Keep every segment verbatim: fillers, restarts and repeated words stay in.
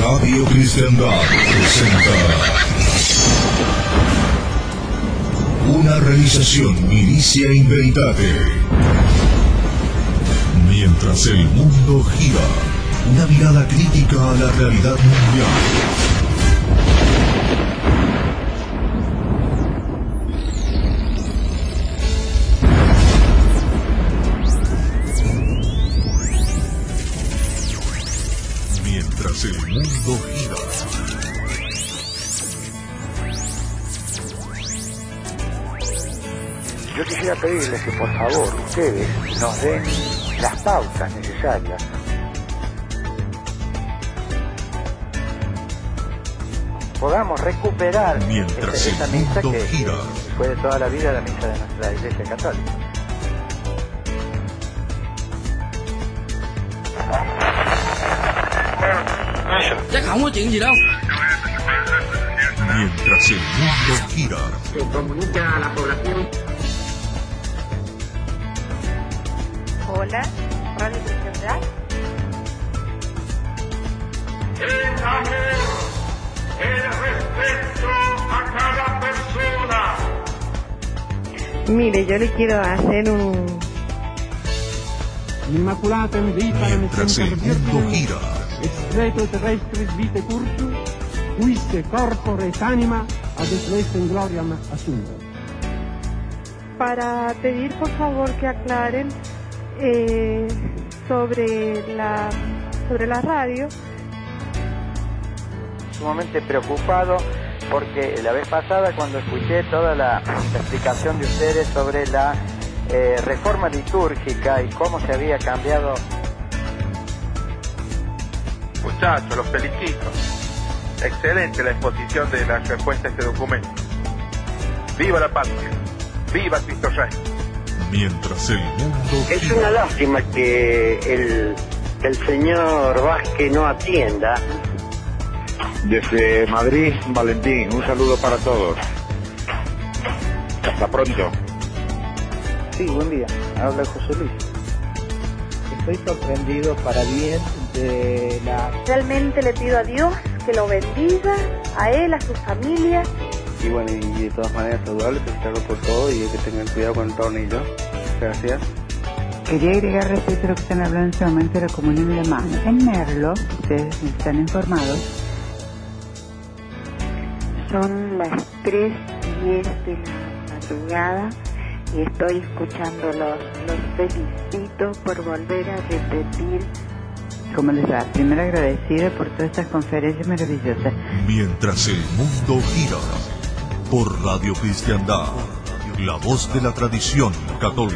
Radio Cristiandad presenta una realización Milicia in Veritate. Mientras el mundo gira, una mirada crítica a la realidad mundial. Mientras el mundo gira. Yo quisiera pedirles que por favor ustedes nos den las pautas necesarias podamos recuperar Mientras esa, esa el misa mundo que, gira. que fue de toda la vida la misa de nuestra Iglesia Católica. Mientras el mundo gira. Se comunica a la población. Hola, Radio Cristiandad. El amor, el respeto a cada persona. Mire, yo le quiero hacer un... Inmaculata vita Mientras el mundo gira. Excreto terrestris vitae cursu, quiste corpore et anima ad ecclesiam gloriam assunto. Para pedir por favor que aclaren eh, sobre la sobre la radio. Sumamente preocupado porque la vez pasada cuando escuché toda la, la explicación de ustedes sobre la eh, reforma litúrgica y cómo se había cambiado. Muchachos, los felicito. Excelente la exposición de la respuesta a este documento. ¡Viva la patria! ¡Viva Cristo Rey! Mientras el mundo Es gira. una lástima que el, que el señor Vázquez no atienda. Desde Madrid, Valentín, un saludo para todos. Hasta pronto. Sí, buen día. Habla José Luis. Estoy sorprendido para bien de la... Realmente le pido a Dios que lo bendiga, a él, a su familia. Y bueno, y de todas maneras saludarles, felicitarlos por todo y que tengan cuidado con el tornillo. Gracias. Quería agregar respecto a lo que están hablando en este momento de la comunión alemana. En Merlo, ustedes están informados, son las tres y diez de la madrugada y estoy escuchándolos. Los felicito por volver a repetir. ¿Cómo les va? Primero agradecida por todas estas conferencias maravillosas. Mientras el mundo gira. Por Radio Cristiandad. La voz de la tradición católica.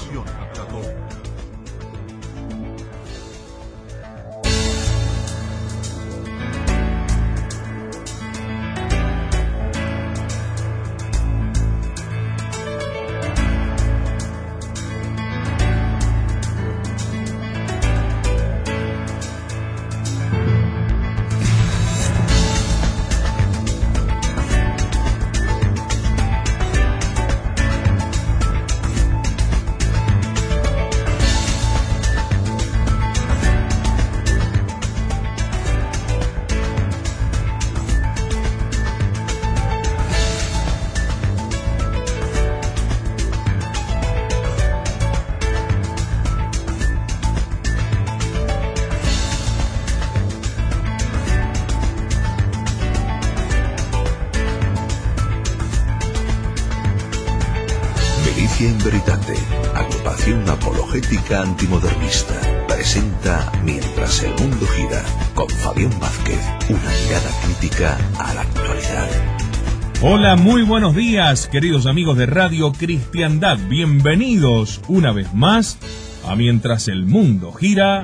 Milicia in Veritate, agrupación apologética antimodernista, presenta Mientras el mundo gira, con Fabián Vázquez, una mirada crítica a la actualidad. Hola, muy buenos días, queridos amigos de Radio Cristiandad. Bienvenidos una vez más a Mientras el mundo gira.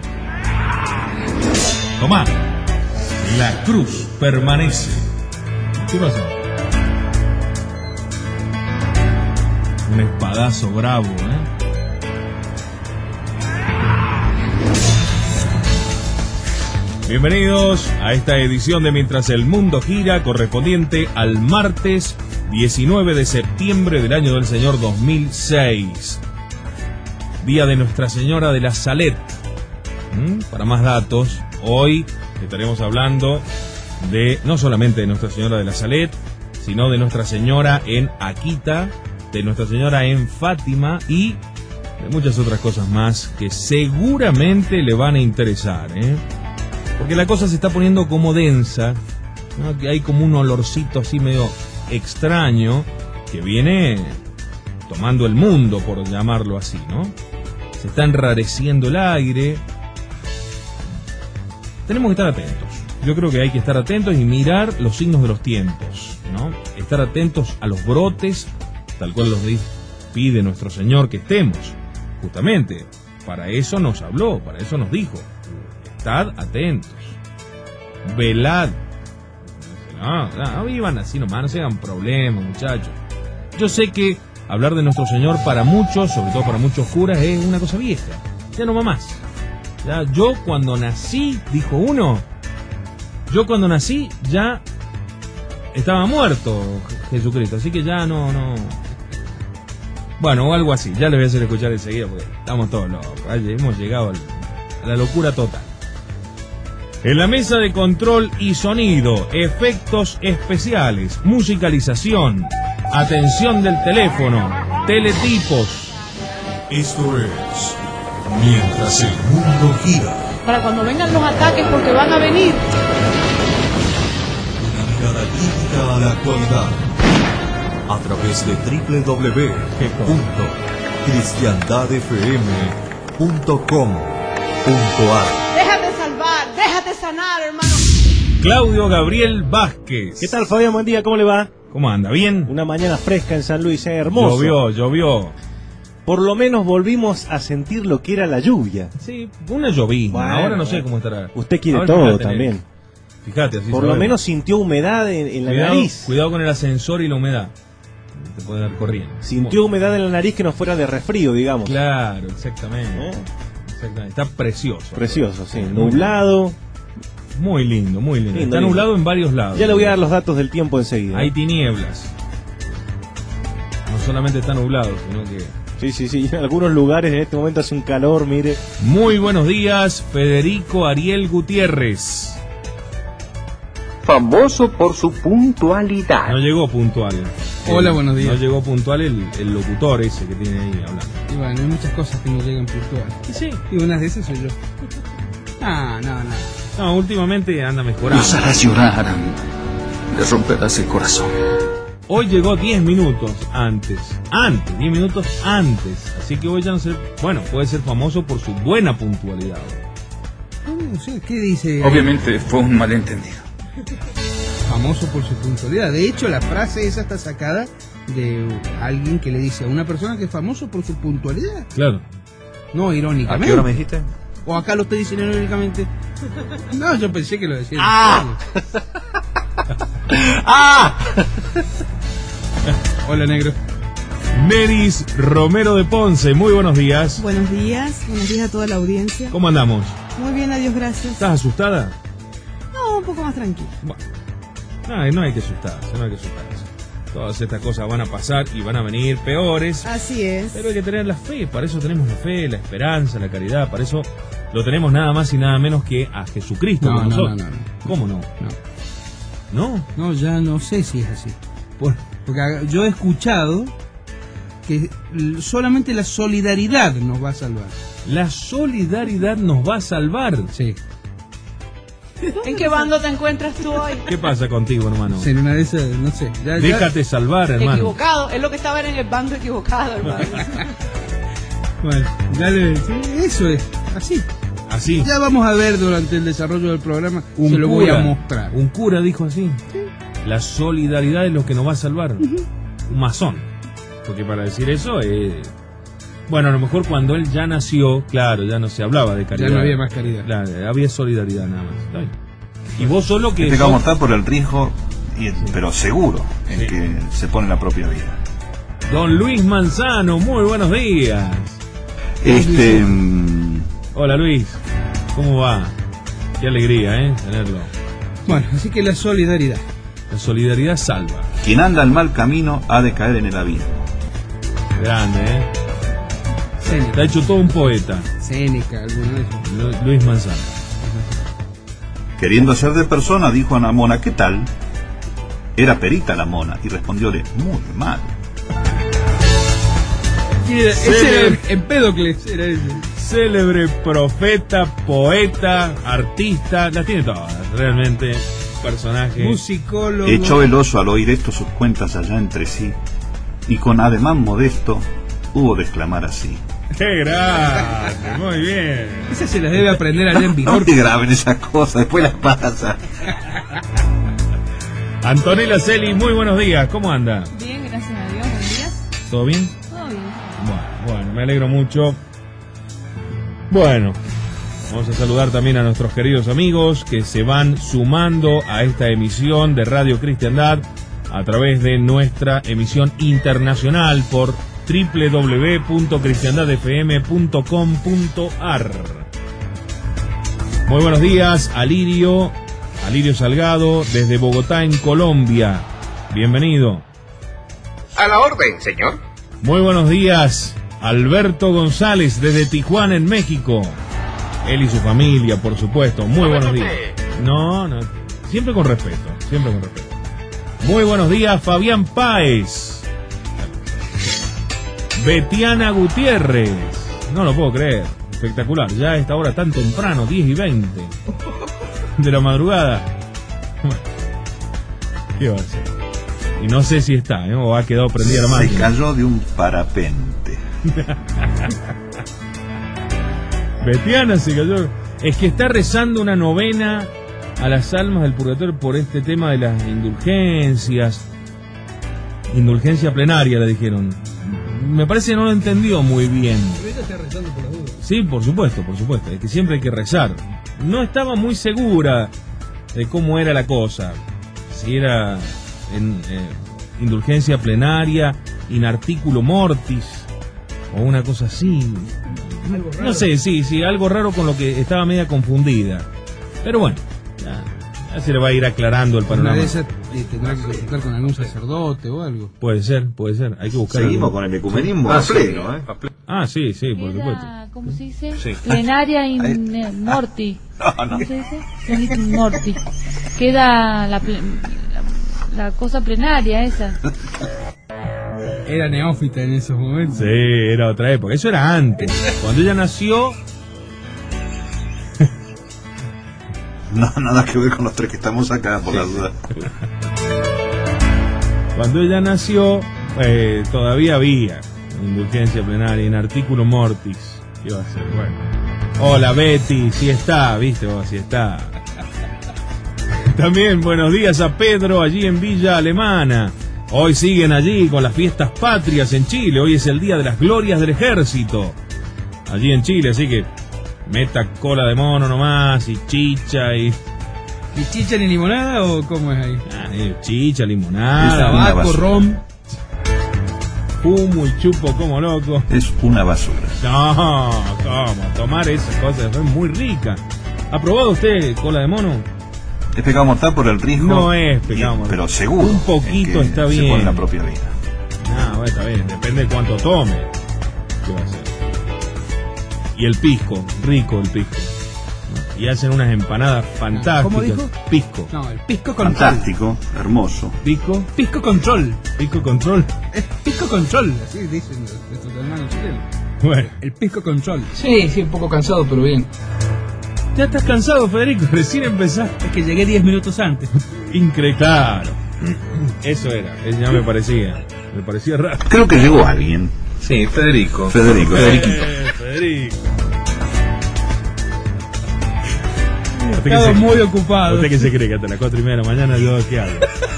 Tomá, la cruz permanece. ¿Qué pasó? Un espadazo bravo, ¿eh? Bienvenidos a esta edición de Mientras el mundo gira, correspondiente al martes diecinueve de septiembre del año del Señor dos mil seis. Día de Nuestra Señora de la Salet. ¿Mm? Para más datos, hoy Estaremos hablando de no solamente de Nuestra Señora de la Salet, sino de Nuestra Señora en Akita, de Nuestra Señora en Fátima y de muchas otras cosas más que seguramente le van a interesar, ¿eh? Porque la cosa se está poniendo como densa, ¿no? Que hay como un olorcito así medio extraño que viene tomando el mundo, por llamarlo así, ¿no? Se está enrareciendo el aire. Tenemos que estar atentos. Yo creo que hay que estar atentos y mirar los signos de los tiempos, ¿no? Estar atentos a los brotes, tal cual los pide nuestro Señor que estemos. Justamente, para eso nos habló, para eso nos dijo. Estad atentos. Velad. No, no, no vivan así nomás, no se hagan problemas, muchachos. Yo sé que hablar de nuestro Señor para muchos, sobre todo para muchos curas, es una cosa vieja. Ya no va más. Ya, yo cuando nací, dijo uno, yo cuando nací ya estaba muerto Jesucristo, así que ya no, no. Bueno, o algo así, ya les voy a hacer escuchar enseguida porque estamos todos locos. Hemos llegado a la locura total. En la mesa de control y sonido, efectos especiales, musicalización, atención del teléfono, teletipos. Esto es Mientras el Mundo Gira. Para cuando vengan los ataques, porque van a venir. Una mirada crítica a la actualidad. A través de doble u doble u doble u punto cristiandad f m punto com punto a r. Déjate salvar, déjate sanar, hermano. Claudio Gabriel Vázquez. ¿Qué tal, Fabián? Buen día, ¿cómo le va? ¿Cómo anda? ¿Bien? Una mañana fresca en San Luis, eh, hermoso. Llovió, llovió. Por lo menos volvimos a sentir lo que era la lluvia. Sí, una llovina. Bueno, ahora no sé bueno. cómo estará. Usted quiere Ahora todo fíjate, también. Fíjate, así Por sabemos. lo menos sintió humedad en, en la Cuidado, nariz. Cuidado con el ascensor y la humedad. Te puede dar corriente. Sintió humedad en la nariz que no fuera de resfrío, digamos. Claro, exactamente. ¿Eh? Exactamente. Está precioso. Precioso, sí. Nublado. Muy lindo, muy lindo. Lindo, Está lindo. nublado en varios lados. Ya le voy a dar los datos del tiempo enseguida. Hay tinieblas. No solamente está nublado, sino que... Sí, sí, sí. En algunos lugares en este momento hace un calor, mire. Muy buenos días, Federico Ariel Gutiérrez. Famoso por su puntualidad. No llegó puntual. Hola, El- buenos días. No llegó puntual el, el locutor ese que tiene ahí hablando. Y bueno, hay muchas cosas que no llegan puntuales. Y sí. Y una de esas soy yo. Ah, no, no. No, últimamente anda mejorando. Los harás llorar, les romperás el corazón. Hoy llegó diez minutos antes. Antes, diez minutos antes. Así que hoy ya no sé. Bueno, puede ser famoso por su buena puntualidad. No sé, ¿qué dice? Obviamente fue un malentendido. Famoso por su puntualidad. De hecho, la frase esa está sacada de alguien que le dice a una persona que es famoso por su puntualidad. Claro. No, irónicamente. ¿A qué hora me dijiste? O acá lo estoy diciendo irónicamente. No, yo pensé que lo decía. ¡Ah! ¡Ah! Hola, negro. Neris Romero de Ponce, muy buenos días. Buenos días, buenos días a toda la audiencia. ¿Cómo andamos? Muy bien, adiós, gracias. ¿Estás asustada? No, un poco más tranquilo. Bueno, no, no hay que asustarse, no hay que asustarse. Todas estas cosas van a pasar y van a venir peores. Así es. Pero hay que tener la fe, para eso tenemos la fe, la esperanza, la caridad, para eso lo tenemos nada más y nada menos que a Jesucristo No, con no, nosotros. no, no, no. ¿Cómo no? No. ¿No? No, ya no sé si es así. Por- porque yo he escuchado que l- solamente la solidaridad nos va a salvar. La solidaridad nos va a salvar. Sí. ¿En qué bando te encuentras tú hoy? ¿Qué pasa contigo, hermano? En una de esas, no sé. Ya, ya- Déjate salvar, hermano. Equivocado, es lo que estaba en el bando equivocado, hermano. Bueno, ya le- sí, eso es, así. Así. Ya vamos a ver durante el desarrollo del programa, Un se lo cura, voy a mostrar. Un cura dijo así. La solidaridad es lo que nos va a salvar. Un masón. Porque para decir eso, eh, bueno, a lo mejor cuando él ya nació, claro, ya no se hablaba de caridad. Ya no había más caridad. Claro, había solidaridad nada más. Está bien. Y vos solo que... Te sos- vamos a estar por el riesgo, y, pero seguro, en Sí. que se pone la propia vida. Don Luis Manzano, muy buenos días. Este, mm, Hola Luis, ¿cómo va? Qué alegría, ¿eh? Tenerlo. Bueno, así que la solidaridad. La solidaridad salva. quien anda al mal camino ha de caer en el abismo. Grande, ¿eh? Séneca. Te ha hecho todo un poeta, Séneca, alguno de esos. Lu- Luis Manzano. Queriendo hacer de persona, dijo a la mona, ¿qué tal? Era perita la mona, y respondióle, muy mal. Ese era Empédocles, era ese. Célebre profeta, poeta, artista, las tiene todas, realmente, personaje. Musicólogo. Echó el oso al oír esto sus cuentas allá entre sí, y con ademán modesto hubo de exclamar así. ¡Qué grande! Muy bien. Esa se las debe aprender allá en Vigor. No te graben esas cosas, después las pasa. Antonella Celi, muy buenos días, ¿cómo anda? Bien, gracias a Dios, buenos días. ¿Todo bien? Todo bien. Bueno, bueno, me alegro mucho. Bueno, vamos a saludar también a nuestros queridos amigos que se van sumando a esta emisión de Radio Cristiandad a través de nuestra emisión internacional por doble u doble u doble u punto cristiandad f m punto com punto a r. Muy buenos días, Alirio, Alirio Salgado, desde Bogotá, en Colombia. Bienvenido. A la orden, señor. Muy buenos días, Alberto González, desde Tijuana, en México. Él y su familia, por supuesto. Muy buenos días. No, no, siempre con respeto, siempre con respeto. Muy buenos días, Fabián Páez. Betiana Gutiérrez. No lo puedo creer. Espectacular. Ya a esta hora tan temprano, diez y veinte de la madrugada. Bueno, ¿qué va a hacer? Y no sé si está, ¿eh? O ha quedado prendida la máquina. Se cayó de un parapente. Betiana se cayó. Es que está rezando una novena a las almas del purgatorio por este tema de las indulgencias. Indulgencia plenaria, le dijeron. Me parece que no lo entendió muy bien. Pero ella está rezando por las dudas. Sí, por supuesto, por supuesto. Es que siempre hay que rezar. No estaba muy segura de cómo era la cosa. Si era en eh, indulgencia plenaria, in articulo mortis, o una cosa así. No sé, sí, sí, algo raro con lo que estaba media confundida. Pero bueno, ya, ya se le va a ir aclarando el panorama. Una de esas eh, tendrá que consultar con algún sacerdote o algo. Puede ser, puede ser. Hay que buscar. Seguimos algo. con el ecumenismo Ah, a sí. pleno, ¿eh? Ah, sí, sí, por supuesto. ¿Cómo se dice? Sí. Plenaria in eh, morti. No, no. ¿Cómo se dice? Plenaria in morti. Queda la, ple- la, la cosa plenaria esa. Era neófita en esos momentos. Sí, era otra época. Eso era antes. Cuando ella nació. No, nada que ver con los tres que estamos acá, por la duda. Cuando ella nació, eh, todavía había indulgencia plenaria en artículo mortis. ¿Qué iba a ser? Bueno. Hola Betty, sí está, viste vos, sí está. También buenos días a Pedro, allí en Villa Alemana. Hoy siguen allí con las fiestas patrias en Chile. Hoy es el día de las glorias del ejército. Allí en Chile, así que meta cola de mono nomás y chicha y... ¿Y chicha ni limonada o cómo es ahí? Ah, eh, chicha, limonada, tabaco, ron, humo y chupo como loco. Es una basura. No, ¿cómo? Tomar esas cosas es muy rica. ¿Ha probado usted cola de mono? Es pecado mortal por el riesgo. No es pecado mortal. Pero seguro. Un poquito es que está se bien. pone en la propia vida. Ah, bueno, está bien. Depende de cuánto tome. ¿Qué va a hacer? Y el pisco. Rico el pisco. Y hacen unas empanadas fantásticas. ¿Cómo dijo? Pisco. No, el pisco control. Fantástico, hermoso. Pisco. Pisco control. Pisco control. Es pisco control, así dicen nuestros hermanos chilenos. Bueno. El pisco control. Sí, sí, un poco cansado, pero bien. ¿Ya estás cansado, Federico? Recién empezaste. Es que llegué diez minutos antes. Increíble. Claro. Eso era. Eso ya me parecía. Me parecía raro. Creo que llegó alguien. Sí, Federico. Federico. Federiquito. Eh, Federico. Estaba muy ocupado. ¿Usted qué se cree que hasta las cuatro y media de la mañana yo qué hago?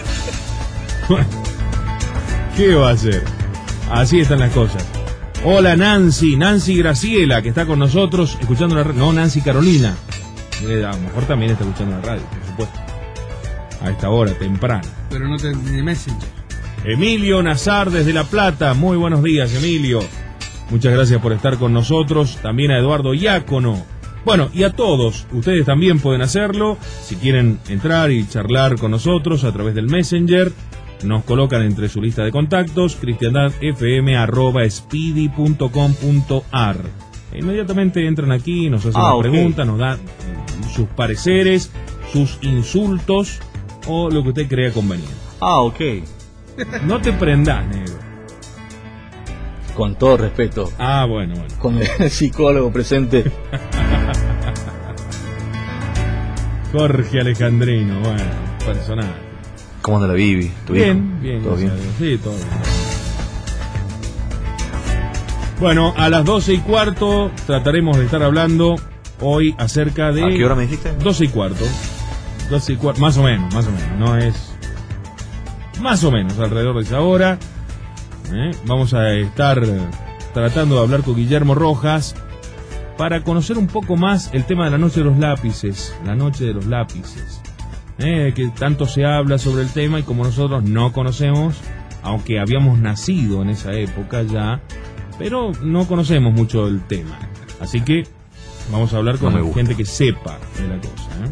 ¿Qué va a hacer? Así están las cosas. Hola Nancy, Nancy Graciela, que está con nosotros escuchando la radio. No, Nancy Carolina. Eh, a lo mejor también está escuchando la radio, por supuesto. A esta hora, temprano. Pero no te ni Messenger. Emilio Nazar desde La Plata. Muy buenos días, Emilio. Muchas gracias por estar con nosotros. También a Eduardo Iácono. Bueno, y a todos, ustedes también pueden hacerlo. Si quieren entrar y charlar con nosotros a través del Messenger, nos colocan entre su lista de contactos cristiandadfm arroba speedy punto com punto a r. Inmediatamente entran aquí, nos hacen ah, una okay. pregunta, nos dan sus pareceres sus insultos o lo que usted crea conveniente. Ah, ok. No te prendas, negro. Con todo respeto. Ah, bueno, bueno. Con el psicólogo presente. Jorge Alejandrino, bueno, personal. ¿Cómo anda la Bibi? ¿Tu Bien, hijo? bien. ¿Todo bien? Sí, todo bien. Bueno, a las doce y cuarto trataremos de estar hablando hoy acerca de... ¿A qué hora me dijiste? doce y cuarto. doce y cuarto, más o menos, más o menos. No es... Más o menos, alrededor de esa hora. ¿eh? Vamos a estar tratando de hablar con Guillermo Rojas para conocer un poco más el tema de la noche de los lápices. La noche de los lápices. ¿eh? Que tanto se habla sobre el tema y como nosotros no conocemos, aunque habíamos nacido en esa época ya, pero no conocemos mucho el tema. Así que vamos a hablar con no gente que sepa de la cosa. ¿eh?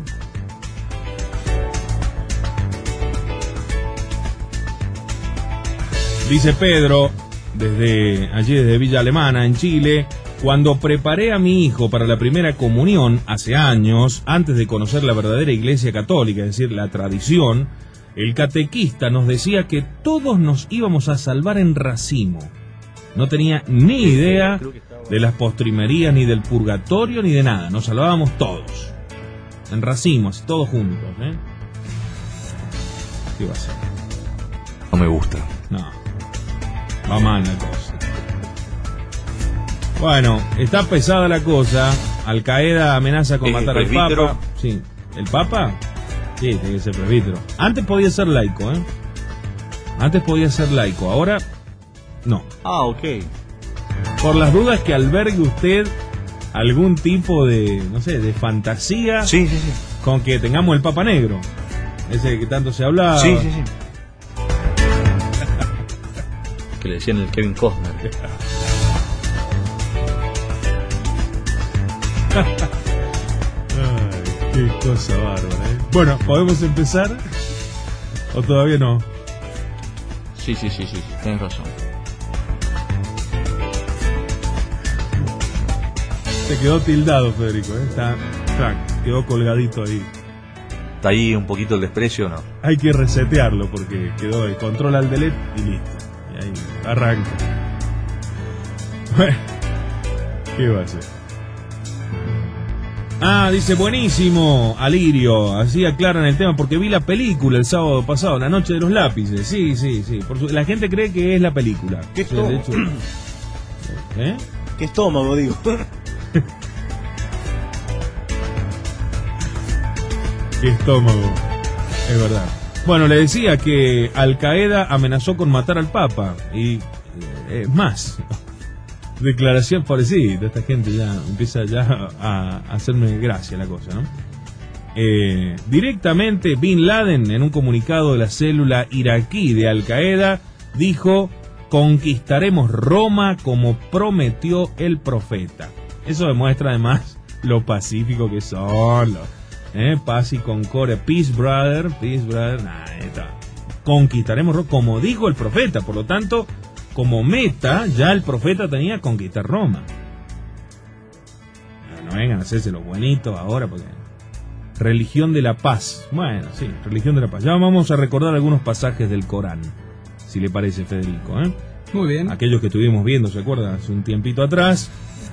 Dice Pedro, desde allí, desde Villa Alemana, en Chile: cuando preparé a mi hijo para la primera comunión hace años, antes de conocer la verdadera Iglesia Católica, es decir, la tradición, el catequista nos decía que todos nos íbamos a salvar en racimo. No tenía ni idea de las postrimerías, ni del purgatorio, ni de nada. Nos salvábamos todos. En racimos, todos juntos. ¿eh? ¿Qué va a ser? No me gusta. No. Va mal la cosa. Bueno, está pesada la cosa. Al Qaeda amenaza con matar al Papa. Sí. ¿El Papa? Sí, tiene que ser presbítero. Antes podía ser laico, ¿eh? Antes podía ser laico. Ahora... no. Ah, ok. Por las dudas que albergue usted algún tipo de, no sé, de fantasía. Sí, sí, sí. Con que tengamos el Papa Negro. Ese que tanto se hablaba. Sí, sí, sí. Que le decían el Kevin Costner. Ay, qué cosa bárbara, ¿eh? Bueno, ¿podemos empezar? ¿O todavía no? Sí, sí, sí, sí, tienes razón. Se quedó tildado, Federico, ¿eh? Está, track, quedó colgadito ahí. ¿Está ahí un poquito el desprecio o no? Hay que resetearlo porque quedó ahí. Control al delete y listo. Y ahí arranca. Bueno, ¿qué va a hacer? Ah, dice, buenísimo, Alirio. Así aclaran el tema porque vi la película el sábado pasado, La Noche de los Lápices. Sí, sí, sí. Por su... La gente cree que es la película. ¿Qué estómago? De hecho... ¿Eh? ¿Qué estómago, digo? Qué estómago. Es verdad. Bueno, le decía que Al Qaeda amenazó con matar al Papa. Y eh, más. Declaración parecida. Esta gente ya empieza ya a hacerme gracia la cosa, ¿no? Eh, directamente Bin Laden, en un comunicado de la célula iraquí de Al Qaeda, dijo: conquistaremos Roma como prometió el profeta. Eso demuestra además lo pacífico que son. Lo, eh, paz y concordia. Peace, brother. Peace, brother. Nah, está. Conquistaremos Roma como dijo el profeta. Por lo tanto, como meta, ya el profeta tenía conquistar Roma. No, no vengan a hacerse los buenitos ahora, porque... Religión de la paz. Bueno, sí, religión de la paz. Ya vamos a recordar algunos pasajes del Corán, si le parece, Federico, ¿eh? Muy bien. Aquellos que estuvimos viendo, ¿se acuerdan? Hace un tiempito atrás.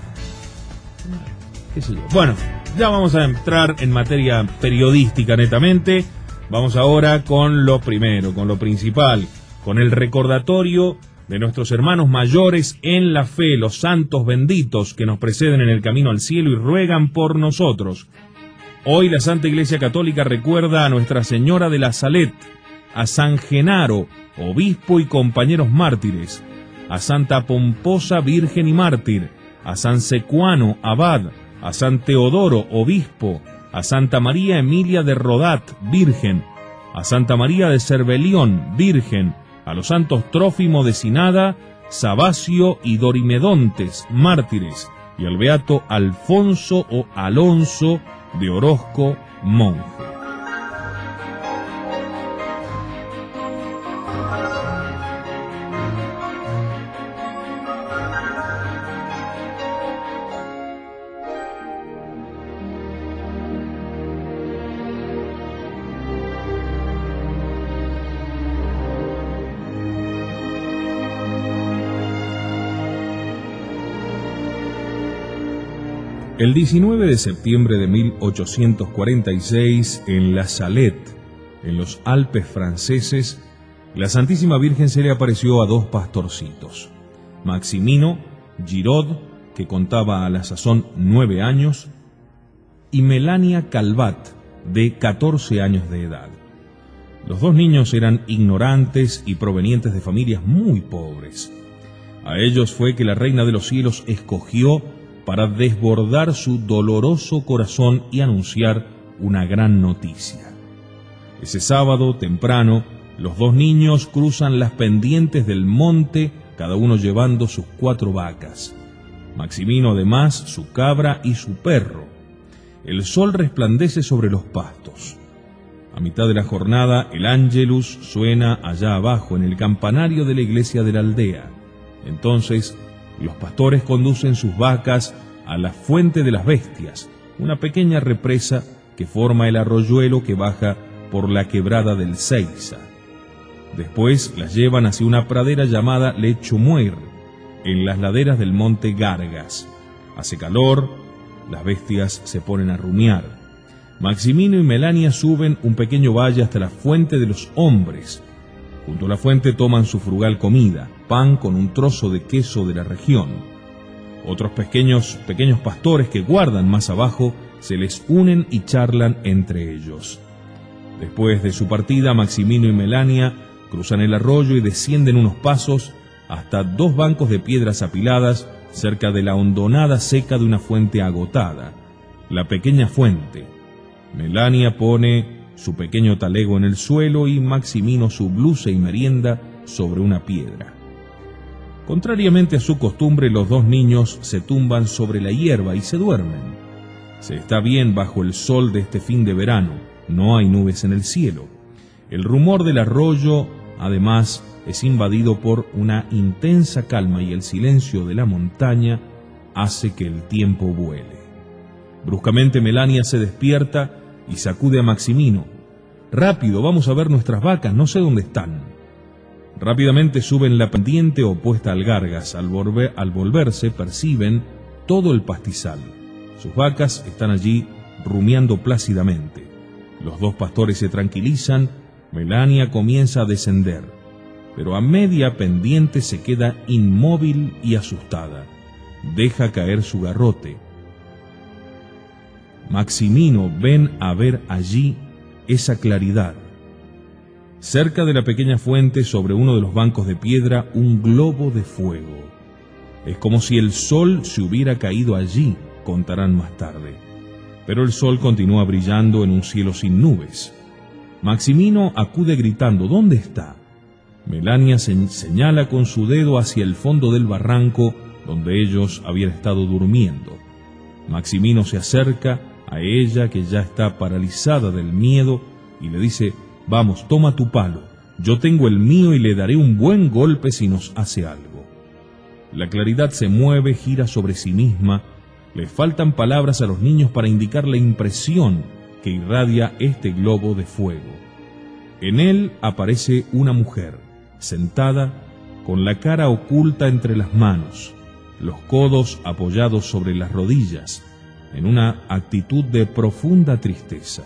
¿Qué sé yo? Bueno, ya vamos a entrar en materia periodística netamente. Vamos ahora con lo primero, con lo principal, con el recordatorio de nuestros hermanos mayores en la fe, los santos benditos que nos preceden en el camino al cielo y ruegan por nosotros. Hoy la Santa Iglesia Católica recuerda a Nuestra Señora de la Salet, a San Genaro, obispo y compañeros mártires, a Santa Pomposa, virgen y mártir, a San Secuano, abad, a San Teodoro, obispo, a Santa María Emilia de Rodat, virgen, a Santa María de Cervelión, virgen, a los santos Trófimo de Sinada, Sabacio y Dorimedontes, mártires, y al beato Alfonso o Alonso de Orozco, monje. El diecinueve de septiembre de mil ochocientos cuarenta y seis, en La Salette, en los Alpes franceses, la Santísima Virgen se le apareció a dos pastorcitos, Maximino Giraud, que contaba a la sazón nueve años, y Melania Calvat, de catorce años de edad. Los dos niños eran ignorantes y provenientes de familias muy pobres. A ellos fue que la Reina de los Cielos escogió para desbordar su doloroso corazón y anunciar una gran noticia. Ese sábado temprano, los dos niños cruzan las pendientes del monte, cada uno llevando sus cuatro vacas. Maximino además su cabra y su perro. El sol resplandece sobre los pastos. A mitad de la jornada, el Ángelus suena allá abajo en el campanario de la iglesia de la aldea. Entonces, los pastores conducen sus vacas a la Fuente de las Bestias, una pequeña represa que forma el arroyuelo que baja por la quebrada del Seiza. Después las llevan hacia una pradera llamada Le Chumuer, en las laderas del monte Gargas. Hace calor, las bestias se ponen a rumiar. Maximino y Melania suben un pequeño valle hasta la Fuente de los Hombres. Junto a la fuente toman su frugal comida, pan con un trozo de queso de la región. Otros pequeños, pequeños pastores que guardan más abajo se les unen y charlan entre ellos. Después de su partida, Maximino y Melania cruzan el arroyo y descienden unos pasos hasta dos bancos de piedras apiladas cerca de la hondonada seca de una fuente agotada, la pequeña fuente. Melania pone su pequeño talego en el suelo y Maximino su blusa y merienda sobre una piedra. Contrariamente a su costumbre, los dos niños se tumban sobre la hierba y se duermen. Se está bien bajo el sol de este fin de verano, no hay nubes en el cielo. El rumor del arroyo, además, es invadido por una intensa calma y el silencio de la montaña hace que el tiempo vuele. Bruscamente Melania se despierta y sacude a Maximino. «Rápido, vamos a ver nuestras vacas, no sé dónde están». Rápidamente suben la pendiente opuesta al Gargas. Al, volver, al volverse perciben todo el pastizal. Sus vacas están allí rumiando plácidamente. Los dos pastores se tranquilizan. Melania comienza a descender, pero a media pendiente se queda inmóvil y asustada. Deja caer su garrote. Maximino ven a ver allí esa claridad. Cerca de la pequeña fuente, sobre uno de los bancos de piedra, un globo de fuego. Es como si el sol se hubiera caído allí, contarán más tarde. Pero el sol continúa brillando en un cielo sin nubes. Maximino acude gritando: «¿Dónde está?». Melania se señala con su dedo hacia el fondo del barranco donde ellos habían estado durmiendo. Maximino se acerca a ella, que ya está paralizada del miedo, y le dice: «Vamos, toma tu palo, yo tengo el mío y le daré un buen golpe si nos hace algo». La claridad se mueve, gira sobre sí misma. Le faltan palabras a los niños para indicar la impresión que irradia este globo de fuego. En él aparece una mujer, sentada, con la cara oculta entre las manos, los codos apoyados sobre las rodillas, en una actitud de profunda tristeza.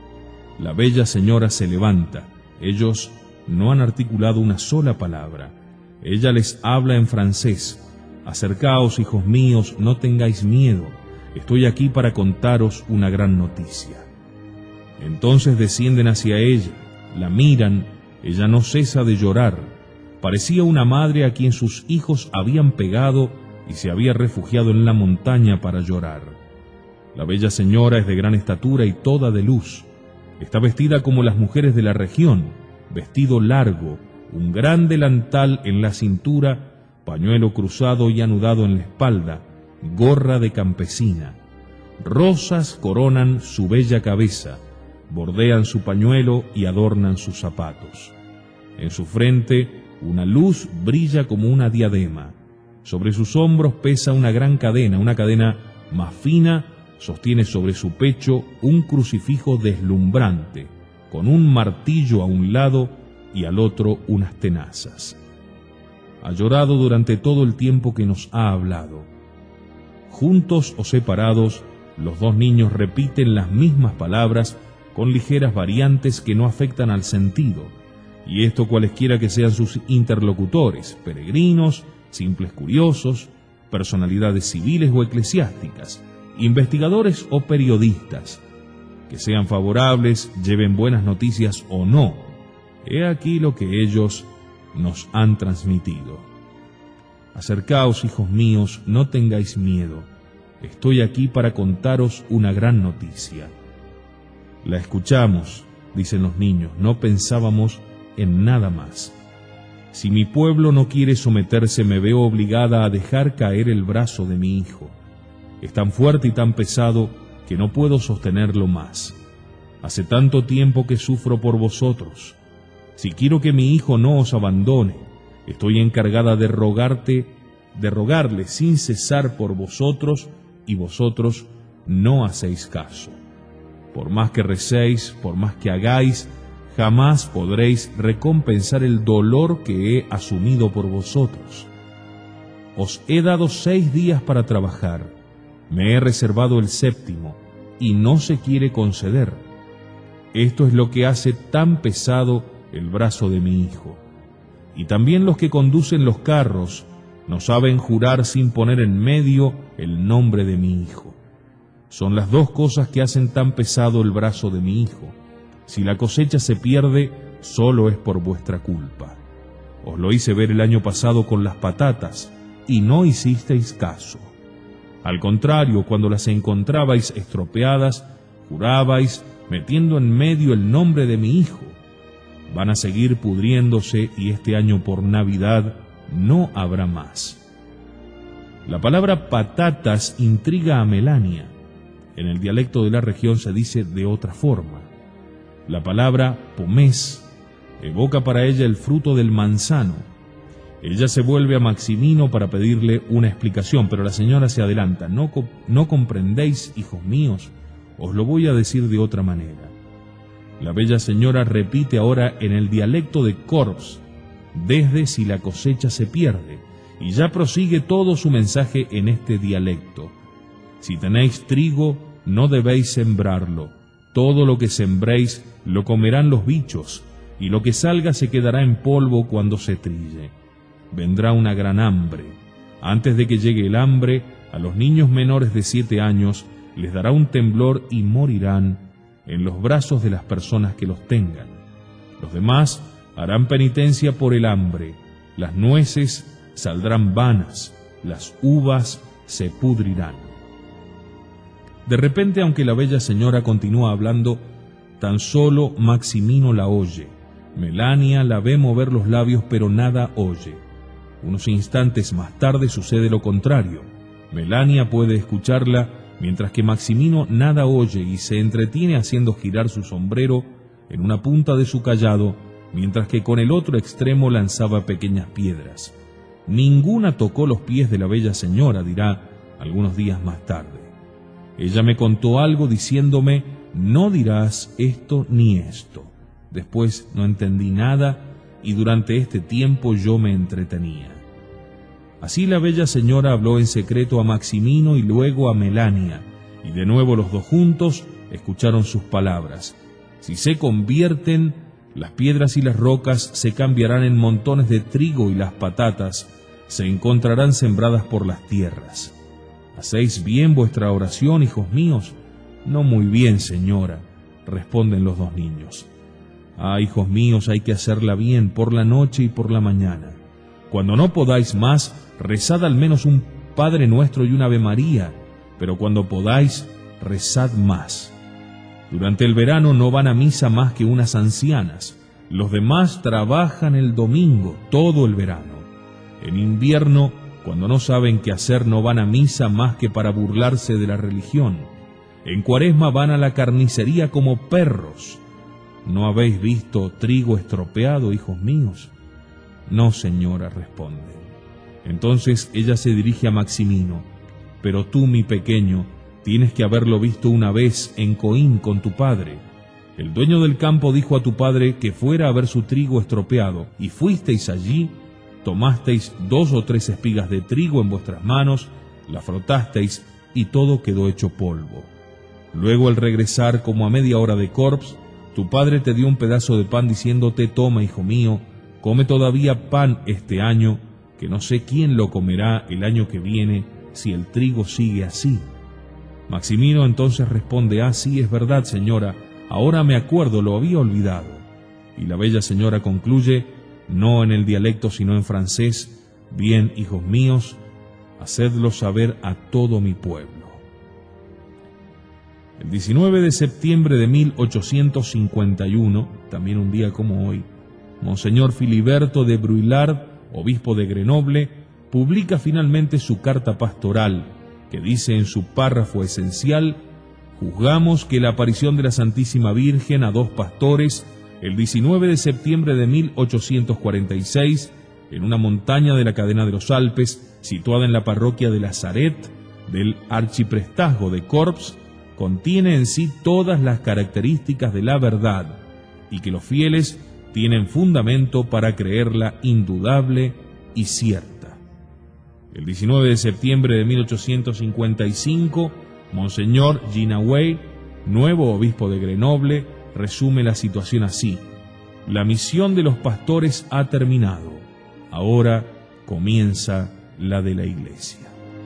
La bella señora se levanta. Ellos no han articulado una sola palabra. Ella les habla en francés: «Acercaos, hijos míos, no tengáis miedo. Estoy aquí para contaros una gran noticia». Entonces descienden hacia ella, la miran. Ella no cesa de llorar. Parecía una madre a quien sus hijos habían pegado y se había refugiado en la montaña para llorar. La bella señora es de gran estatura y toda de luz. Está vestida como las mujeres de la región, vestido largo, un gran delantal en la cintura, pañuelo cruzado y anudado en la espalda, gorra de campesina. Rosas coronan su bella cabeza, bordean su pañuelo y adornan sus zapatos. En su frente una luz brilla como una diadema. Sobre sus hombros pesa una gran cadena, una cadena más fina sostiene sobre su pecho un crucifijo deslumbrante, con un martillo a un lado y al otro unas tenazas. Ha llorado durante todo el tiempo que nos ha hablado. Juntos o separados, los dos niños repiten las mismas palabras con ligeras variantes que no afectan al sentido, y esto cualesquiera que sean sus interlocutores, peregrinos, simples curiosos, personalidades civiles o eclesiásticas, investigadores o periodistas, que sean favorables, lleven buenas noticias o no. He aquí lo que ellos nos han transmitido. Acercaos, hijos míos, no tengáis miedo. Estoy aquí para contaros una gran noticia. La escuchamos, dicen los niños, no pensábamos en nada más. Si mi pueblo no quiere someterse, me veo obligada a dejar caer el brazo de mi hijo. Es tan fuerte y tan pesado que no puedo sostenerlo más. Hace tanto tiempo que sufro por vosotros. Si quiero que mi hijo no os abandone, estoy encargada de rogarte, de rogarle sin cesar por vosotros, y vosotros no hacéis caso. Por más que recéis, por más que hagáis, jamás podréis recompensar el dolor que he asumido por vosotros. Os he dado seis días para trabajar, me he reservado el séptimo, y no se quiere conceder. Esto es lo que hace tan pesado el brazo de mi hijo. Y también los que conducen los carros no saben jurar sin poner en medio el nombre de mi hijo. Son las dos cosas que hacen tan pesado el brazo de mi hijo. Si la cosecha se pierde, solo es por vuestra culpa. Os lo hice ver el año pasado con las patatas, y no hicisteis caso. Al contrario, cuando las encontrabais estropeadas, jurabais, metiendo en medio el nombre de mi hijo. Van a seguir pudriéndose, y este año por Navidad no habrá más. La palabra patatas intriga a Melania. En el dialecto de la región se dice de otra forma. La palabra pomés evoca para ella el fruto del manzano. Ella se vuelve a Maximino para pedirle una explicación, pero la señora se adelanta. No, no comprendéis, hijos míos, os lo voy a decir de otra manera. La bella señora repite ahora en el dialecto de Corps, desde si la cosecha se pierde, y ya prosigue todo su mensaje en este dialecto. Si tenéis trigo, no debéis sembrarlo. Todo lo que sembréis lo comerán los bichos, y lo que salga se quedará en polvo cuando se trille. Vendrá una gran hambre. Antes de que llegue el hambre, a los niños menores de siete años les dará un temblor y morirán en los brazos de las personas que los tengan. Los demás harán penitencia por el hambre. Las nueces saldrán vanas, las uvas se pudrirán. De repente, aunque la bella señora continúa hablando, tan solo Maximino la oye. Melania la ve mover los labios, pero nada oye. Unos instantes más tarde sucede lo contrario. Melania puede escucharla, mientras que Maximino nada oye y se entretiene haciendo girar su sombrero en una punta de su cayado, mientras que con el otro extremo lanzaba pequeñas piedras. Ninguna tocó los pies de la bella señora, dirá algunos días más tarde. Ella me contó algo diciéndome, no dirás esto ni esto. Después no entendí nada y durante este tiempo yo me entretenía. Así la bella señora habló en secreto a Maximino y luego a Melania, y de nuevo los dos juntos escucharon sus palabras. Si se convierten, las piedras y las rocas se cambiarán en montones de trigo y las patatas se encontrarán sembradas por las tierras. ¿Hacéis bien vuestra oración, hijos míos? No muy bien, señora, responden los dos niños. Ah, hijos míos, hay que hacerla bien por la noche y por la mañana. Cuando no podáis más, rezad al menos un Padre Nuestro y un Ave María, pero cuando podáis, rezad más. Durante el verano no van a misa más que unas ancianas. Los demás trabajan el domingo, todo el verano. En invierno, cuando no saben qué hacer, no van a misa más que para burlarse de la religión. En Cuaresma van a la carnicería como perros. ¿No habéis visto trigo estropeado, hijos míos? No, señora, responden. Entonces ella se dirige a Maximino. Pero tú, mi pequeño, tienes que haberlo visto una vez en Coín con tu padre. El dueño del campo dijo a tu padre que fuera a ver su trigo estropeado, y fuisteis allí, tomasteis dos o tres espigas de trigo en vuestras manos, la frotasteis y todo quedó hecho polvo. Luego al regresar, como a media hora de Corps, tu padre te dio un pedazo de pan diciéndote: toma, hijo mío, come todavía pan este año, que no sé quién lo comerá el año que viene si el trigo sigue así. Maximino entonces responde: ah, sí, es verdad, señora, ahora me acuerdo, lo había olvidado. Y la bella señora concluye, no en el dialecto sino en francés: bien, hijos míos, hacedlo saber a todo mi pueblo. El diecinueve de septiembre de mil ochocientos cincuenta y uno, también un día como hoy, Monseñor Filiberto de Bruyard, obispo de Grenoble, publica finalmente su carta pastoral, que dice en su párrafo esencial: juzgamos que la aparición de la Santísima Virgen a dos pastores el diecinueve de septiembre de mil ochocientos cuarenta y seis, en una montaña de la cadena de los Alpes, situada en la parroquia de Lazaret, del arciprestazgo de Corps, contiene en sí todas las características de la verdad, y que los fieles tienen fundamento para creerla indudable y cierta. El diecinueve de septiembre de mil ochocientos cincuenta y cinco, Monseñor Ginaway, nuevo obispo de Grenoble, resume la situación así: la misión de los pastores ha terminado, ahora comienza la de la Iglesia.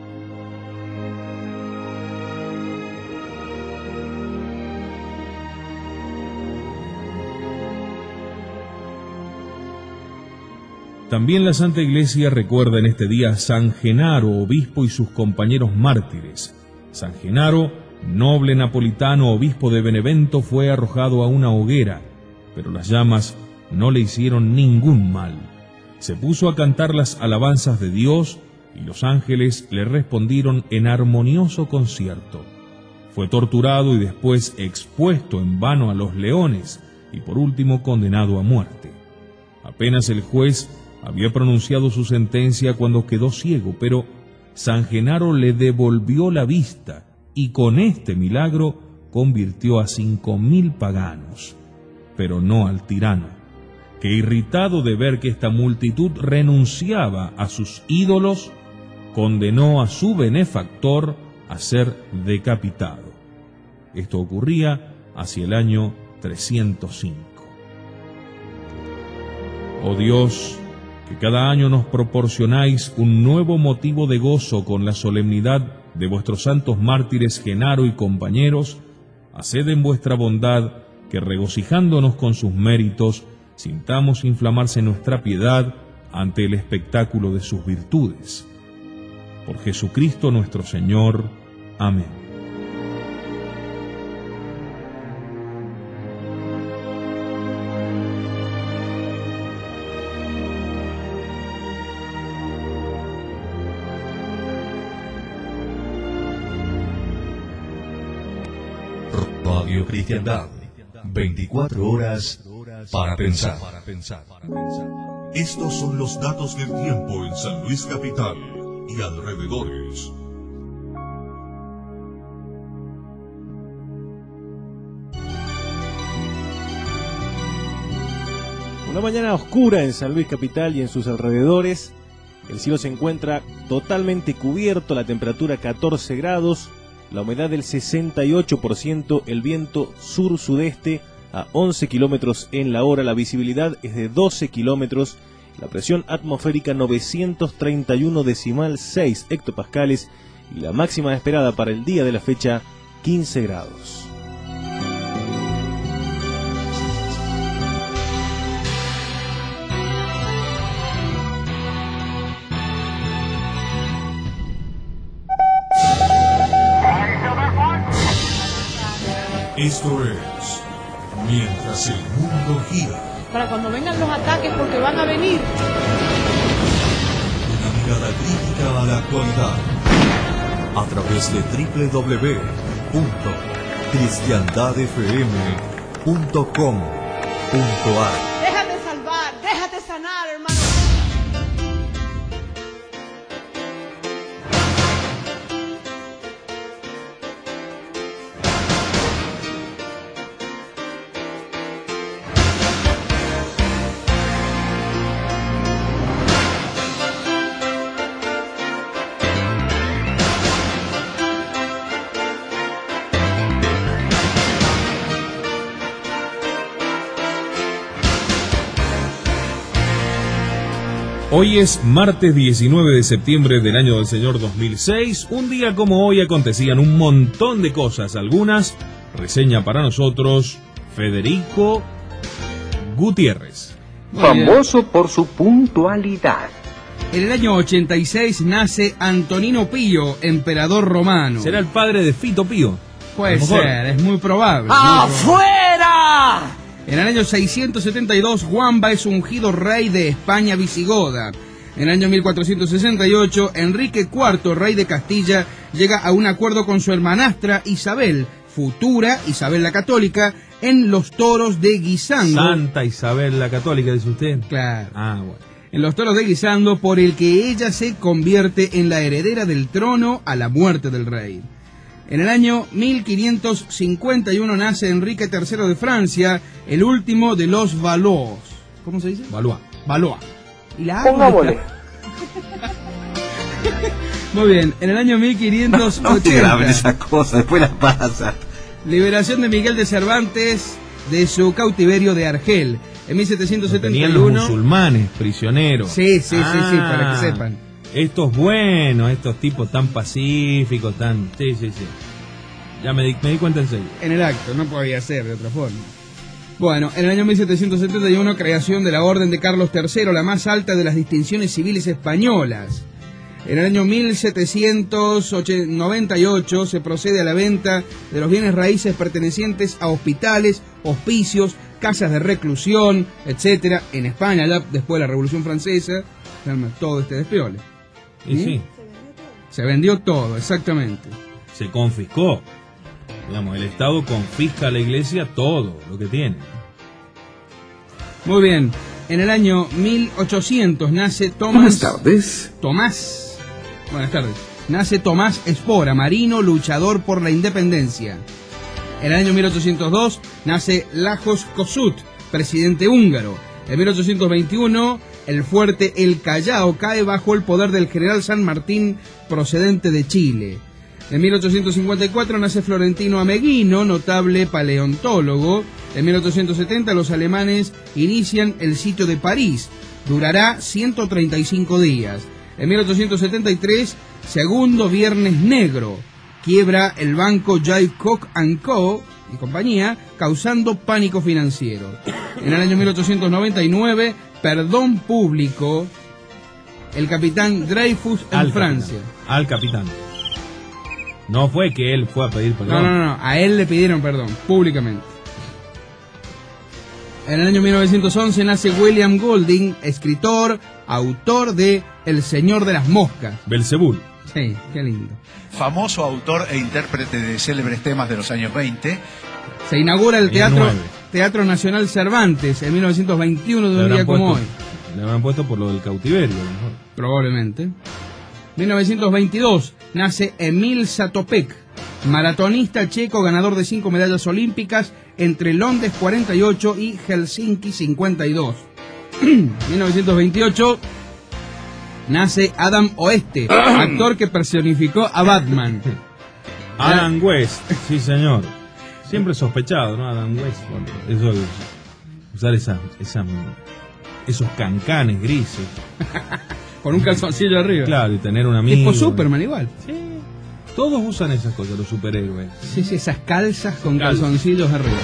También la Santa Iglesia recuerda en este día a San Genaro, obispo, y sus compañeros mártires. San Genaro, noble napolitano, obispo de Benevento, fue arrojado a una hoguera, pero las llamas no le hicieron ningún mal. Se puso a cantar las alabanzas de Dios y los ángeles le respondieron en armonioso concierto. Fue torturado y después expuesto en vano a los leones y por último condenado a muerte. Apenas el juez había pronunciado su sentencia cuando quedó ciego, pero San Genaro le devolvió la vista y con este milagro convirtió a cinco mil paganos, pero no al tirano, que irritado de ver que esta multitud renunciaba a sus ídolos, condenó a su benefactor a ser decapitado. Esto ocurría hacia el año trescientos cinco. Oh Dios, que cada año nos proporcionáis un nuevo motivo de gozo con la solemnidad de vuestros santos mártires Genaro y compañeros, haced en vuestra bondad que, regocijándonos con sus méritos, sintamos inflamarse nuestra piedad ante el espectáculo de sus virtudes. Por Jesucristo nuestro Señor. Amén. Radio Cristiandad, veinticuatro horas para pensar. Estos son los datos del tiempo en San Luis Capital y alrededores. Una mañana oscura en San Luis Capital y en sus alrededores. El cielo se encuentra totalmente cubierto, la temperatura catorce grados, la humedad del sesenta y ocho por ciento, el viento sur-sudeste a once kilómetros en la hora, la visibilidad es de doce kilómetros, la presión atmosférica novecientos treinta y uno decimal seis hectopascales y la máxima esperada para el día de la fecha quince grados. Esto es Mientras el Mundo Gira. Para cuando vengan los ataques, porque van a venir. Una mirada crítica a la actualidad. A través de doble u doble u doble u punto cristiandad f m punto com punto a r. Déjate salvar, déjate sanar, hermano. Hoy es martes diecinueve de septiembre del año del Señor dos mil seis. Un día como hoy acontecían un montón de cosas. Algunas reseña para nosotros Federico Gutiérrez. Famoso por su puntualidad. En el año ochenta y seis nace Antonino Pío, emperador romano. ¿Será el padre de Fito Pío? Puede ser, es muy probable. ¡Afuera! En el año seiscientos setenta y dos, Wamba es ungido rey de España visigoda. En el año mil cuatrocientos sesenta y ocho, Enrique cuarto, rey de Castilla, llega a un acuerdo con su hermanastra Isabel, futura Isabel la Católica, en los toros de Guisando. Santa Isabel la Católica, dice usted. Claro. Ah, bueno. En los toros de Guisando, por el que ella se convierte en la heredera del trono a la muerte del rey. En el año mil quinientos cincuenta y uno nace Enrique tercero de Francia, el último de los Valois. ¿Cómo se dice? Valois. Valois. Y la Pongámosle. Muy bien, en el año mil quinientos ochenta. No te graben esas cosas, después las pasa. Liberación de Miguel de Cervantes de su cautiverio de Argel. En mil setecientos setenta y uno. Tenían los musulmanes prisioneros. Sí, sí, ah, sí, sí, para que sepan. Estos buenos, estos tipos tan pacíficos, tan... Sí, sí, sí. Ya me di, me di cuenta en serio. En el acto, no podía ser de otra forma. Bueno, en el año mil setecientos setenta y uno, creación de la Orden de Carlos tercero, la más alta de las distinciones civiles españolas. En el año mil setecientos noventa y ocho se procede a la venta de los bienes raíces pertenecientes a hospitales, hospicios, casas de reclusión, etcétera, en España, ya después de la Revolución Francesa, todo este despiole. Y sí. Se vendió todo, exactamente. Se confiscó. Digamos, el Estado confisca a la Iglesia todo lo que tiene. Muy bien. En el año mil ochocientos nace Tomás... Buenas tardes. Tomás... Buenas tardes. Nace Tomás Espora, marino, luchador por la independencia. En el año mil ochocientos dos nace Lajos Kossuth, presidente húngaro. En mil ochocientos veintiuno, el fuerte El Callao cae bajo el poder del general San Martín, procedente de Chile. En mil ochocientos cincuenta y cuatro nace Florentino Ameghino, notable paleontólogo. En mil ochocientos setenta los alemanes inician el sitio de París. Durará ciento treinta y cinco días. En mil ochocientos setenta y tres, segundo Viernes Negro. Quiebra el banco Jaycock and Co. y compañía, causando pánico financiero. En el año mil ochocientos noventa y nueve, perdón público. El capitán Dreyfus en al Francia. Capitán, al capitán. No fue que él fue a pedir perdón. No, no, no, a él le pidieron perdón, públicamente. En el año mil novecientos once nace William Golding, escritor, autor de El Señor de las Moscas. Belzebul. Sí, qué lindo. Famoso autor e intérprete de célebres temas de los años veinte. Se inaugura el Teatro, Teatro Nacional Cervantes en mil novecientos veintiuno, de un día como hoy. Le habrán puesto por lo del cautiverio, mejor. Probablemente. mil novecientos veintidós nace Emil Zatopek, maratonista checo ganador de cinco medallas olímpicas entre Londres cuarenta y ocho y Helsinki cincuenta y dos. mil novecientos veintiocho nace Adam Oeste, actor que personificó a Batman. Adam West, sí señor. Siempre sospechado, ¿no? Adam West, por eso de usar esa, esa, esos cancanes grises. Con un calzoncillo arriba. Claro, y tener un amigo. Tipo Superman igual. Sí. Todos usan esas cosas, los superhéroes. Sí, sí, esas calzas con calzas. Calzoncillos arriba.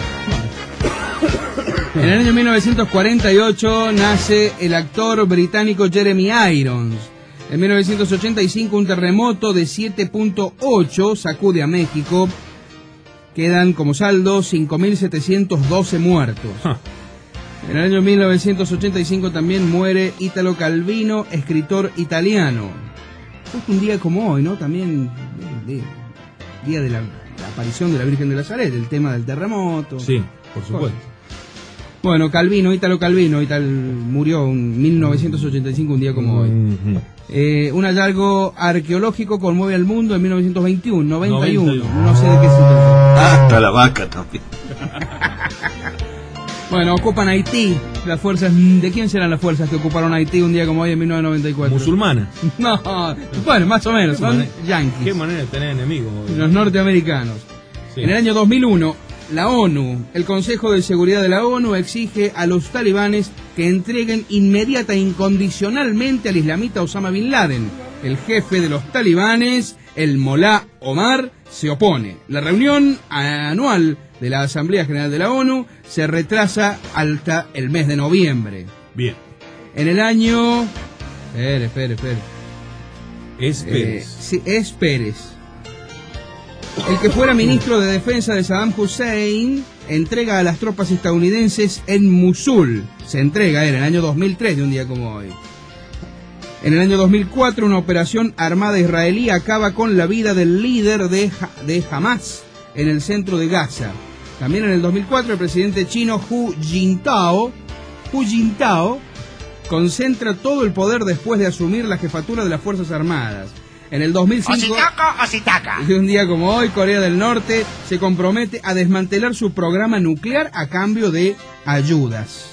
En el año mil novecientos cuarenta y ocho nace el actor británico Jeremy Irons. En mil novecientos ochenta y cinco un terremoto de siete punto ocho sacude a México. Quedan como saldo cinco mil setecientos doce muertos. Huh. En el año mil novecientos ochenta y cinco también muere Italo Calvino, escritor italiano. Justo un día como hoy, ¿no? También de, día de la, la aparición de la Virgen de Nazaret, el tema del terremoto. Sí, por supuesto. Bueno, Calvino, Italo Calvino, Ital, murió en mil novecientos ochenta y cinco, un día como hoy. Uh-huh. Eh, un hallazgo arqueológico conmueve al mundo en mil novecientos veintiuno, noventa y uno. noventa y uno. No sé de qué se trata. Hasta la vaca también. Bueno, ocupan Haití. Las fuerzas, ¿de quién serán las fuerzas que ocuparon Haití un día como hoy en mil novecientos noventa y cuatro? Musulmanas. No, bueno, más o menos, son yanquis. Qué manera de tener enemigos. Los norteamericanos. Sí. En el año dos mil uno La ONU, el Consejo de Seguridad de la ONU exige a los talibanes que entreguen inmediata e incondicionalmente al islamita Osama Bin Laden. El jefe de los talibanes, el Molá Omar, se opone. La reunión anual de la Asamblea General de la ONU se retrasa hasta el mes de noviembre. Bien. En el año... Espere, espere, espere. Es Pérez. Eh, sí, es Pérez. El que fuera ministro de Defensa de Saddam Hussein entrega a las tropas estadounidenses en Mosul. Se entrega en el año dos mil tres, de un día como hoy. En el año dos mil cuatro, una operación armada israelí acaba con la vida del líder de, ha de Hamas en el centro de Gaza. También en el dos mil cuatro, el presidente chino Hu Jintao, Hu Jintao concentra todo el poder después de asumir la jefatura de las Fuerzas Armadas. En el dos mil cinco, y un día como hoy, Corea del Norte se compromete a desmantelar su programa nuclear a cambio de ayudas.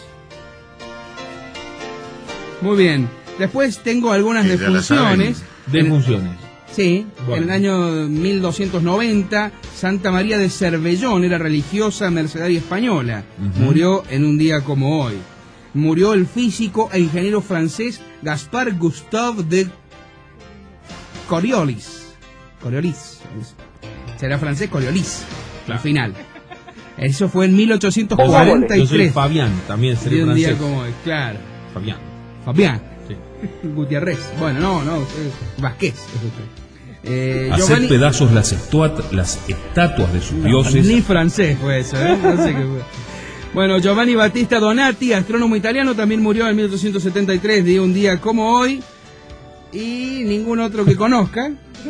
Muy bien. Después tengo algunas defunciones. Defunciones. Sí, bueno. En el año mil doscientos noventa, Santa María de Cervellón era religiosa mercedaria española. Uh-huh. Murió en un día como hoy. Murió el físico e ingeniero francés Gaspard Gustave de Coriolis. Coriolis. Será francés Coriolis. Claro. Al final. Eso fue en mil ochocientos cuarenta y tres. Yo soy Fabián, también sería un francés. día como hoy, claro. Fabián. Fabián. Sí. Gutiérrez. Bueno, no, no, usted, Vázquez es usted. Eh, Hacer Giovanni... pedazos las, estuat, las estatuas de sus no, dioses. Ni francés fue eso, ¿eh? No sé qué fue. Bueno, Giovanni Battista Donati, astrónomo italiano, también murió en mil ochocientos setenta y tres, de un día como hoy. Y ningún otro que conozca.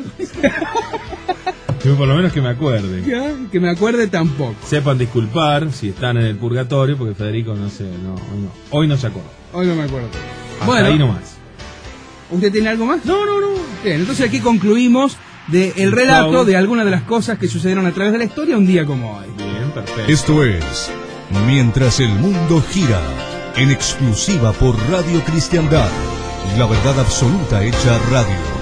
Yo por lo menos que me acuerde. ¿Ya? Que me acuerde tampoco. Sepan disculpar si están en el purgatorio, porque Federico no sé, no, hoy no, hoy no se acuerda. Hoy no me acuerdo. Hasta bueno, ahí nomás. ¿Usted tiene algo más? No, no, no. Bien, entonces aquí concluimos de el relato de algunas de las cosas que sucedieron a través de la historia un día como hoy. Bien, perfecto. Esto es Mientras el Mundo Gira, en exclusiva por Radio Cristiandad, la verdad absoluta hecha radio.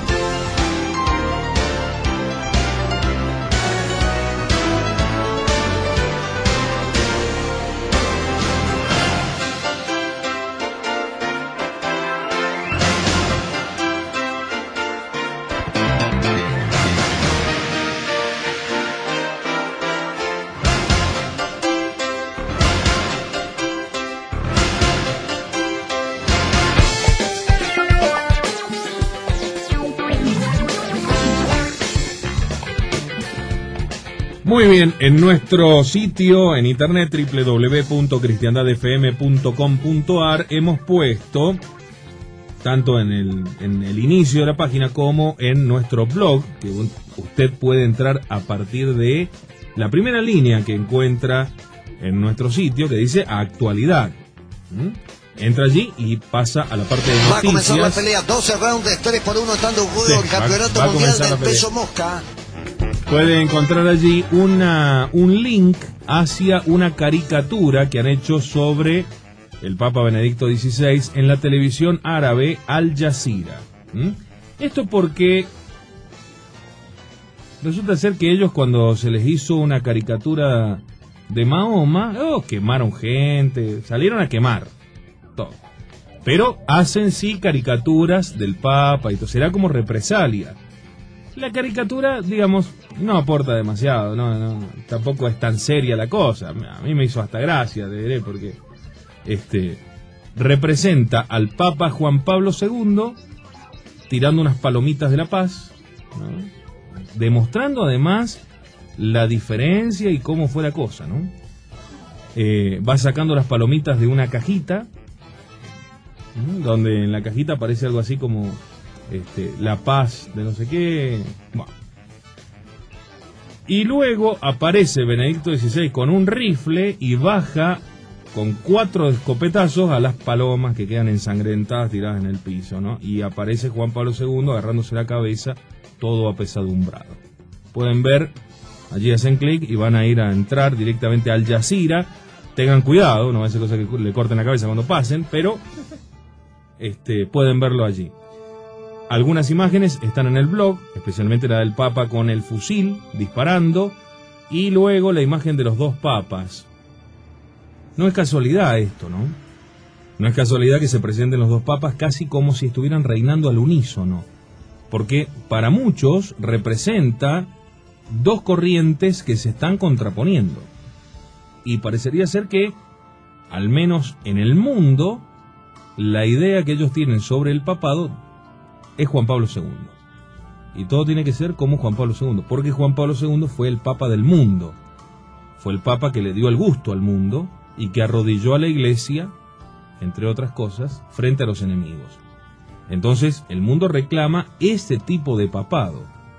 Muy bien, en nuestro sitio en internet doble u doble u doble u punto cristiandad f m punto com punto a r hemos puesto, tanto en el, en el inicio de la página como en nuestro blog, que usted puede entrar a partir de la primera línea que encuentra en nuestro sitio, que dice actualidad. ¿Mm? Entra allí y pasa a la parte de noticias. Va a comenzar la pelea, doce rounds, tres por uno, estando en juego el campeonato va, va mundial del pelea. peso mosca. Puede encontrar allí una, un link hacia una caricatura que han hecho sobre el Papa Benedicto dieciséis en la televisión árabe Al Jazeera. ¿Mm? Esto porque resulta ser que ellos, cuando se les hizo una caricatura de Mahoma, oh, quemaron gente, salieron a quemar todo. Pero hacen sí caricaturas del Papa y todo, será como represalia. La caricatura, digamos, no aporta demasiado, no, no, tampoco es tan seria la cosa. A mí me hizo hasta gracia, te diré, porque este representa al Papa Juan Pablo segundo tirando unas palomitas de la paz, ¿no? Demostrando además la diferencia y cómo fue la cosa, ¿no? Eh, va sacando las palomitas de una cajita, ¿no? Donde en la cajita aparece algo así como Este, la paz de no sé qué. Bueno. Y luego aparece Benedicto dieciséis con un rifle y baja con cuatro escopetazos a las palomas que quedan ensangrentadas tiradas en el piso, ¿no? Y aparece Juan Pablo segundo agarrándose la cabeza, todo apesadumbrado. Pueden ver, allí hacen clic y van a ir a entrar directamente al Al Jazeera. Tengan cuidado, no va a ser cosa que le corten la cabeza cuando pasen, pero este, pueden verlo allí. Algunas imágenes están en el blog, especialmente la del Papa con el fusil disparando. Y luego la imagen de los dos papas. No es casualidad esto, ¿no? No es casualidad que se presenten los dos papas casi como si estuvieran reinando al unísono. Porque para muchos representa dos corrientes que se están contraponiendo. Y parecería ser que, al menos en el mundo, la idea que ellos tienen sobre el papado es Juan Pablo segundo. Y todo tiene que ser como Juan Pablo segundo, porque Juan Pablo segundo fue el papa del mundo. Fue el papa que le dio el gusto al mundo y que arrodilló a la iglesia, entre otras cosas, frente a los enemigos. Entonces, el mundo reclama este tipo de papado,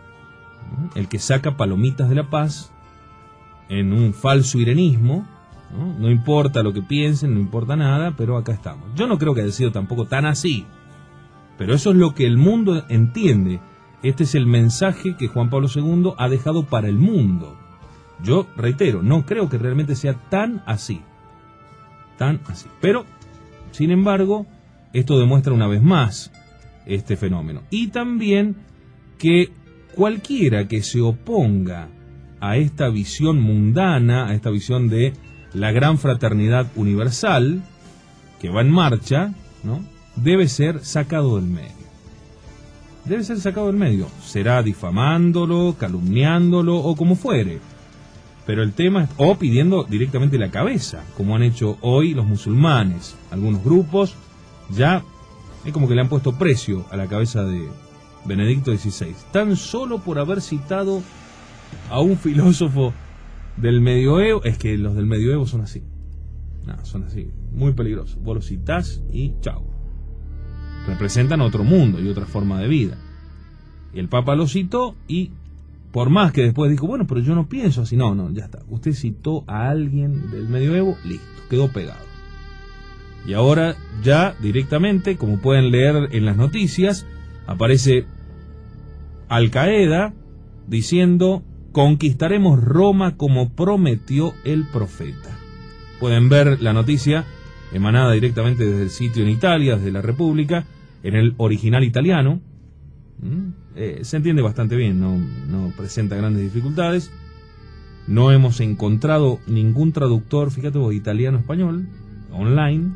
el que saca palomitas de la paz en un falso irenismo, ¿no? No importa lo que piensen, no importa nada, pero acá estamos. Yo no creo que haya sido tampoco tan así, pero eso es lo que el mundo entiende. Este es el mensaje que Juan Pablo segundo ha dejado para el mundo. Yo reitero, no creo que realmente sea tan así, tan así. Pero, sin embargo, esto demuestra una vez más este fenómeno. Y también que cualquiera que se oponga a esta visión mundana, a esta visión de la gran fraternidad universal que va en marcha, ¿no?, debe ser sacado del medio. Debe ser sacado del medio. Será difamándolo, calumniándolo o como fuere. Pero el tema es, o pidiendo directamente la cabeza, como han hecho hoy los musulmanes. Algunos grupos ya es como que le han puesto precio a la cabeza de Benedicto dieciséis, tan solo por haber citado a un filósofo del medioevo. Es que los del medioevo son así. No, son así, muy peligrosos. Vos los citás y chao. Representan otro mundo y otra forma de vida. Y el Papa lo citó y, por más que después dijo, bueno, pero yo no pienso así. No, no, ya está. Usted citó a alguien del medioevo, listo, quedó pegado. Y ahora ya directamente, como pueden leer en las noticias, aparece Al Qaeda diciendo: conquistaremos Roma como prometió el profeta. Pueden ver la noticia emanada directamente desde el sitio en Italia, desde la República, en el original italiano. ¿Mm? Eh, se entiende bastante bien, no, no presenta grandes dificultades. No hemos encontrado ningún traductor, fíjate vos, italiano-español, online.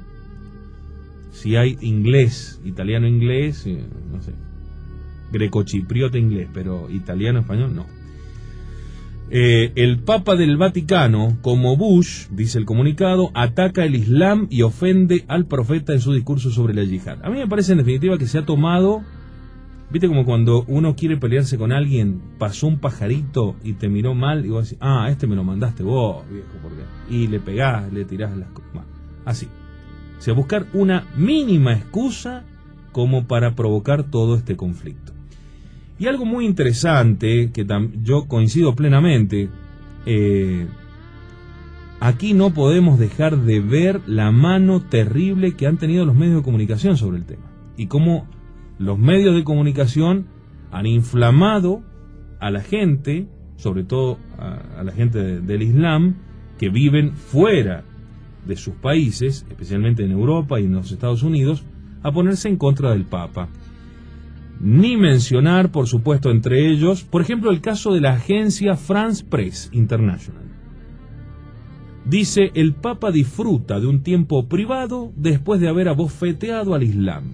Si hay inglés, italiano-inglés, eh, no sé, greco-chipriota-inglés, pero italiano-español no. Eh, el Papa del Vaticano, como Bush, dice el comunicado, ataca el Islam y ofende al profeta en su discurso sobre la yihad. A mí me parece en definitiva que se ha tomado, viste, como cuando uno quiere pelearse con alguien, pasó un pajarito y te miró mal y vos decís, ah, este me lo mandaste vos, viejo, porque... y le pegás, le tirás las cosas, bueno, así. O sea, buscar una mínima excusa como para provocar todo este conflicto. Y algo muy interesante, que yo coincido plenamente, eh, aquí no podemos dejar de ver la mano terrible que han tenido los medios de comunicación sobre el tema. Y cómo los medios de comunicación han inflamado a la gente, sobre todo a, a la gente de, del Islam, que viven fuera de sus países, especialmente en Europa y en los Estados Unidos, a ponerse en contra del Papa. Ni mencionar, por supuesto, entre ellos, por ejemplo, el caso de la agencia France Press International. Dice, el Papa disfruta de un tiempo privado después de haber abofeteado al Islam.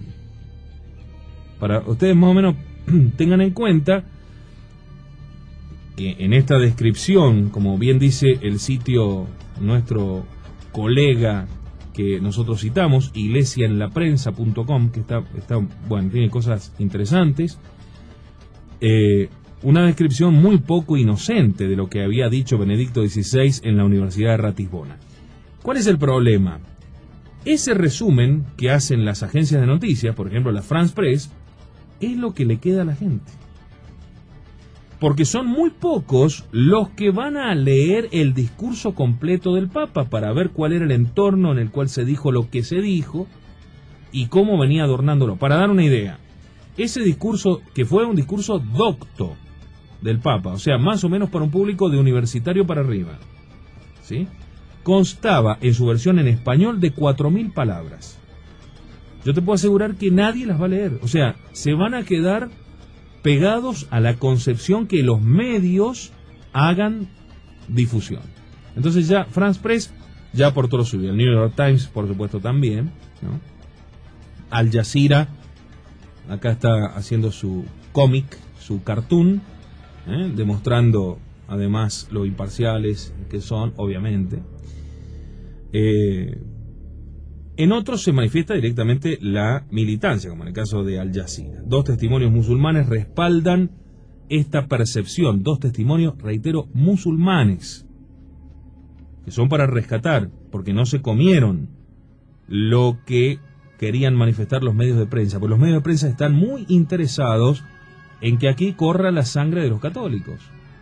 Para ustedes más o menos tengan en cuenta que en esta descripción, como bien dice el sitio, nuestro colega que nosotros citamos, iglesia en la prensa punto com, que está, está, bueno, tiene cosas interesantes, eh, una descripción muy poco inocente de lo que había dicho Benedicto dieciséis en la Universidad de Ratisbona. ¿Cuál es el problema? Ese resumen que hacen las agencias de noticias, por ejemplo la France Press, es lo que le queda a la gente. Porque son muy pocos los que van a leer el discurso completo del Papa para ver cuál era el entorno en el cual se dijo lo que se dijo y cómo venía adornándolo. Para dar una idea, ese discurso, que fue un discurso docto del Papa, o sea, más o menos para un público de universitario para arriba, ¿sí?, constaba en su versión en español de cuatro mil palabras. Yo te puedo asegurar que nadie las va a leer. O sea, se van a quedar pegados a la concepción que los medios hagan difusión. Entonces ya France Press ya aportó lo suyo, el New York Times por supuesto también, ¿no? Al Jazeera acá está haciendo su cómic, su cartoon, ¿eh? Demostrando además lo imparciales que son, obviamente. Eh, en otros se manifiesta directamente la militancia, como en el caso de Al Jazeera. Dos testimonios musulmanes respaldan esta percepción, dos testimonios, reitero, musulmanes, que son para rescatar, porque no se comieron lo que querían manifestar los medios de prensa, porque los medios de prensa están muy interesados en que aquí corra la sangre de los católicos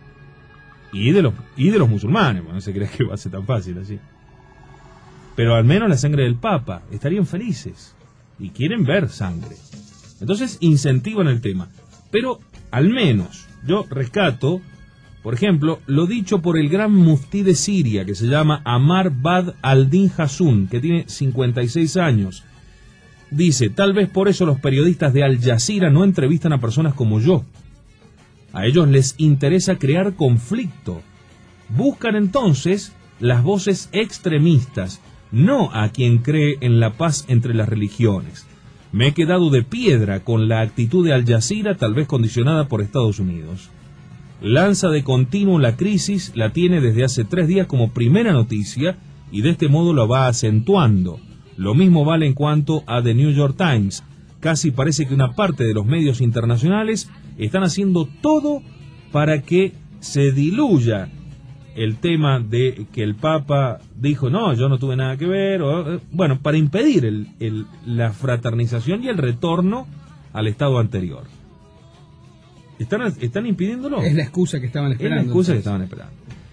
y de los y de los musulmanes. Bueno, no se cree que va a ser tan fácil así, pero al menos la sangre del Papa. Estarían felices y quieren ver sangre, entonces incentivan el tema. Pero al menos yo rescato, por ejemplo, lo dicho por el gran muftí de Siria, que se llama Amar Bad al-Din Hassun, que tiene cincuenta y seis años. Dice, tal vez por eso los periodistas de Al Jazeera no entrevistan a personas como yo. A ellos les interesa crear conflicto. Buscan entonces las voces extremistas, no a quien cree en la paz entre las religiones. Me he quedado de piedra con la actitud de Al Jazeera, tal vez condicionada por Estados Unidos. Lanza de continuo la crisis, la tiene desde hace tres días como primera noticia y de este modo lo va acentuando. Lo mismo vale en cuanto a The New York Times. Casi parece que una parte de los medios internacionales están haciendo todo para que se diluya el tema de que el Papa dijo, no, yo no tuve nada que ver, o, bueno, para impedir el, el, la fraternización y el retorno al estado anterior. ¿Están, están impidiéndolo? Es la excusa que estaban esperando. Es la excusa que estaban esperando.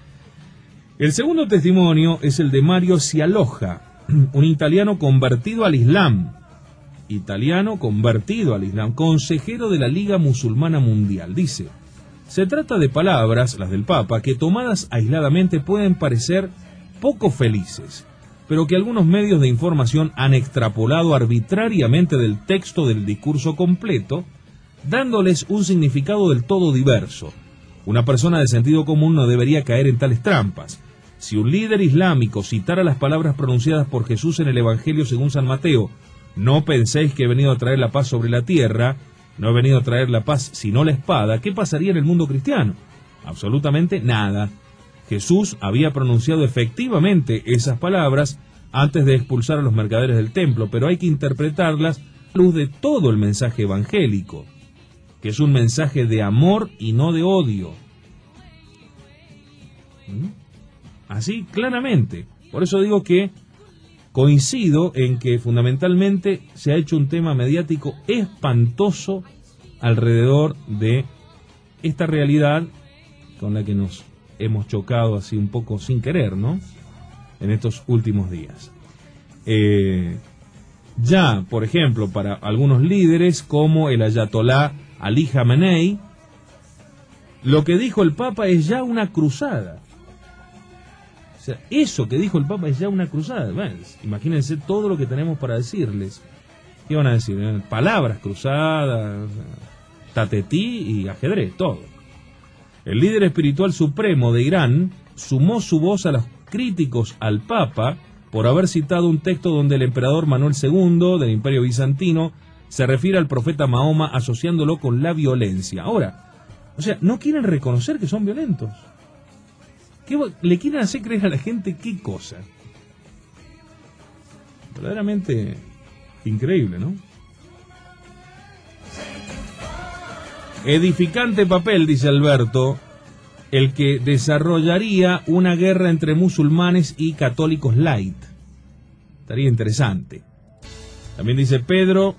El segundo testimonio es el de Mario Cialoja, un italiano convertido al Islam, italiano convertido al Islam, consejero de la Liga Musulmana Mundial. Dice, se trata de palabras, las del Papa, que tomadas aisladamente pueden parecer poco felices, pero que algunos medios de información han extrapolado arbitrariamente del texto del discurso completo, dándoles un significado del todo diverso. Una persona de sentido común no debería caer en tales trampas. Si un líder islámico citara las palabras pronunciadas por Jesús en el Evangelio según San Mateo, no penséis que he venido a traer la paz sobre la tierra, no he venido a traer la paz sino la espada, ¿qué pasaría en el mundo cristiano? Absolutamente nada. Jesús había pronunciado efectivamente esas palabras antes de expulsar a los mercaderes del templo, pero hay que interpretarlas a la luz de todo el mensaje evangélico, que es un mensaje de amor y no de odio. ¿Mm? Así, claramente. Por eso digo que coincido en que fundamentalmente se ha hecho un tema mediático espantoso alrededor de esta realidad con la que nos hemos chocado así un poco sin querer, ¿no? En estos últimos días. Eh, ya, por ejemplo, para algunos líderes como el ayatolá Ali Khamenei, lo que dijo el Papa es ya una cruzada. O sea, eso que dijo el Papa es ya una cruzada. Bueno, imagínense todo lo que tenemos para decirles. ¿Qué van a decir? Palabras cruzadas, tatetí y ajedrez, todo. El líder espiritual supremo de Irán sumó su voz a los críticos al Papa por haber citado un texto donde el emperador Manuel segundo del Imperio Bizantino se refiere al profeta Mahoma asociándolo con la violencia. Ahora, o sea, no quieren reconocer que son violentos. ¿Qué le quieren hacer creer a la gente qué cosa? Verdaderamente increíble, ¿no? Edificante papel, dice Alberto, el que desarrollaría una guerra entre musulmanes y católicos light. Estaría interesante. También dice Pedro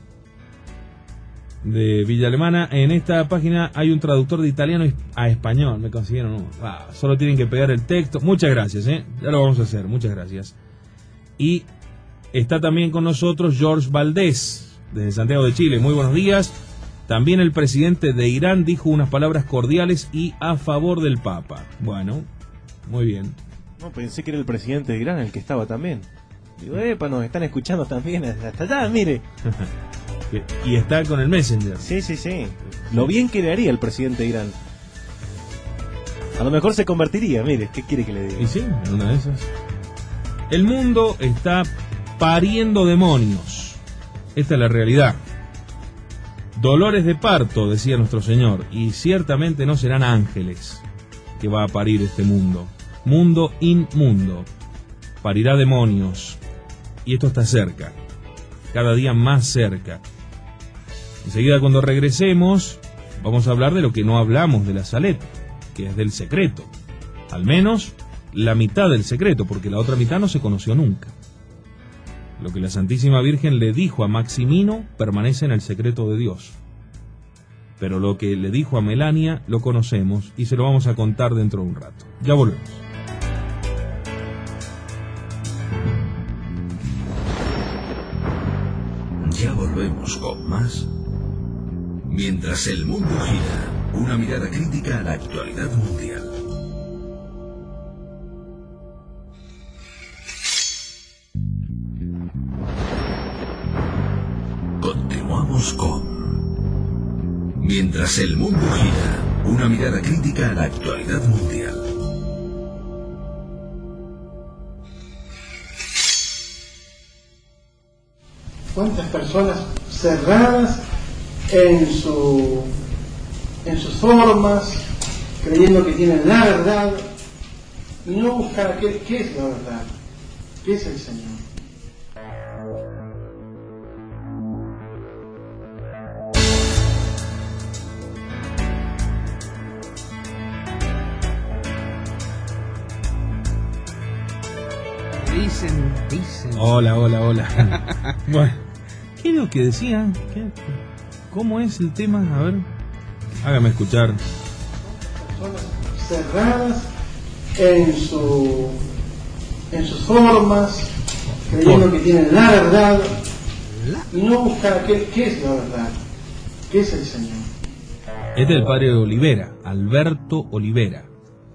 de Villa Alemana, en esta página hay un traductor de italiano a español, me consiguieron uno. Ah, solo tienen que pegar el texto. Muchas gracias, ¿eh? Ya lo vamos a hacer, muchas gracias. Y está también con nosotros George Valdés, desde Santiago de Chile. Muy buenos días. También el presidente de Irán dijo unas palabras cordiales y a favor del Papa. Bueno, muy bien. No, pensé que era el presidente de Irán el que estaba también. Digo, epa, nos están escuchando también hasta allá, mire. Y está con el Messenger. Sí, sí, sí. Lo bien que le haría el presidente de Irán. A lo mejor se convertiría, mire, ¿qué quiere que le diga? Y sí, en una de esas. El mundo está pariendo demonios. Esta es la realidad. Dolores de parto, decía nuestro Señor, y ciertamente no serán ángeles que va a parir este mundo. Mundo inmundo. Parirá demonios. Y esto está cerca. Cada día más cerca. Enseguida, cuando regresemos, vamos a hablar de lo que no hablamos de la Salet, que es del secreto. Al menos la mitad del secreto, porque la otra mitad no se conoció nunca. Lo que la Santísima Virgen le dijo a Maximino permanece en el secreto de Dios. Pero lo que le dijo a Melania lo conocemos y se lo vamos a contar dentro de un rato. Ya volvemos. Ya volvemos con más. Mientras el mundo gira, una mirada crítica a la actualidad mundial. Continuamos con Mientras el mundo gira, una mirada crítica a la actualidad mundial. ¿Cuántas personas cerradas en su en sus formas, creyendo que tienen la verdad, y no buscan aquel que es la verdad, que es el Señor? Dicen, dicen. Hola, hola, hola. Bueno, ¿qué es lo que decía? ¿Qué? ¿Cómo es el tema? A ver, hágame escuchar. Personas cerradas en su en sus formas, creyendo que tienen la verdad, y no buscan aquel que es la verdad, que es el Señor. Este es el padre de Olivera, Alberto Olivera,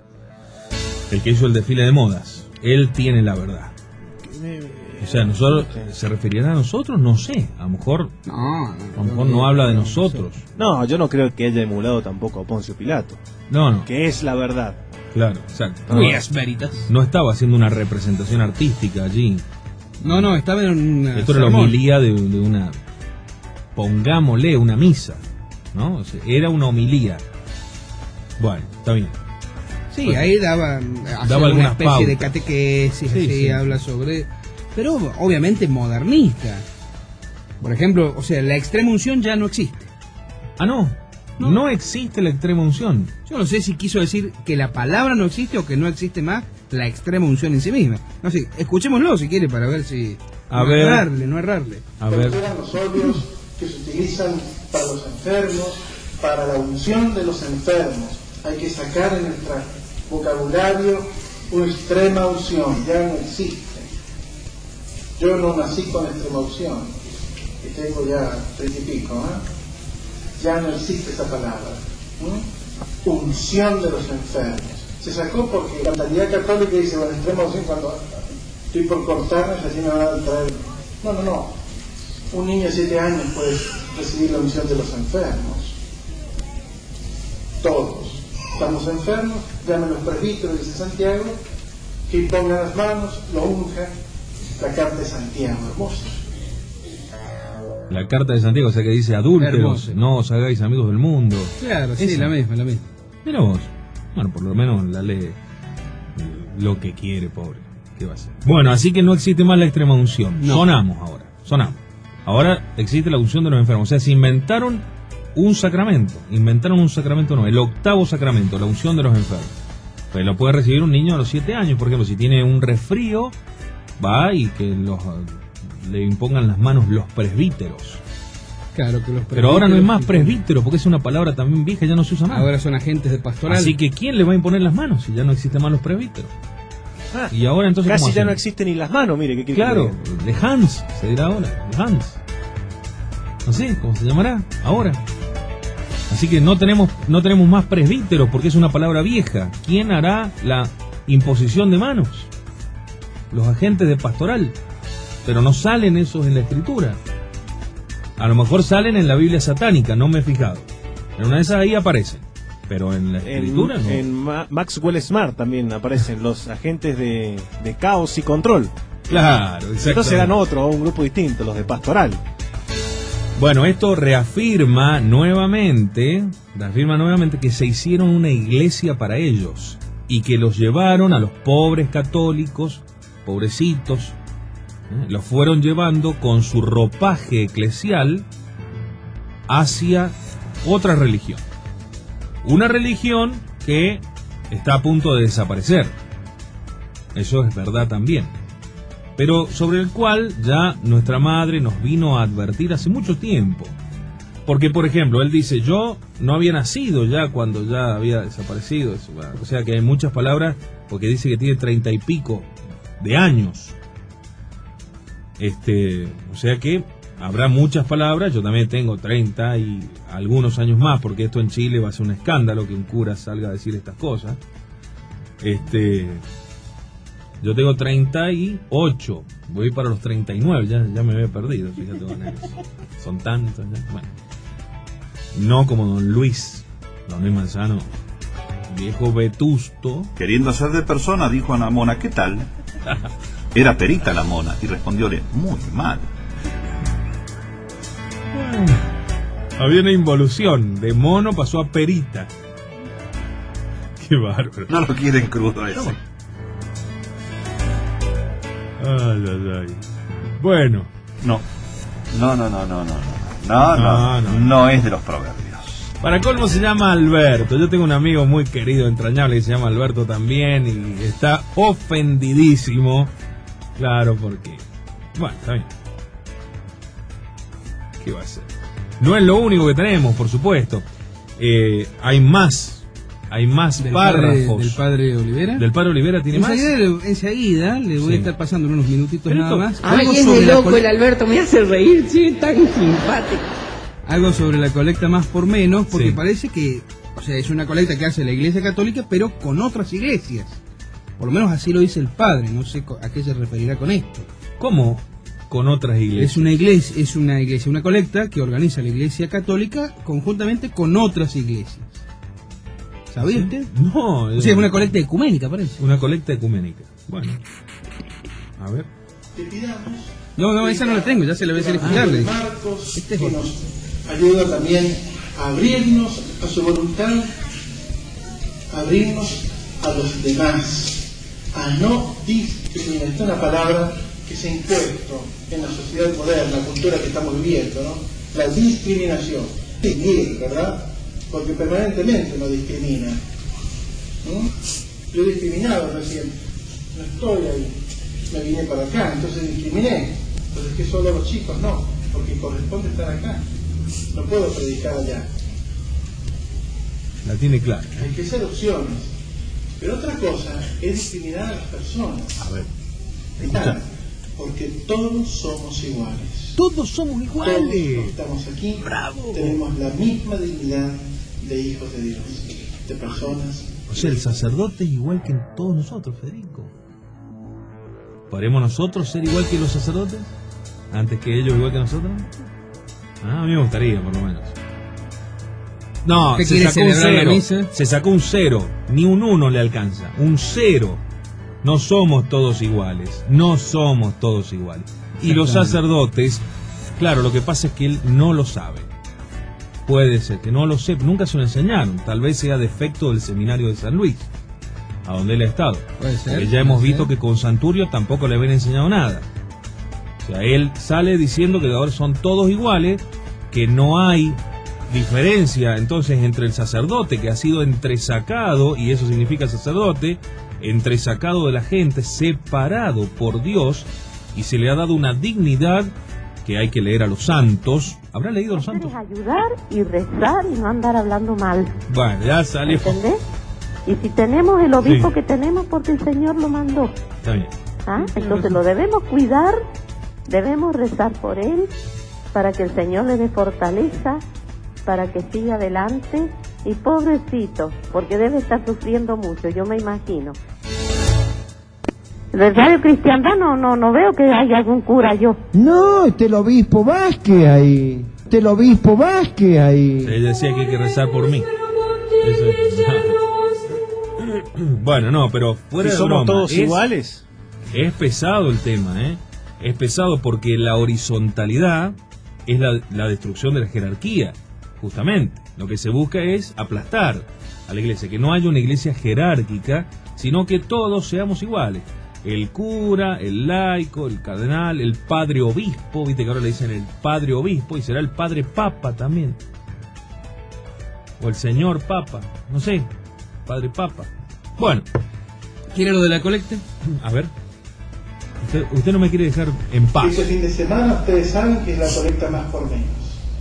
el que hizo el desfile de modas. Él tiene la verdad. O sea, nosotros, ¿se referirá a nosotros? No sé, a lo mejor no, a lo mejor no habla de nosotros. No, yo no creo que haya emulado tampoco a Poncio Pilato. No, no. Que es la verdad. Claro, exacto. No, veritas. No estaba haciendo una representación artística allí. No, no, estaba en una... Esto era la homilía de, de una... Pongámosle una misa, ¿no? O sea, era una homilía. Bueno, está bien. Sí, bueno, ahí daba, daba una especie pautas de catequesis, sí, así, sí. habla sobre... Pero obviamente modernista. Por ejemplo, o sea, la extrema unción ya no existe. Ah, no. No, no existe la extrema unción. Yo no sé si quiso decir que la palabra no existe o que no existe más la extrema unción en sí misma. No sé, escuchémoslo si quiere para ver si... A no ver. errarle, no errarle. A ver. Eran los óleos que se utilizan para los enfermos, para la unción de los enfermos. Hay que sacar en nuestro vocabulario una extrema unción, ya no existe. Yo no nací con extrema unción, que tengo ya treinta y pico, ¿eh? Ya no existe esa palabra. ¿eh? Unción de los enfermos. Se sacó porque la mentalidad católica dice, bueno, extrema unción cuando estoy por cortarnos, así me van a traer. No, no, no. Un niño de siete años puede recibir la unción de los enfermos. Todos. Estamos enfermos, llamen los presbíteros, dice Santiago, que pongan las manos, lo unjan. La carta de Santiago, hermoso. La carta de Santiago, o sea que dice adúlteros, Hermoso. no os hagáis amigos del mundo. Claro, sí, Esa. la misma, la misma. Mira vos. Bueno, por lo menos la lee lo que quiere, pobre. ¿Qué va a hacer? Bueno, así que no existe más la extrema unción. No. Sonamos ahora, sonamos. Ahora existe la unción de los enfermos. O sea, se inventaron un sacramento. Inventaron un sacramento, no, el octavo sacramento, la unción de los enfermos. Pues lo puede recibir un niño a los siete años, por ejemplo, si tiene un resfrío, va y que los, le impongan las manos los presbíteros. Claro que los Pero ahora no es más presbítero, porque es una palabra también vieja, ya no se usa más. Ahora son agentes de pastoral. Así que ¿quién le va a imponer las manos si ya no existen más los presbíteros? Ah, y ahora entonces casi ¿cómo ya hacen? no existen ni las manos, mire, ¿qué quiere Claro, que le de Hans, se dirá ahora, de Hans. No sé, ¿cómo se llamará? Ahora. Así que no tenemos, no tenemos más presbíteros porque es una palabra vieja. ¿Quién hará la imposición de manos? Los agentes de pastoral. Pero no salen esos en la escritura. A lo mejor salen en la Biblia satánica, no me he fijado. En una de esas ahí aparecen. Pero en la escritura en, no. En Ma- Maxwell Smart también aparecen los agentes de, de caos y control. Claro, exactamente. Entonces eran otro, un grupo distinto, los de pastoral. Bueno, esto reafirma nuevamente, reafirma nuevamente que se hicieron una iglesia para ellos y que los llevaron a los pobres católicos, pobrecitos, ¿eh? Los fueron llevando con su ropaje eclesial hacia otra religión. Una religión que está a punto de desaparecer. Eso es verdad también. Pero sobre el cual ya nuestra madre nos vino a advertir hace mucho tiempo. Porque, por ejemplo, él dice, yo no había nacido ya cuando ya había desaparecido. Eso, o sea que hay muchas palabras, porque dice que tiene treinta y pico de años. Este, o sea que habrá muchas palabras, yo también tengo treinta y algunos años más, porque esto en Chile va a ser un escándalo que un cura salga a decir estas cosas. Este... Yo tengo treinta y ocho, voy para los treinta y nueve, ya, ya me había perdido, fíjate con eso. Son tantos, ya. Bueno. No como don Luis, don Luis Manzano, viejo vetusto. Queriendo ser de persona, dijo a la mona, ¿qué tal? Era perita la mona, y respondióle, muy mal. Había una involución, de mono pasó a perita. Qué bárbaro. No lo quieren crudo eso. Ay, ay, ay. Bueno. No. No, no, no, no, no. No, no, no, no, no es de los proverbios. Para colmo se llama Alberto. Yo tengo un amigo muy querido, entrañable, que se llama Alberto también, y está ofendidísimo. Claro, porque... Bueno, está bien. ¿Qué va a ser? No es lo único que tenemos, por supuesto. Eh, hay más. Hay más del párrafos. Padre, ¿Del padre Olivera? ¿Del padre Olivera tiene enseguida, más? Enseguida le voy sí. a estar pasando unos minutitos Pero nada más. Ay, es de loco el Alberto, me hace reír, sí, tan simpático. Algo sobre la colecta más por menos, porque sí. parece que, o sea, es una colecta que hace la Iglesia Católica, pero con otras iglesias. Por lo menos así lo dice el padre, no sé a qué se referirá con esto. ¿Cómo? Con otras iglesias. Es una iglesia, es una iglesia, una colecta que organiza la Iglesia Católica conjuntamente con otras iglesias. ¿Sabía usted? No. O sea, es una colecta ecuménica, parece. Una colecta ecuménica. Bueno. A ver. Te pidamos. No, no, esa no la tengo, ya se la voy a hacer explicarle. Marcos, este es que nos ayuda también a abrirnos a su voluntad, a abrirnos a los demás, a no discriminar. Esta es una palabra que se ha impuesto en la sociedad moderna, la cultura que estamos viviendo, ¿no? La discriminación. Discriminar, ¿verdad? Porque permanentemente nos discrimina. ¿no? Yo he discriminado recién, no estoy ahí, me vine para acá, entonces discriminé. Entonces que solo los chicos no, porque corresponde estar acá, no puedo predicar allá. La tiene clara. Hay que hacer opciones, pero otra cosa es discriminar a las personas. A ver, escucha. Porque todos somos iguales. Todos somos iguales. Todos los que estamos aquí. Bravo. Tenemos la misma dignidad de hijos de Dios, de personas. O sea, el sacerdote es igual que todos nosotros, Federico. ¿Podremos nosotros ser igual que los sacerdotes? ¿Antes que ellos igual que nosotros? Ah, a mí me gustaría, por lo menos. No, se sacó un cero. Se sacó un cero. Ni un uno le alcanza. Un cero. No somos todos iguales. No somos todos iguales. Y los sacerdotes, claro, lo que pasa es que él no lo sabe. Puede ser que no lo sepa, nunca se lo enseñaron. Tal vez sea defecto del seminario de San Luis, a donde él ha estado. Puede ser, Porque ya puede hemos ser. visto que con Santurio tampoco le habían enseñado nada. O sea, él sale diciendo que ahora son todos iguales, que no hay diferencia entonces entre el sacerdote que ha sido entresacado, y eso significa sacerdote, entresacado de la gente, separado por Dios, y se le ha dado una dignidad que hay que leer a los santos. ¿Habrá leído a los santos? Ayudar y rezar y no andar hablando mal. Bueno, ya salió. ¿Entendés? Y si tenemos el obispo sí. que tenemos porque el Señor lo mandó. Está bien. ¿Ah? Entonces lo debemos cuidar, debemos rezar por él, para que el Señor le dé fortaleza, para que siga adelante. Y pobrecito, porque debe estar sufriendo mucho, yo me imagino. ¿De Radio Cristiandad no, no, no veo que haya algún cura yo? No, este el obispo Vázquez ahí. Este el obispo Vázquez ahí. Ella decía que hay que rezar por mí. Bueno, no, pero fuera si de somos broma, todos es, iguales. Es pesado el tema, ¿eh? Es pesado porque la horizontalidad es la, la destrucción de la jerarquía, justamente. Lo que se busca es aplastar a la iglesia, que no haya una iglesia jerárquica, sino que todos seamos iguales. El cura, el laico, el cardenal, el padre obispo, viste que ahora le dicen el padre obispo, y será el padre papa también. O el señor papa, no sé, padre papa. Bueno. ¿Quiere lo de la colecta? A ver. Usted, usted no me quiere dejar en paz. Este fin de semana ustedes saben que es la colecta más por menos.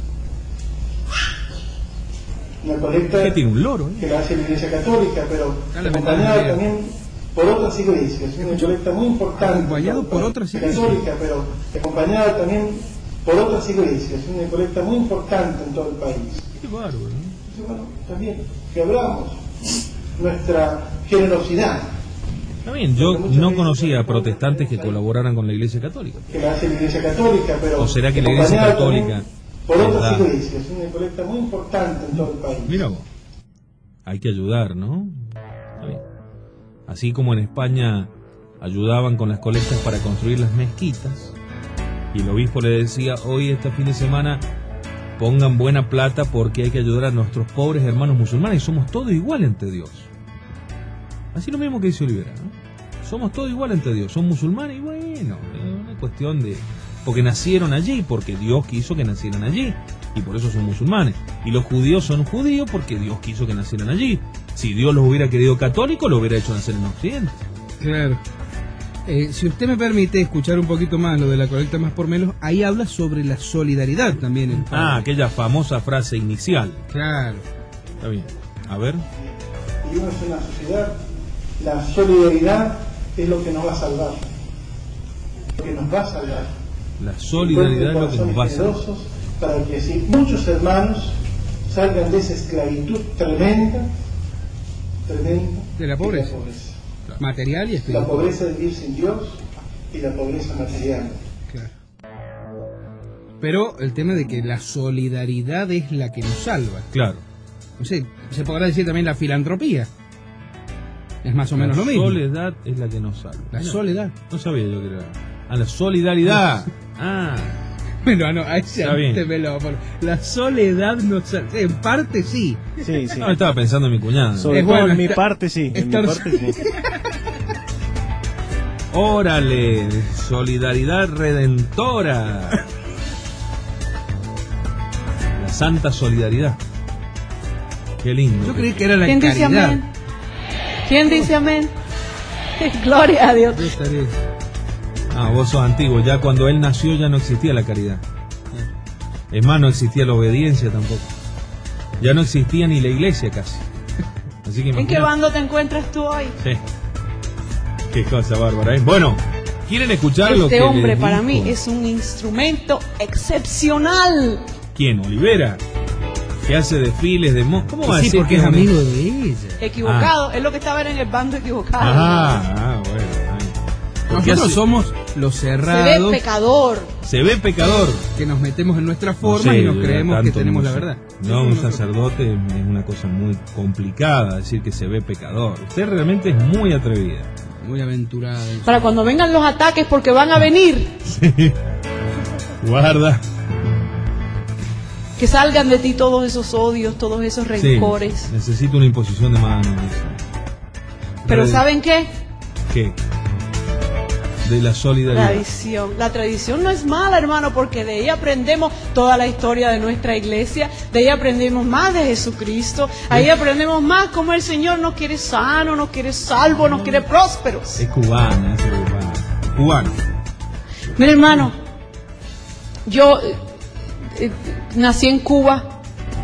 La colecta ¿Qué tiene un loro? ¿eh? Que la hace la Iglesia Católica, pero acompañada también por otras iglesias. Es una colecta muy importante. Acompañado por otras iglesias. Católica, pero acompañada también por otras iglesias. Es una colecta muy importante en todo el país. Qué bárbaro, ¿no? Entonces, bueno, también que hablamos nuestra generosidad. Está bien, yo no conocía protestantes que colaboraran con la Iglesia Católica. Que la hace la Iglesia Católica, pero ¿O será que la Iglesia Católica por otras da... iglesias? Es una colecta muy importante en todo el país. Mira vos, hay que ayudar, ¿no? Está bien. Así como en España ayudaban con las colectas para construir las mezquitas, y el obispo le decía, hoy este fin de semana pongan buena plata porque hay que ayudar a nuestros pobres hermanos musulmanes y somos todos iguales ante Dios. Así lo mismo que dice Olivera, ¿no? Somos todos iguales ante Dios, son musulmanes y bueno, es una cuestión de... porque nacieron allí, porque Dios quiso que nacieran allí, y por eso son musulmanes. Y los judíos son judíos porque Dios quiso que nacieran allí. Si Dios los hubiera querido católicos, los hubiera hecho nacer en Occidente. Claro. Eh, si usted me permite escuchar un poquito más lo de la colecta más por menos, ahí habla sobre la solidaridad también. El ah, aquella famosa frase inicial. Claro. Está bien. A ver. Vivimos en una sociedad, la solidaridad es lo que nos va a salvar. Lo que nos va a salvar. La solidaridad es lo que nos va a salvar. Para que así muchos hermanos salgan de esa esclavitud tremenda, tremenda de la pobreza, de la pobreza. Material y espiritual. La pobreza de vivir sin Dios y la pobreza material. Claro. Pero el tema de que la solidaridad es la que nos salva. Claro. No sé, se podrá decir también la filantropía. Es más o menos la lo mismo. La soledad es la que nos salva. La Mira, soledad. No sabía yo que era. Ah, la solidaridad. Ah. Bueno, no, ahí se me lo por... La soledad no salva. En parte sí. Sí, sí. No, estaba pensando en mi cuñada. Sobre es todo bueno, en mi esta... parte sí. En Estar... mi parte sí. Órale, solidaridad redentora. La santa solidaridad. Qué lindo. Yo creí que era la ¿Quién caridad. Dice amén? ¿Quién dice amén? Gloria a Dios. Ah, vos sos antiguo. Ya cuando él nació ya no existía la caridad. Es más, no existía la obediencia tampoco. Ya no existía ni la iglesia casi. Así que ¿En qué bando te encuentras tú hoy? Sí. Qué cosa bárbara, ¿eh? Bueno, ¿quieren escuchar este lo que Este hombre les para dijo? mí es un instrumento excepcional. ¿Quién? Olivera. Que hace desfiles de mo... ¿Cómo va a sí, decir porque que es un... amigo de ella? Equivocado, ah. Es lo que estaba en el bando equivocado. Ah, ah bueno. Nosotros hace... somos los cerrados. Se ve pecador. Se ve pecador. Que nos metemos en nuestra forma no sé, y nos creemos que tenemos no la verdad. No, un sacerdote es una cosa muy complicada decir que se ve pecador. Usted realmente es muy atrevida. Muy aventurada. Para cuando vengan los ataques, porque van a venir. Sí. Guarda. Que salgan de ti todos esos odios, todos esos rencores. Sí, necesito una imposición de manos. Pero Red... ¿saben qué? ¿Qué? De la solidaridad. Tradición. La tradición no es mala, hermano, porque de ella aprendemos toda la historia de nuestra iglesia, de ella aprendemos más de Jesucristo, ahí aprendemos más cómo el Señor nos quiere sano, nos quiere salvo, nos quiere prósperos. Es cubana, es cubana. Cubano. Mira, hermano, yo eh, nací en Cuba.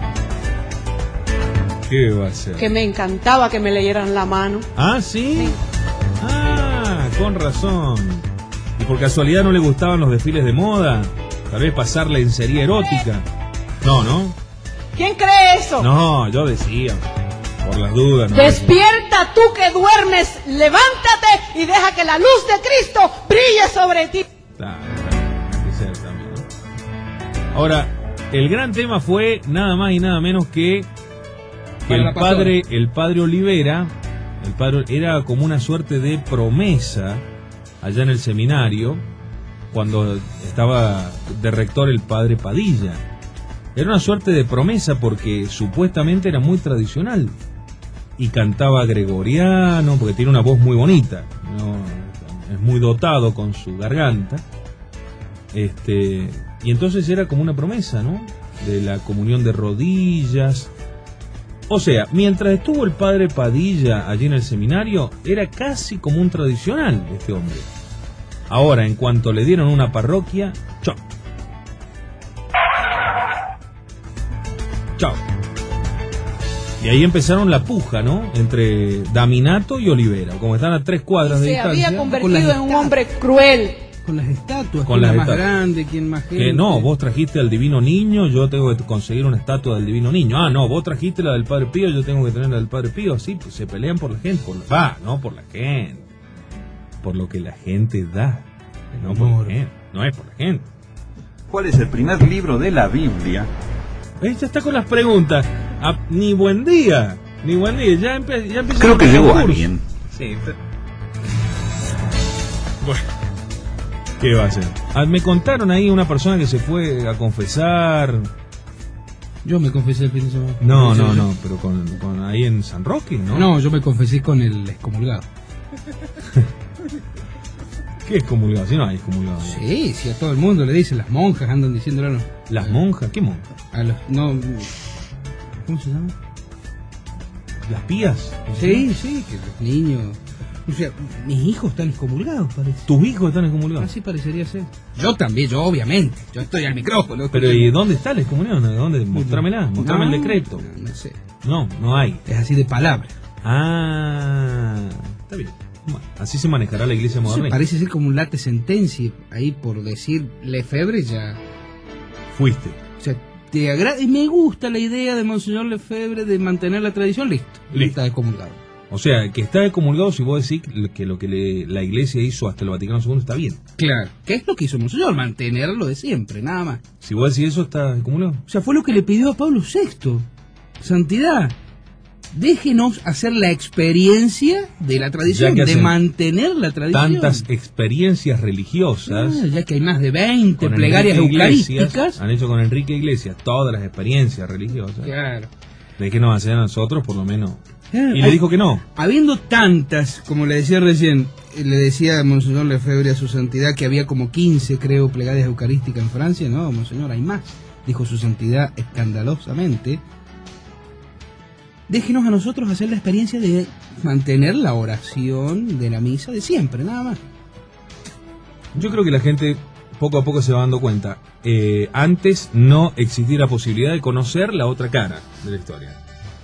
¿Qué va a hacer? Que me encantaba que me leyeran la mano. ¿Ah, sí? Sí. Ah, con razón. ¿Y por casualidad no le gustaban los desfiles de moda? Tal vez pasar lencería erótica. No, ¿no? ¿Quién cree eso? No, yo decía, por las dudas. ¿no? Despierta tú que duermes, levántate y deja que la luz de Cristo brille sobre ti. Claro, hay que ser también, ¿no? Ahora, el gran tema fue nada más y nada menos que que el padre, el padre Olivera, el padre era como una suerte de promesa allá en el seminario cuando estaba de rector el padre Padilla. Era una suerte de promesa porque supuestamente era muy tradicional y cantaba gregoriano porque tiene una voz muy bonita, ¿no? Es muy dotado con su garganta. Este, y entonces era como una promesa, ¿no? De la comunión de rodillas. O sea, mientras estuvo el padre Padilla allí en el seminario, era casi como un tradicional este hombre. Ahora, en cuanto le dieron una parroquia, chao. Chao. Y ahí empezaron la puja, ¿no? Entre Daminato y Olivera. Como están a tres cuadras de Se distancia. había convertido en un hombre cruel. Con las estatuas, Con quién las es más estatuas. grande, quién más gente. Que no, vos trajiste al divino niño, yo tengo que conseguir una estatua del divino niño. Ah, no, vos trajiste la del Padre Pío, yo tengo que tener la del Padre Pío. Así, pues se pelean por la gente. Por la, va, no por la gente. Por lo que la gente da. No por la gente. No es por la gente. ¿Cuál es el primer libro de la Biblia? Eh, ya está con las preguntas. Ah, ni buen día. Ni buen día. Ya, empe ya empieza Creo que el llegó concurso. alguien. Sí. Pero... Bueno. ¿Qué va a hacer? Ah, me contaron ahí una persona que se fue a confesar. Yo me confesé el fin de semana. No, no, no, pero con, con ahí en San Roque, ¿no? No, yo me confesé con el excomulgado. ¿Qué excomulgado? Si no hay excomulgado. Sí, sí, a todo el mundo le dicen, las monjas andan diciéndolo. ¿Las monjas? ¿Qué monjas? A los, no, ¿cómo se llama? ¿Las pías? Sí, sí, que los niños... O sea, mis hijos están excomulgados, parece. ¿Tus hijos están excomulgados? Así parecería ser. Yo también, yo obviamente. Yo estoy al micrófono. Pero ¿y dónde está la excomunión? ¿Dónde? Mostrámela, mostrame No, el decreto. No, no sé. No, no hay. Es así de palabra. Ah, está bien. Bueno, así se manejará la iglesia moderna. Sí, parece ser como un late sentencia ahí por decir Lefebvre ya. Fuiste. O sea, te agrada y me gusta la idea de Monseñor Lefebvre de mantener la tradición, listo. Listo. Está excomulgado. O sea, que está excomulgado si vos decís que lo que le, la iglesia hizo hasta el Vaticano segundo está bien. Claro. ¿Qué es lo que hizo Monseñor? Mantenerlo de siempre, nada más. Si vos decís eso, está excomulgado. O sea, fue lo que le pidió a Pablo sexto. Santidad, déjenos hacer la experiencia de la tradición, de mantener la tradición. Tantas experiencias religiosas. Ah, ya que hay más de veinte con plegarias Enrique eucarísticas. Iglesias, han hecho con Enrique Iglesias todas las experiencias religiosas. Claro. De que nos hacen a nosotros, por lo menos. Claro, Y le hay- dijo que no. Habiendo tantas, como le decía recién, eh, le decía a Monseñor Lefebvre a su santidad que había como quince, creo, plegarias eucarísticas en Francia. No, Monseñor, hay más. Dijo su santidad escandalosamente. Déjenos a nosotros hacer la experiencia de mantener la oración de la misa de siempre, nada más. Yo creo que la gente poco a poco se va dando cuenta. Eh, antes no existía la posibilidad de conocer la otra cara de la historia.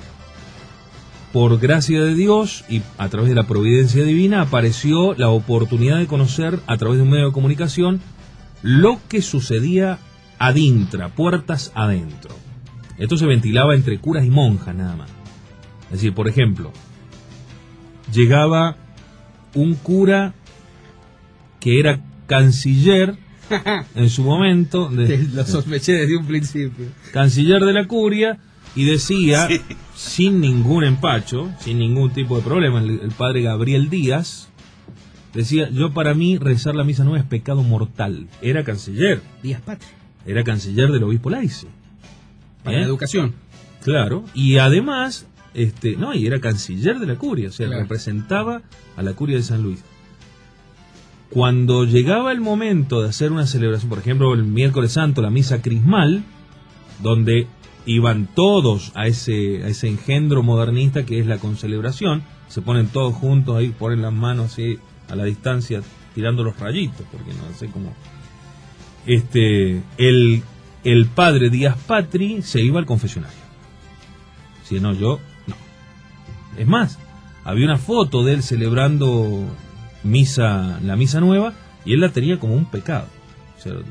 Por gracia de Dios y a través de la providencia divina apareció la oportunidad de conocer a través de un medio de comunicación lo que sucedía adintra, puertas adentro. Esto se ventilaba entre curas y monjas nada más. Es decir, por ejemplo, llegaba un cura que era canciller en su momento, de, Lo sospeché desde un principio. canciller de la curia, y decía, sí, sin ningún empacho, sin ningún tipo de problema, el, el padre Gabriel Díaz decía, yo para mí rezar la misa nueva es pecado mortal. Era canciller. Díaz Patria. Era canciller del obispo Laice. Para ¿Eh? la educación. Claro, y además, este, no, y era canciller de la curia, o sea, Claro. representaba a la curia de San Luis. Cuando llegaba el momento de hacer una celebración, por ejemplo, el miércoles santo, la misa crismal, donde iban todos a ese, a ese engendro modernista que es la concelebración, se ponen todos juntos ahí, ponen las manos así a la distancia, tirando los rayitos, porque no sé cómo. Este, el, el padre Díaz Patri se iba al confesionario. Si no, yo, no. Es más, había una foto de él celebrando misa, la misa nueva, y él la tenía como un pecado. O sea,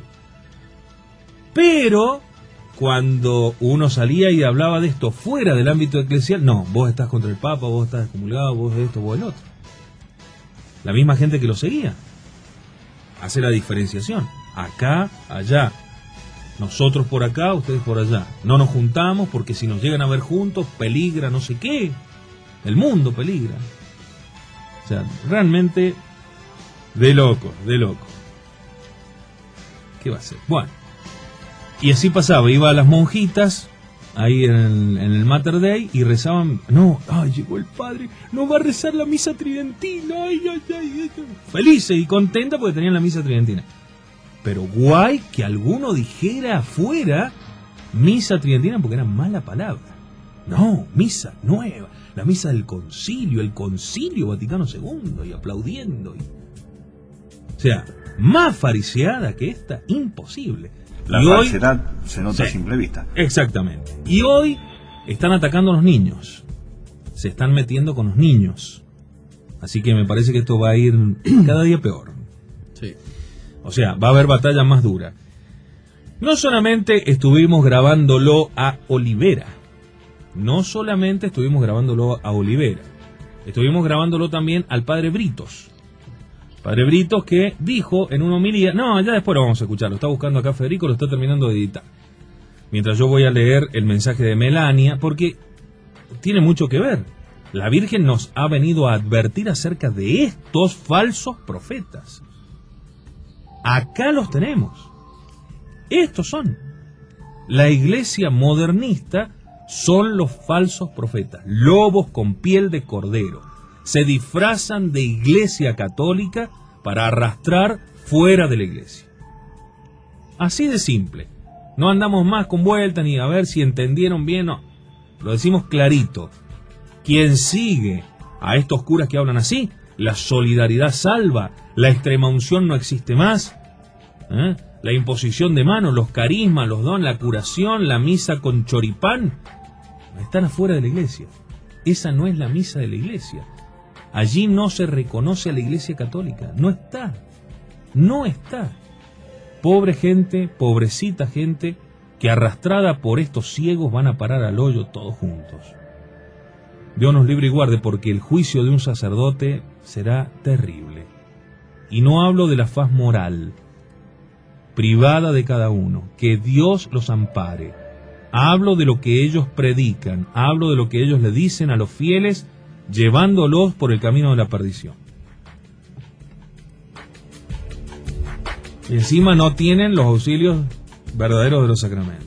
pero cuando uno salía y hablaba de esto fuera del ámbito eclesial, no, vos estás contra el Papa, vos estás excomulgado, vos esto, vos el otro. La misma gente que lo seguía hace la diferenciación, acá, allá. Nosotros por acá, ustedes por allá. No nos juntamos porque si nos llegan a ver juntos, peligra no sé qué. El mundo peligra. O sea, realmente de loco, de loco. ¿Qué va a ser? Bueno. Y así pasaba, iba a las monjitas ahí en el, en el Mater Dei y rezaban. No, ay, llegó el padre, no va a rezar la misa tridentina. Ay, ay, ay, ay. Felices y contentas porque tenían la misa tridentina. Pero guay que alguno dijera afuera misa tridentina porque era mala palabra. No, misa nueva, la misa del concilio, el concilio Vaticano segundo, y aplaudiendo. Y... O sea, más fariseada que esta, imposible. La y falsedad hoy, se nota sí, a simple vista. Exactamente. Y hoy están atacando a los niños. Se están metiendo con los niños. Así que me parece que esto va a ir cada día peor. Sí. O sea, va a haber batalla más dura. No solamente estuvimos grabándolo a Olivera. No solamente estuvimos grabándolo a Olivera. Estuvimos grabándolo también al padre Britos. Padre Britos que dijo en una homilía... No, ya después lo vamos a escuchar. Lo está buscando acá Federico, lo está terminando de editar. Mientras yo voy a leer el mensaje de Melania, porque tiene mucho que ver. La Virgen nos ha venido a advertir acerca de estos falsos profetas. Acá los tenemos. Estos son. La iglesia modernista son los falsos profetas, lobos con piel de cordero. Se disfrazan de iglesia católica para arrastrar fuera de la iglesia. Así de simple. No andamos más con vuelta ni a ver si entendieron bien, no. Lo decimos clarito. Quien sigue a estos curas que hablan así, la solidaridad salva, la extrema unción no existe más, ¿eh? La imposición de manos, los carismas, los dones, la curación, la misa con choripán, están afuera de la iglesia. Esa no es la misa de la iglesia. Allí no se reconoce a la iglesia católica. No está. No está. Pobre gente, pobrecita gente, que arrastrada por estos ciegos van a parar al hoyo todos juntos. Dios nos libre y guarde, porque el juicio de un sacerdote será terrible. Y no hablo de la faz moral, privada de cada uno, que Dios los ampare. Hablo de lo que ellos predican, hablo de lo que ellos le dicen a los fieles, llevándolos por el camino de la perdición. Y encima no tienen los auxilios verdaderos de los sacramentos.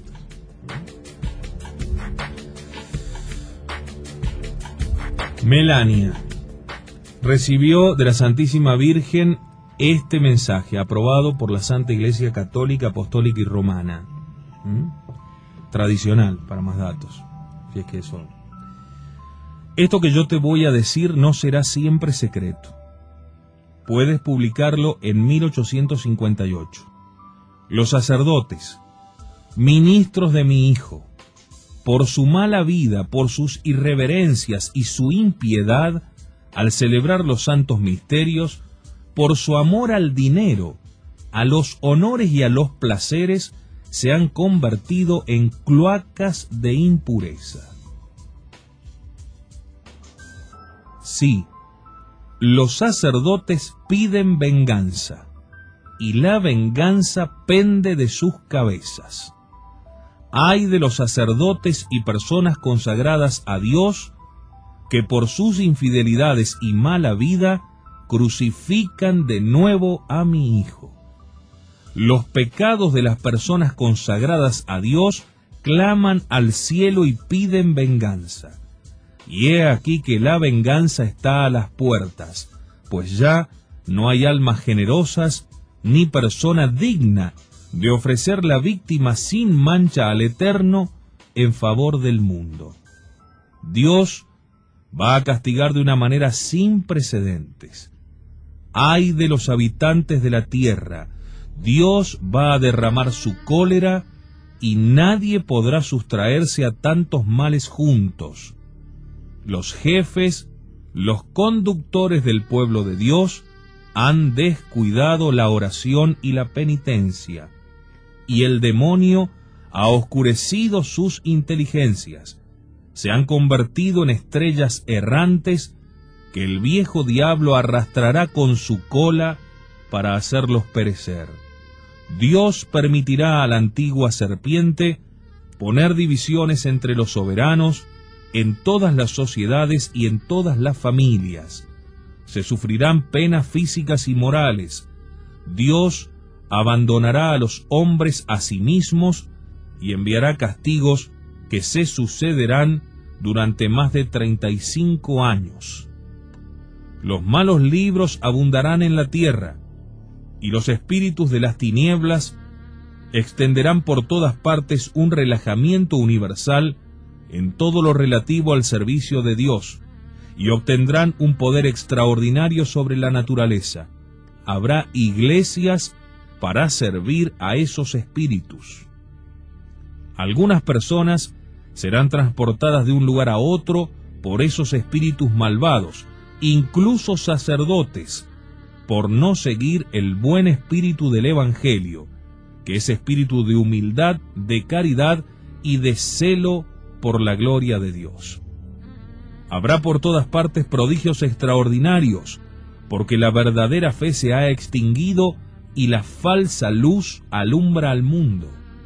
Melania recibió de la Santísima Virgen este mensaje, aprobado por la Santa Iglesia Católica, Apostólica y Romana. ¿Mm? Tradicional, para más datos, si es que eso. Esto que yo te voy a decir no será siempre secreto. Puedes publicarlo en mil ochocientos cincuenta y ocho. Los sacerdotes, ministros de mi hijo, por su mala vida, por sus irreverencias y su impiedad al celebrar los santos misterios, por su amor al dinero, a los honores y a los placeres, se han convertido en cloacas de impureza. Sí, los sacerdotes piden venganza, y la venganza pende de sus cabezas. Ay de los sacerdotes y personas consagradas a Dios, que por sus infidelidades y mala vida crucifican de nuevo a mi hijo. Los pecados de las personas consagradas a Dios claman al cielo y piden venganza. Y he aquí que la venganza está a las puertas, pues ya no hay almas generosas ni persona digna de ofrecer la víctima sin mancha al Eterno en favor del mundo. Dios va a castigar de una manera sin precedentes. Ay de los habitantes de la tierra, Dios va a derramar su cólera y nadie podrá sustraerse a tantos males juntos. Los jefes, los conductores del pueblo de Dios, han descuidado la oración y la penitencia, y el demonio ha oscurecido sus inteligencias. Se han convertido en estrellas errantes que el viejo diablo arrastrará con su cola para hacerlos perecer. Dios permitirá a la antigua serpiente poner divisiones entre los soberanos en todas las sociedades y en todas las familias. Se sufrirán penas físicas y morales. Dios abandonará a los hombres a sí mismos y enviará castigos que se sucederán durante más de treinta y cinco años. Los malos libros abundarán en la tierra, y los espíritus de las tinieblas extenderán por todas partes un relajamiento universal en todo lo relativo al servicio de Dios, y obtendrán un poder extraordinario sobre la naturaleza. Habrá iglesias para servir a esos espíritus. Algunas personas serán transportadas de un lugar a otro por esos espíritus malvados, incluso sacerdotes, por no seguir el buen espíritu del Evangelio, que es espíritu de humildad, de caridad y de celo por la gloria de Dios. Habrá por todas partes prodigios extraordinarios, porque la verdadera fe se ha extinguido y la falsa luz alumbra al mundo.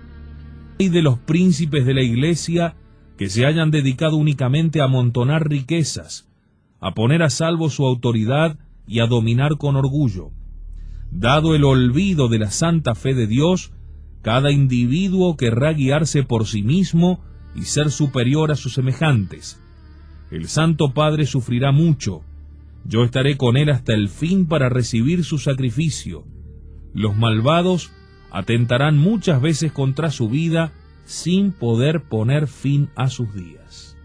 Y de los príncipes de la Iglesia que se hayan dedicado únicamente a amontonar riquezas, a poner a salvo su autoridad y a dominar con orgullo. Dado el olvido de la santa fe de Dios, cada individuo querrá guiarse por sí mismo y ser superior a sus semejantes. El Santo Padre sufrirá mucho. Yo estaré con él hasta el fin para recibir su sacrificio. Los malvados atentarán muchas veces contra su vida sin poder poner fin a sus días.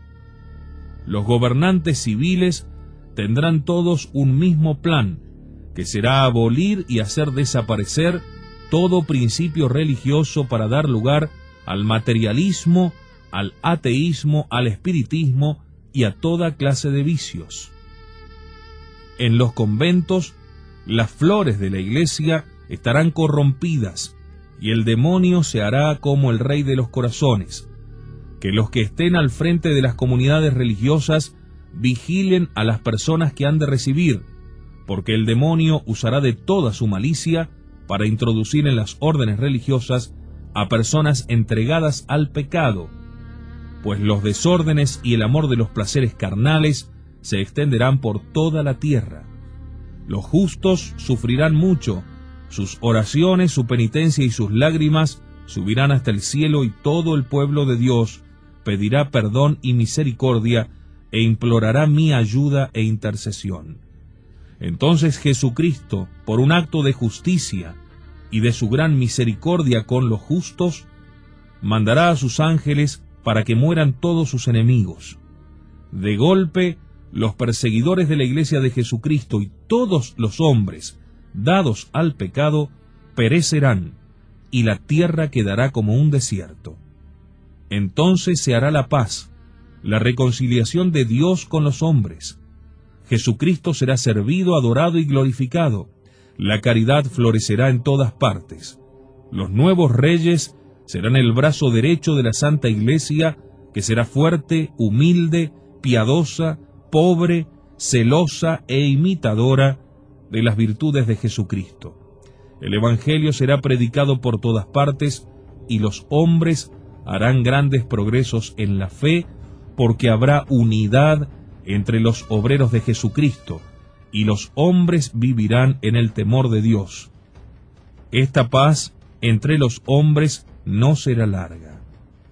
Los gobernantes civiles tendrán todos un mismo plan, que será abolir y hacer desaparecer todo principio religioso para dar lugar al materialismo, al ateísmo, al espiritismo y a toda clase de vicios. En los conventos, las flores de la Iglesia estarán corrompidas, y el demonio se hará como el rey de los corazones. Que los que estén al frente de las comunidades religiosas vigilen a las personas que han de recibir, porque el demonio usará de toda su malicia para introducir en las órdenes religiosas a personas entregadas al pecado, pues los desórdenes y el amor de los placeres carnales se extenderán por toda la tierra. Los justos sufrirán mucho, sus oraciones, su penitencia y sus lágrimas subirán hasta el cielo, y todo el pueblo de Dios pedirá perdón y misericordia e implorará mi ayuda e intercesión. Entonces Jesucristo, por un acto de justicia y de su gran misericordia con los justos, mandará a sus ángeles para que mueran todos sus enemigos. De golpe, los perseguidores de la Iglesia de Jesucristo y todos los hombres dados al pecado perecerán, y la tierra quedará como un desierto. Entonces se hará la paz, la reconciliación de Dios con los hombres. Jesucristo será servido, adorado y glorificado. La caridad florecerá en todas partes. Los nuevos reyes serán el brazo derecho de la Santa Iglesia, que será fuerte, humilde, piadosa, pobre, celosa e imitadora de las virtudes de Jesucristo. El Evangelio será predicado por todas partes, y los hombres harán grandes progresos en la fe, porque habrá unidad entre los obreros de Jesucristo, y los hombres vivirán en el temor de Dios. Esta paz entre los hombres no será larga.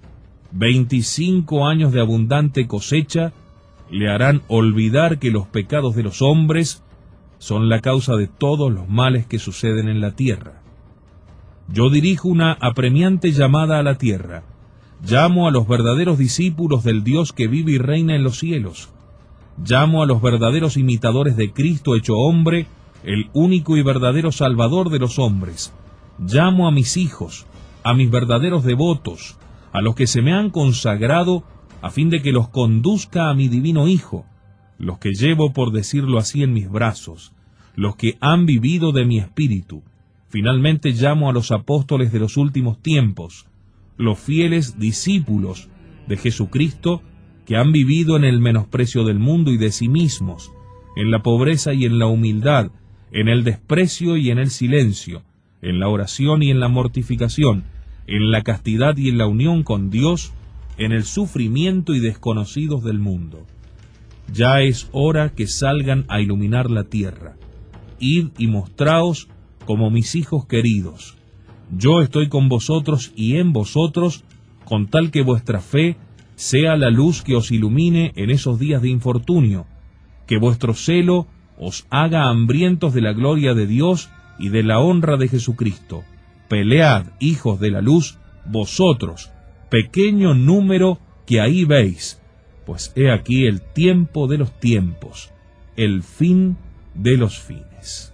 Veinticinco años de abundante cosecha le harán olvidar que los pecados de los hombres son la causa de todos los males que suceden en la tierra. Yo dirijo una apremiante llamada a la tierra. Llamo a los verdaderos discípulos del Dios que vive y reina en los cielos. Llamo a los verdaderos imitadores de Cristo hecho hombre, el único y verdadero Salvador de los hombres. Llamo a mis hijos, a mis verdaderos devotos, a los que se me han consagrado, a fin de que los conduzca a mi divino Hijo, los que llevo, por decirlo así, en mis brazos, los que han vivido de mi espíritu. Finalmente llamo a los apóstoles de los últimos tiempos, los fieles discípulos de Jesucristo, que han vivido en el menosprecio del mundo y de sí mismos, en la pobreza y en la humildad, en el desprecio y en el silencio, en la oración y en la mortificación, en la castidad y en la unión con Dios, en el sufrimiento y desconocidos del mundo. Ya es hora que salgan a iluminar la tierra. Id y mostraos como mis hijos queridos. Yo estoy con vosotros y en vosotros, con tal que vuestra fe sea la luz que os ilumine en esos días de infortunio, que vuestro celo os haga hambrientos de la gloria de Dios y de la honra de Jesucristo. Pelead, hijos de la luz, vosotros, pequeño número que ahí veis, pues he aquí el tiempo de los tiempos, el fin de los fines.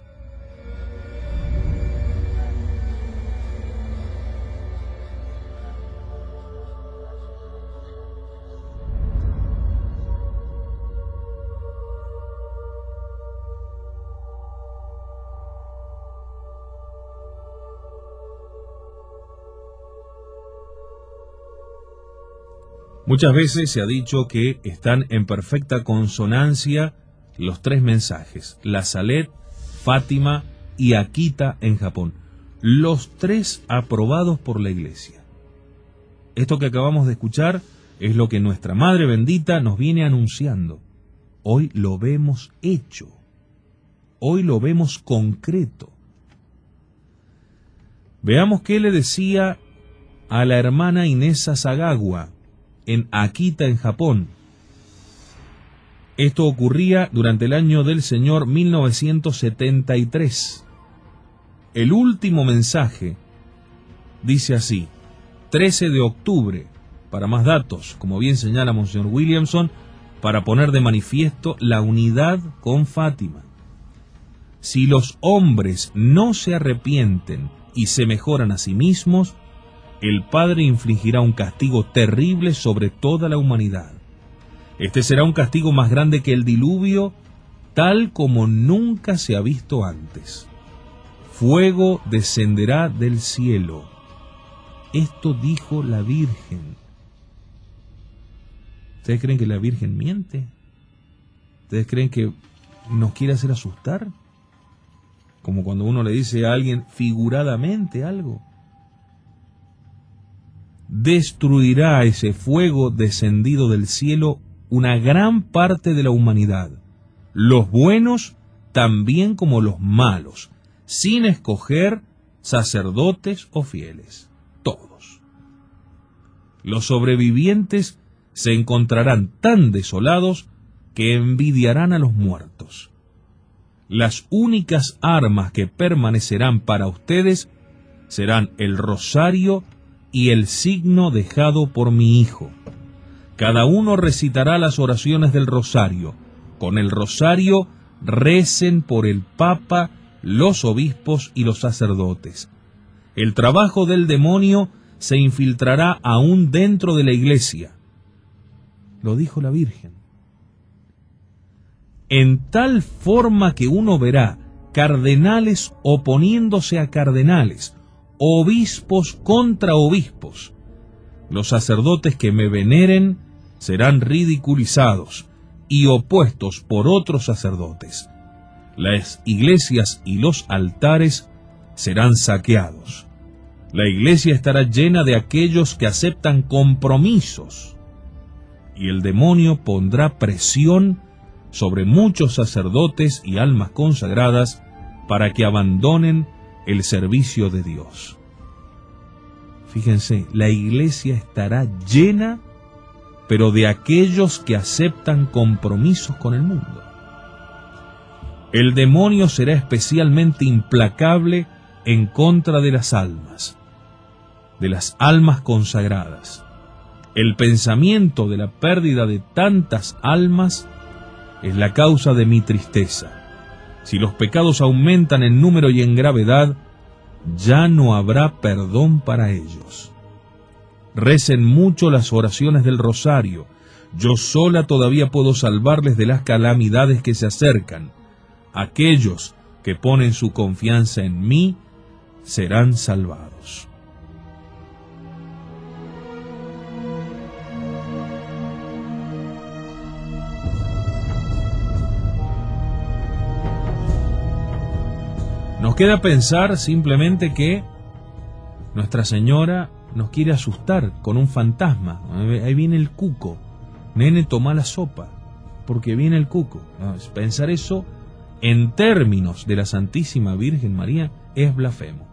Muchas veces se ha dicho que están en perfecta consonancia los tres mensajes, la Salet, Fátima y Akita en Japón, los tres aprobados por la Iglesia. Esto que acabamos de escuchar es lo que nuestra Madre Bendita nos viene anunciando. Hoy lo vemos hecho, hoy lo vemos concreto. Veamos qué le decía a la hermana Inés Sasagawa en Akita, en Japón. Esto ocurría durante el año del Señor mil novecientos setenta y tres. El último mensaje dice así, trece de octubre, para más datos, como bien señala Monseñor Williamson, para poner de manifiesto la unidad con Fátima. Si los hombres no se arrepienten y se mejoran a sí mismos, el Padre infligirá un castigo terrible sobre toda la humanidad. Este será un castigo más grande que el diluvio, tal como nunca se ha visto antes. Fuego descenderá del cielo. Esto dijo la Virgen. ¿Ustedes creen que la Virgen miente? ¿Ustedes creen que nos quiere hacer asustar? Como cuando uno le dice a alguien figuradamente algo. Destruirá ese fuego descendido del cielo una gran parte de la humanidad, los buenos también como los malos, sin escoger sacerdotes o fieles, todos. Los sobrevivientes se encontrarán tan desolados que envidiarán a los muertos. Las únicas armas que permanecerán para ustedes serán el rosario y el signo dejado por mi Hijo. Cada uno recitará las oraciones del rosario. Con el rosario recen por el Papa, los obispos y los sacerdotes. El trabajo del demonio se infiltrará aún dentro de la Iglesia. Lo dijo la Virgen. En tal forma que uno verá cardenales oponiéndose a cardenales, obispos contra obispos. Los sacerdotes que me veneren serán ridiculizados y opuestos por otros sacerdotes. Las iglesias y los altares serán saqueados. La iglesia estará llena de aquellos que aceptan compromisos, y el demonio pondrá presión sobre muchos sacerdotes y almas consagradas para que abandonen el servicio de Dios. Fíjense, la iglesia estará llena, pero de aquellos que aceptan compromisos con el mundo. El demonio será especialmente implacable en contra de las almas, de las almas consagradas. El pensamiento de la pérdida de tantas almas es la causa de mi tristeza. Si los pecados aumentan en número y en gravedad, ya no habrá perdón para ellos. Recen mucho las oraciones del rosario. Yo sola todavía puedo salvarles de las calamidades que se acercan. Aquellos que ponen su confianza en mí serán salvados. Nos Nos queda pensar simplemente que Nuestra Señora nos quiere asustar con un fantasma. Ahí viene el cuco. Nene, toma la sopa, porque viene el cuco. No, pensar eso en términos de la Santísima Virgen María es blasfemo.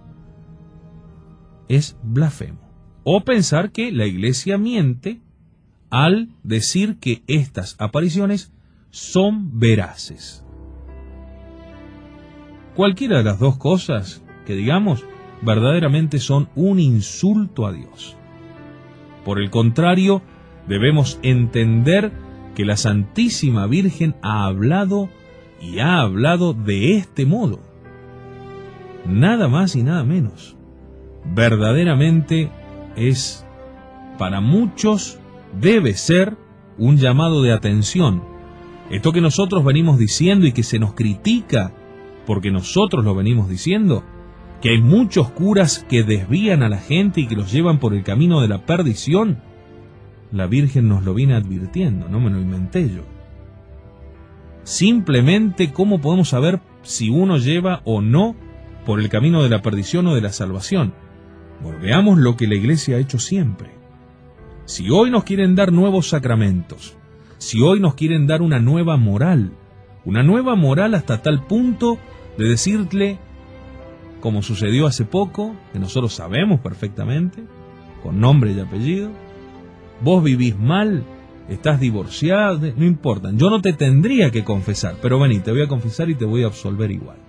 Es blasfemo. O pensar que la Iglesia miente al decir que estas apariciones son veraces. Cualquiera de las dos cosas que digamos verdaderamente son un insulto a Dios. Por el contrario, debemos entender que la Santísima Virgen ha hablado y ha hablado de este modo. Nada más y nada menos. Verdaderamente es, para muchos, debe ser un llamado de atención. Esto que nosotros venimos diciendo y que se nos critica porque nosotros lo venimos diciendo, que hay muchos curas que desvían a la gente y que los llevan por el camino de la perdición, la Virgen nos lo viene advirtiendo, no me lo inventé yo. Simplemente, ¿cómo podemos saber si uno lleva o no por el camino de la perdición o de la salvación? Bueno, veamos lo que la Iglesia ha hecho siempre. Si hoy nos quieren dar nuevos sacramentos, si hoy nos quieren dar una nueva moral, una nueva moral hasta tal punto de decirle, como sucedió hace poco, que nosotros sabemos perfectamente, con nombre y apellido, vos vivís mal, estás divorciado, no importa, yo no te tendría que confesar, pero vení, te voy a confesar y te voy a absolver igual.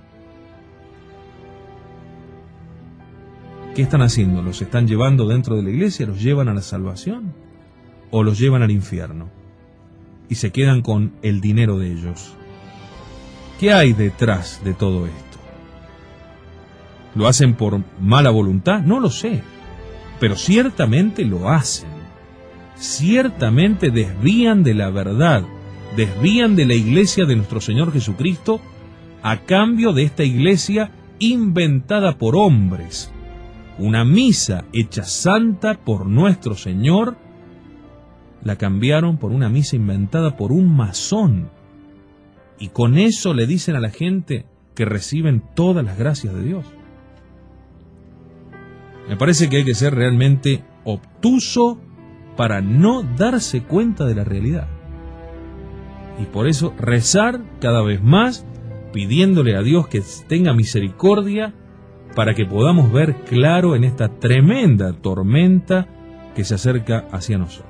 ¿Qué están haciendo? ¿Los están llevando dentro de la iglesia? ¿Los llevan a la salvación? ¿O los llevan al infierno? Y se quedan con el dinero de ellos. ¿Qué hay detrás de todo esto? ¿Lo hacen por mala voluntad? No lo sé, pero ciertamente lo hacen. Ciertamente desvían de la verdad, desvían de la iglesia de nuestro Señor Jesucristo a cambio de esta iglesia inventada por hombres. Una misa hecha santa por nuestro Señor, la cambiaron por una misa inventada por un masón. Y con eso le dicen a la gente que reciben todas las gracias de Dios. Me parece que hay que ser realmente obtuso para no darse cuenta de la realidad. Y por eso rezar cada vez más, pidiéndole a Dios que tenga misericordia para que podamos ver claro en esta tremenda tormenta que se acerca hacia nosotros.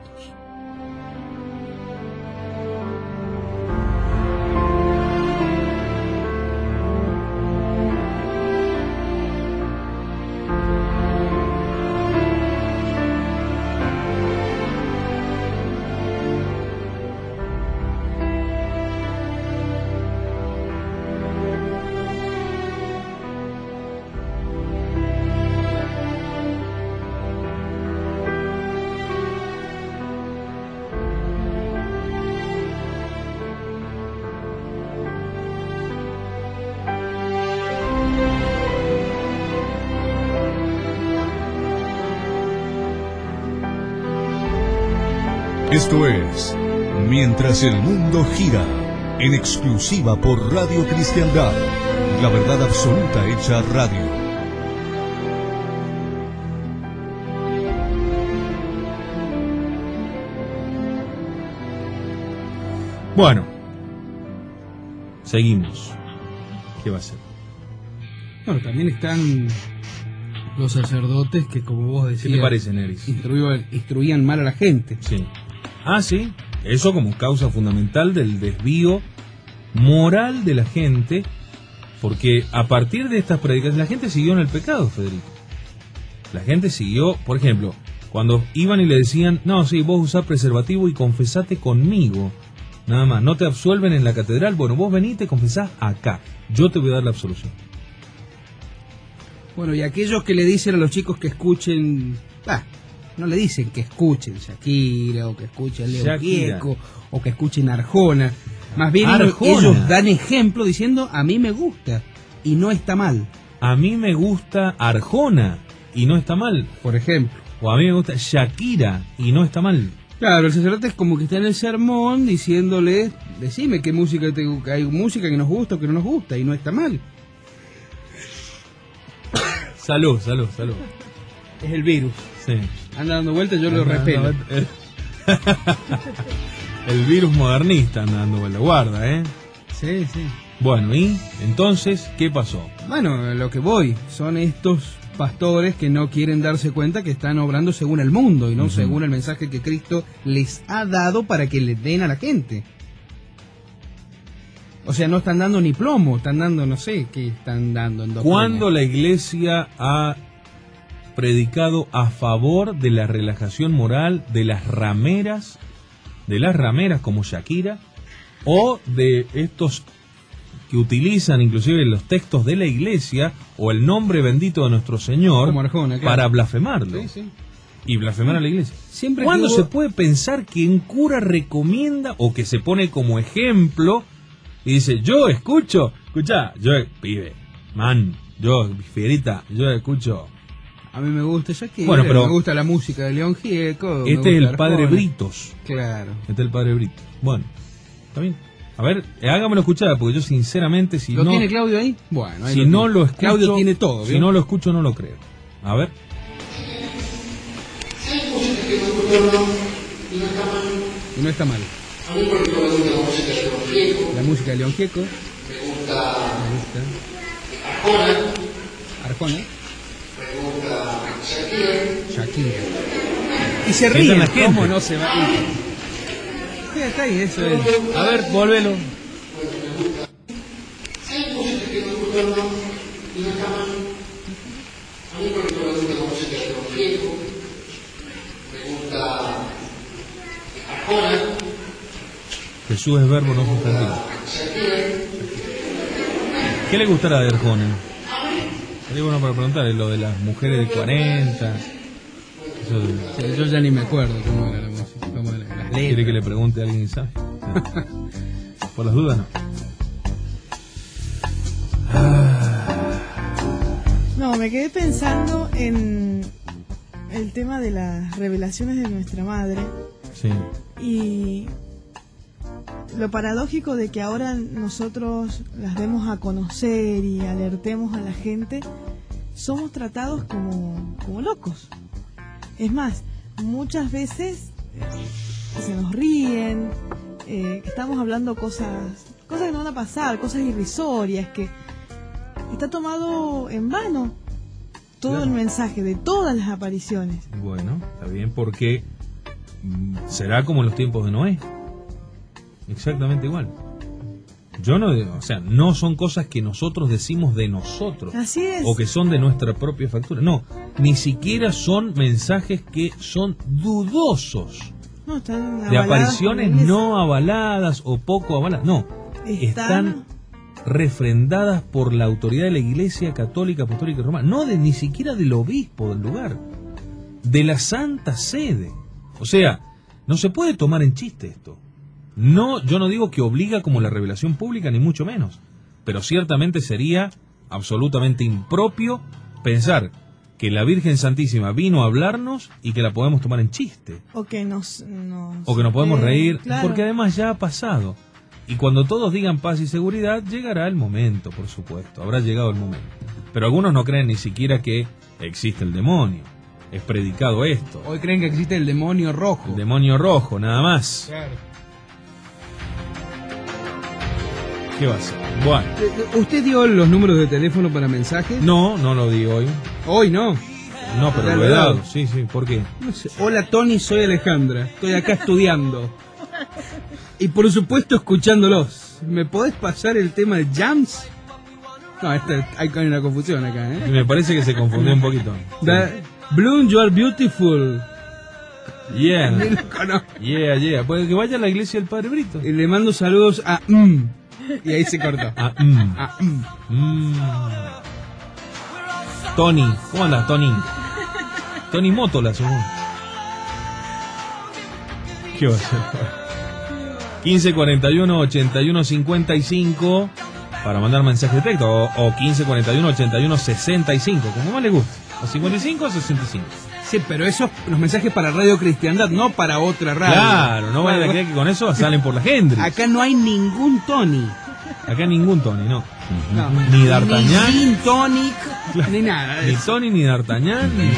Esto es Mientras el Mundo Gira, en exclusiva por Radio Cristiandad, la verdad absoluta hecha radio. Bueno, seguimos. ¿Qué va a ser? Bueno, también están los sacerdotes que, como vos decías, ¿qué te parece, Neris? Instruían, instruían mal a la gente. Sí. Ah, sí, eso como causa fundamental del desvío moral de la gente, porque a partir de estas predicaciones la gente siguió en el pecado, Federico. La gente siguió, por ejemplo, cuando iban y le decían, no, sí, vos usás preservativo y confesate conmigo, nada más, no te absuelven en la catedral, bueno, vos venís y te confesás acá, yo te voy a dar la absolución. Bueno, y aquellos que le dicen a los chicos que escuchen, ah, no le dicen que escuchen Shakira o que escuchen Leo Gieco o que escuchen Arjona, más bien Arjona. Ellos dan ejemplo diciendo a mí me gusta y no está mal. A mí me gusta Arjona y no está mal, por ejemplo. O a mí me gusta Shakira y no está mal. Claro, el sacerdote es como que está en el sermón diciéndole, decime qué música te, hay música que nos gusta o que no nos gusta y no está mal. Salud, salud, salud. Es el virus. Sí. Anda dando vueltas, yo lo Anda repelo. dando vueltas. El virus modernista anda dando vueltas. Guarda, ¿eh? Sí, sí. Bueno, y entonces, ¿qué pasó? Bueno, lo que voy son estos pastores que no quieren darse cuenta que están obrando según el mundo y no uh-huh. según el mensaje que Cristo les ha dado para que le den a la gente. O sea, no están dando ni plomo, están dando, no sé qué están dando. En ¿Cuándo la iglesia ha predicado a favor de la relajación moral de las rameras, de las rameras como Shakira, o de estos que utilizan inclusive los textos de la iglesia o el nombre bendito de nuestro Señor como Arjona, claro, para blasfemarlo? Sí, sí. Y blasfemar a la iglesia. Siempre ¿Cuándo hubo... se puede pensar que un cura recomienda o que se pone como ejemplo y dice, yo escucho, escucha, yo, pibe, man, yo, fierita, yo escucho... A mí me gusta Shakira, bueno, pero me gusta la música de León Gieco. Este es el padre Britos. Claro. Este es el padre Britos. Bueno, está bien. A ver, hágamelo escuchar, porque yo sinceramente si ¿Lo no... tiene Claudio ahí? Bueno, ahí si lo no tiene. lo escucho... Claudio tiene todo, Si ¿bien? no lo escucho, no lo creo. A ver. Y no está mal. A mí porque me gusta la música de León Gieco. La música de León Gieco. Me gusta... Me gusta... Arjona. Arjona. Me gusta Shakira. Shakira. Y se ríen, ¿cómo no se va? Sí, está ahí, eso es. A ver, volvelo. Hay música que me gusta y no está mal. A mí porque me gusta la música de León Gieco. Me gusta Arjona. Jesús es verbo no sustantivo. ¿Qué le gustará de Arjona? Sería bueno para preguntarle lo de las mujeres de cuarenta. Eso de... Sí, yo ya ni me acuerdo cómo era la música, cómo era las letras. ¿Quiere que le pregunte a alguien y sabe? Por las dudas no. No, me quedé pensando en el tema de las revelaciones de nuestra madre. Sí. Y lo paradójico de que ahora nosotros las demos a conocer y alertemos a la gente, somos tratados como, como locos. Es más, muchas veces eh, se nos ríen, eh, que estamos hablando cosas, cosas que no van a pasar, cosas irrisorias, que está tomado en vano todo claro. el mensaje de todas las apariciones. Bueno, está bien, porque será como en los tiempos de Noé. Exactamente igual. Yo no, o sea, no son cosas que nosotros decimos de nosotros. Así es. O que son de nuestra propia factura. No, ni siquiera son mensajes que son dudosos. No, están de apariciones no avaladas o poco avaladas. No, están... están refrendadas por la autoridad de la Iglesia Católica Apostólica Romana. No, de, ni siquiera del obispo del lugar. De la Santa Sede. O sea, no se puede tomar en chiste esto. No, yo no digo que obliga como la revelación pública, ni mucho menos, pero ciertamente sería absolutamente impropio pensar que la Virgen Santísima vino a hablarnos y que la podemos tomar en chiste. O que nos... nos o que nos podemos eh, reír, claro. Porque además ya ha pasado. Y cuando todos digan paz y seguridad, llegará el momento, por supuesto, habrá llegado el momento. Pero algunos no creen ni siquiera que existe el demonio. Es predicado esto. Hoy creen que existe el demonio rojo. El demonio rojo, nada más. Claro. ¿Qué va a hacer? Bueno. ¿Usted dio los números de teléfono para mensajes? No, no lo di hoy. ¿Hoy no? No, pero lo he dado. Sí, sí, ¿por qué? No sé. Hola Tony, soy Alejandra. Estoy acá estudiando. Y por supuesto escuchándolos. ¿Me podés pasar el tema de Jams? No, este, hay una confusión acá, ¿eh? Me parece que se confundió un poquito. Da, Bloom, you are beautiful. Yeah. Yeah, yeah. Pues que vaya a la iglesia del Padre Brito. Y le mando saludos a... Mm. Y ahí se cortó. Ah, mm. Ah, mm. Mm. Tony, ¿cómo andas, Tony? Tony Mótola, según. ¿Qué va a ser? quince cuarenta y uno ochenta y uno cincuenta y cinco para mandar mensaje de texto, o, o quince cuarenta y uno ochenta y uno sesenta y cinco, como más le guste. O cincuenta y cinco o sesenta y cinco. Sí, pero esos los mensajes para Radio Cristiandad, no para otra radio. Claro, no vayan a creer que con eso salen por la gente. Acá no hay ningún Tony. Acá ningún Tony, no. No, Ni D'Artagnan. Ni gin tonic, Claro. ni nada. de Ni eso. Tony, ni D'Artagnan, ni...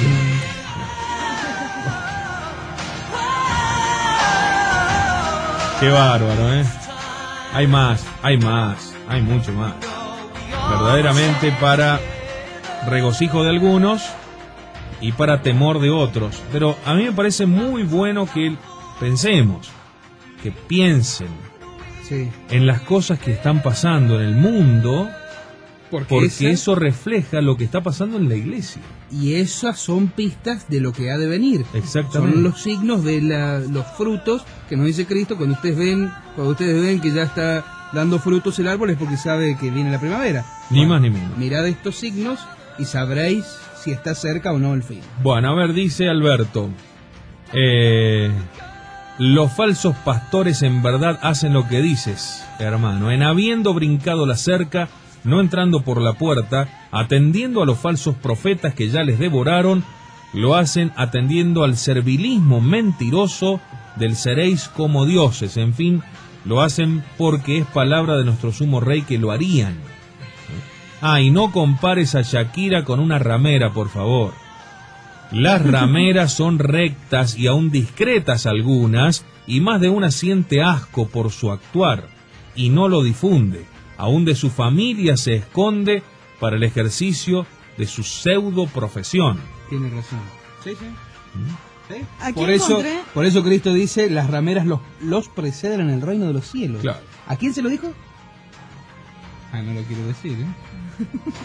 Qué bárbaro, ¿eh? Hay más, hay más, hay mucho más. Verdaderamente para regocijo de algunos y para temor de otros. Pero a mí me parece muy bueno que pensemos, que piensen Sí. en las cosas que están pasando en el mundo, Porque, porque esa- eso refleja lo que está pasando en la iglesia. Y esas son pistas de lo que ha de venir. Exactamente. Son los signos de la- los frutos que nos dice Cristo cuando ustedes ven, cuando ustedes ven que ya está dando frutos el árbol es porque sabe que viene la primavera. Ni más ni menos. Mirad estos signos y sabréis si está cerca o no el fin. Bueno, a ver, dice Alberto, eh, los falsos pastores en verdad hacen lo que dices, hermano, en habiendo brincado la cerca, no entrando por la puerta, atendiendo a los falsos profetas que ya les devoraron, lo hacen atendiendo al servilismo mentiroso del seréis como dioses, en fin, lo hacen porque es palabra de nuestro sumo rey que lo harían. Ah, y no compares a Shakira con una ramera, por favor. Las rameras son rectas y aún discretas algunas, y más de una siente asco por su actuar, y no lo difunde. Aún de su familia se esconde para el ejercicio de su pseudo profesión. Tiene razón. Sí, sí. ¿Sí? Aquí Por eso, encontré- por eso Cristo dice, las rameras los, los preceden en el reino de los cielos. Claro. ¿A quién se lo dijo? Ah, no lo quiero decir, ¿eh?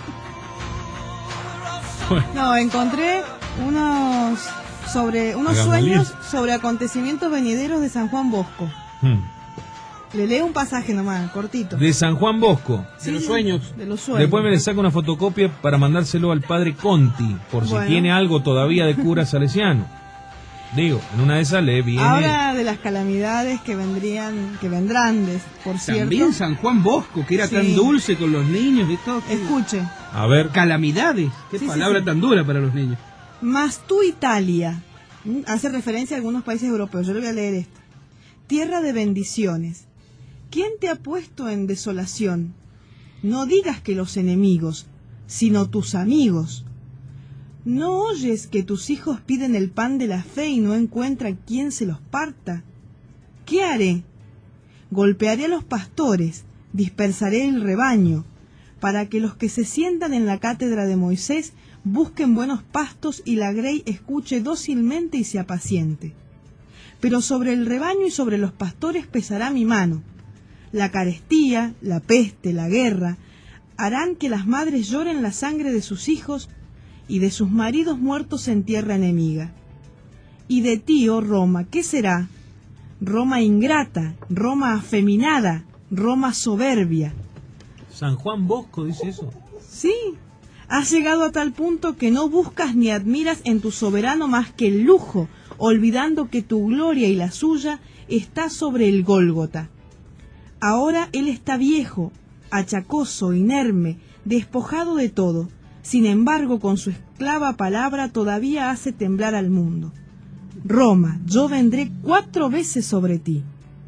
No, encontré unos sobre unos Hagamos sueños lío. sobre acontecimientos venideros de San Juan Bosco. Hmm. Le leo un pasaje nomás, cortito. De San Juan Bosco. Sí, de los sueños. De los sueños. Después me le saco una fotocopia para mandárselo al padre Conti, por si Bueno. tiene algo todavía de cura salesiano. Digo, en una de esas le viene... Habla de las calamidades que vendrían, que vendrán, de- por cierto. También San Juan Bosco, que era Sí. tan dulce con los niños y todo. Escuche. A ver. Calamidades. Qué Sí, sí, palabra sí. tan dura para los niños. Mas tú, Italia, ¿m? hace referencia a algunos países europeos, yo le voy a leer esto. Tierra de bendiciones, ¿quién te ha puesto en desolación? No digas que los enemigos, sino tus amigos. ¿No oyes que tus hijos piden el pan de la fe y no encuentran quien se los parta? ¿Qué haré? Golpearé a los pastores, dispersaré el rebaño, para que los que se sientan en la cátedra de Moisés busquen buenos pastos y la grey escuche dócilmente y se apaciente. Pero sobre el rebaño y sobre los pastores pesará mi mano. La carestía, la peste, la guerra, harán que las madres lloren la sangre de sus hijos y de sus maridos muertos en tierra enemiga. Y de ti, oh Roma, ¿qué será? Roma ingrata, Roma afeminada, Roma soberbia. San Juan Bosco dice eso. Sí, has llegado a tal punto que no buscas ni admiras en tu soberano más que el lujo, olvidando que tu gloria y la suya está sobre el Gólgota. Ahora él está viejo, achacoso, inerme, despojado de todo. Sin embargo, con su esclava palabra todavía hace temblar al mundo. Roma, yo vendré cuatro veces sobre ti.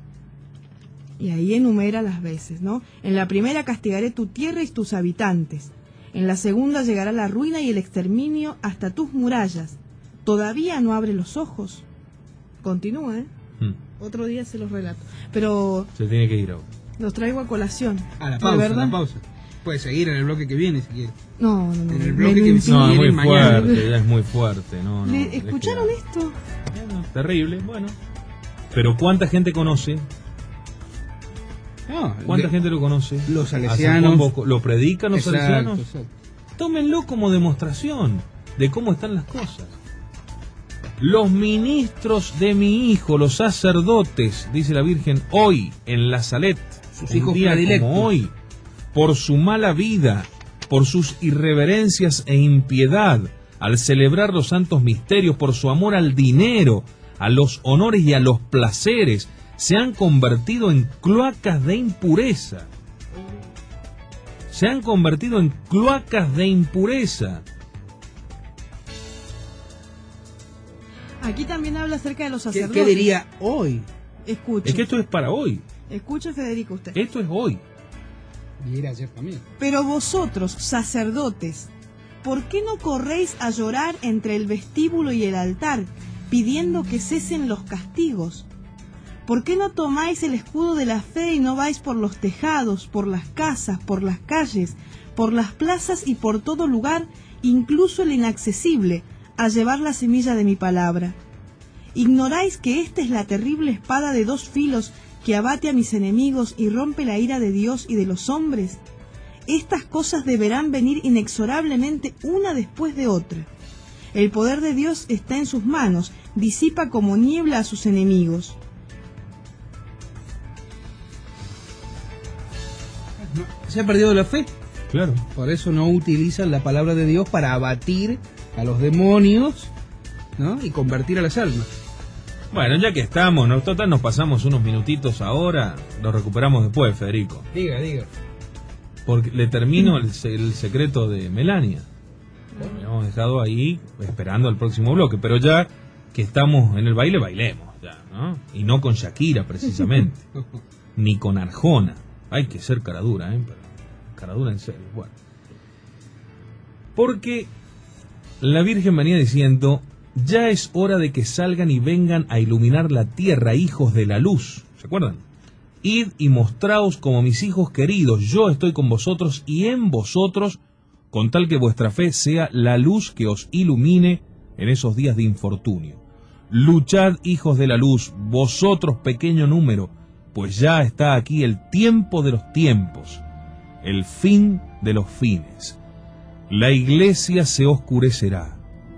Y ahí enumera las veces, ¿no? En la primera castigaré tu tierra y tus habitantes. En la segunda llegará la ruina y el exterminio hasta tus murallas. Todavía no abre los ojos. Continúa, ¿eh? Hmm. Otro día se los relato. Pero Se tiene que ir ahora. los traigo a colación. A la ¿De pausa, a verdad? la pausa. Puede seguir en el bloque que viene si quiere. No, no, no. En el me bloque que lo si No, es quiere muy mañana. fuerte, ya es muy fuerte. No, no, Le- es que- ¿Escucharon esto? Bueno, terrible, bueno. Pero ¿cuánta gente conoce? No, ¿Cuánta de- gente lo conoce? Los A San salesianos. Juan Bosco. ¿Lo predican los Exacto, salesianos? exacto. Tómenlo como demostración de cómo están las cosas. Los ministros de mi hijo, los sacerdotes, dice la Virgen, hoy en la Salet, Sus un hijos día predilectos. como hoy, por su mala vida, por sus irreverencias e impiedad, al celebrar los santos misterios, por su amor al dinero, a los honores y a los placeres, se han convertido en cloacas de impureza. Se han convertido en cloacas de impureza. Aquí también habla acerca de los ¿Qué, sacerdotes. qué diría hoy? Escuche. Es que esto es para hoy. Escuche, Federico, usted. Esto es hoy. Y era ayer también. Pero vosotros, sacerdotes, ¿por qué no corréis a llorar entre el vestíbulo y el altar, pidiendo que cesen los castigos? ¿Por qué no tomáis el escudo de la fe y no vais por los tejados, por las casas, por las calles, por las plazas y por todo lugar, incluso el inaccesible, a llevar la semilla de mi palabra? ¿Ignoráis que esta es la terrible espada de dos filos que abate a mis enemigos y rompe la ira de Dios y de los hombres? Estas cosas deberán venir inexorablemente una después de otra. El poder de Dios está en sus manos, disipa como niebla a sus enemigos. ¿Se ha perdido la fe? Claro. Por eso no utilizan la palabra de Dios para abatir a los demonios, ¿no? Y convertir a las almas. Bueno, ya que estamos, ¿no? Total, nos pasamos unos minutitos ahora, lo recuperamos después, Federico. Diga, diga. Porque le termino el, el secreto de Melania. Lo hemos dejado ahí esperando al próximo bloque, pero ya que estamos en el baile, bailemos ya, ¿no? Y no con Shakira, precisamente. Ni con Arjona. Hay que ser caradura, ¿eh? Pero caradura en serio. Bueno. Porque la Virgen venía diciendo: ya es hora de que salgan y vengan a iluminar la tierra, hijos de la luz. ¿Se acuerdan? Id y mostraos como mis hijos queridos. Yo estoy con vosotros y en vosotros, con tal que vuestra fe sea la luz que os ilumine en esos días de infortunio. Luchad, hijos de la luz, vosotros pequeño número, pues ya está aquí el tiempo de los tiempos, el fin de los fines. La iglesia se oscurecerá.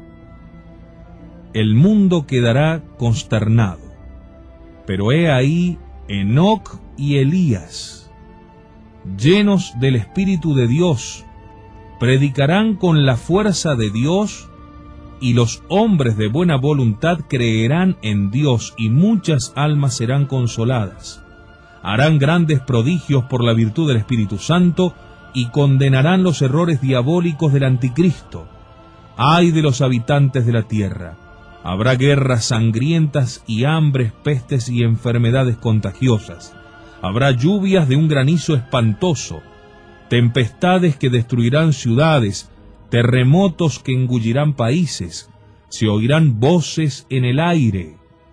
El mundo quedará consternado. Pero he ahí Enoc y Elías, llenos del Espíritu de Dios, predicarán con la fuerza de Dios, y los hombres de buena voluntad creerán en Dios, y muchas almas serán consoladas. Harán grandes prodigios por la virtud del Espíritu Santo, y condenarán los errores diabólicos del anticristo. Ay de los habitantes de la tierra. Habrá guerras sangrientas y hambres, pestes y enfermedades contagiosas. Habrá lluvias de un granizo espantoso, tempestades que destruirán ciudades, terremotos que engullirán países. Se oirán voces en el aire.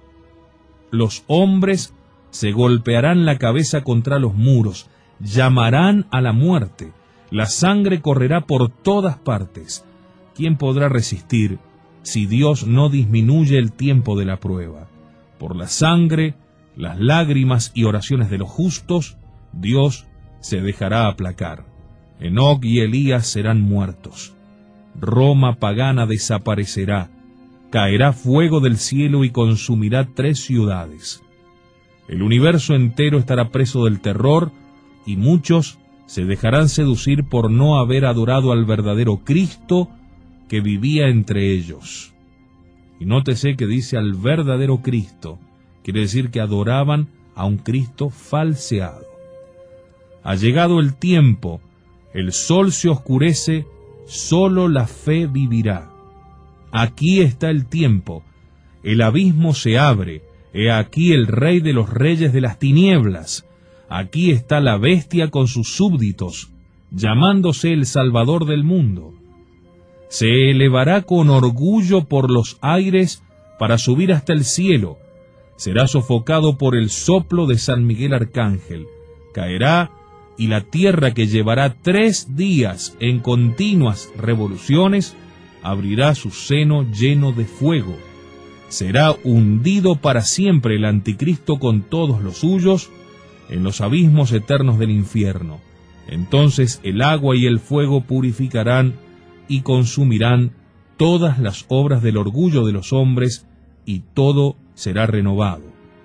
Los hombres se golpearán la cabeza contra los muros, llamarán a la muerte. La sangre correrá por todas partes. ¿Quién podrá resistir si Dios no disminuye el tiempo de la prueba? Por la sangre, las lágrimas y oraciones de los justos, Dios se dejará aplacar. Enoc y Elías serán muertos. Roma pagana desaparecerá. Caerá fuego del cielo y consumirá tres ciudades. El universo entero estará preso del terror, y muchos se dejarán seducir por no haber adorado al verdadero Cristo que vivía entre ellos. Y nótese que dice al verdadero Cristo, quiere decir que adoraban a un Cristo falseado. Ha llegado el tiempo, el sol se oscurece, solo la fe vivirá. Aquí está el tiempo, el abismo se abre, he aquí el rey de los reyes de las tinieblas, aquí está la bestia con sus súbditos, llamándose el Salvador del mundo. Se elevará con orgullo por los aires para subir hasta el cielo. Será sofocado por el soplo de San Miguel Arcángel. Caerá, y la tierra, que llevará tres días en continuas revoluciones, abrirá su seno lleno de fuego. Será hundido para siempre el anticristo con todos los suyos en los abismos eternos del infierno. Entonces el agua y el fuego purificarán y consumirán todas las obras del orgullo de los hombres, y todo será renovado.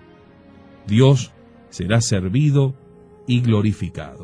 Dios será servido y glorificado.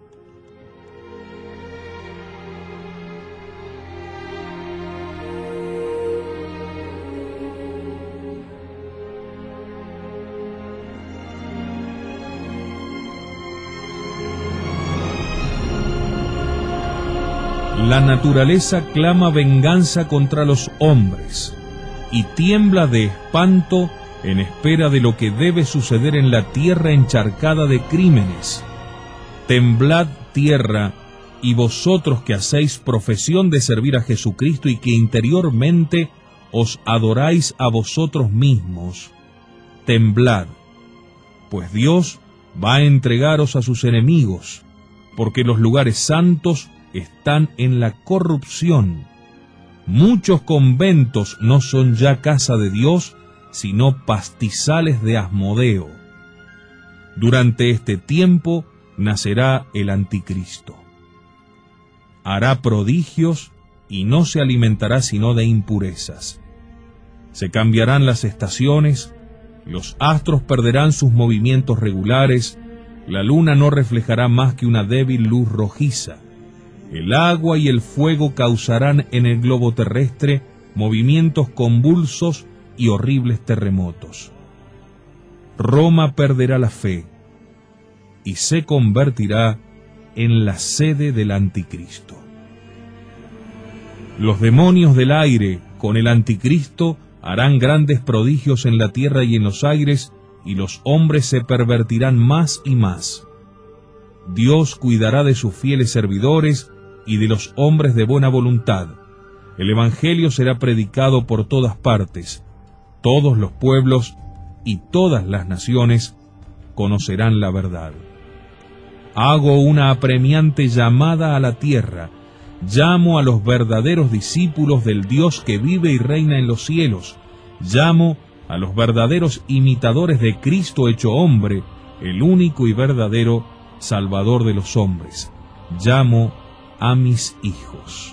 La naturaleza clama venganza contra los hombres y tiembla de espanto en espera de lo que debe suceder en la tierra encharcada de crímenes. Temblad tierra, y vosotros que hacéis profesión de servir a Jesucristo y que interiormente os adoráis a vosotros mismos, temblad, pues Dios va a entregaros a sus enemigos, porque los lugares santos están en la corrupción. Muchos conventos no son ya casa de Dios, sino pastizales de Asmodeo. Durante este tiempo nacerá el anticristo. Hará prodigios y no se alimentará sino de impurezas. Se cambiarán las estaciones, los astros perderán sus movimientos regulares, la luna no reflejará más que una débil luz rojiza. El agua y el fuego causarán en el globo terrestre movimientos convulsos y horribles terremotos. Roma perderá la fe y se convertirá en la sede del anticristo. Los demonios del aire con el anticristo harán grandes prodigios en la tierra y en los aires, y los hombres se pervertirán más y más. Dios cuidará de sus fieles servidores y de los hombres de buena voluntad. El evangelio será predicado por todas partes. Todos los pueblos y todas las naciones conocerán la verdad. Hago una apremiante llamada a la tierra. Llamo a los verdaderos discípulos del Dios que vive y reina en los cielos. Llamo a los verdaderos imitadores de Cristo hecho hombre, el único y verdadero Salvador de los hombres. Llamo a mis hijos.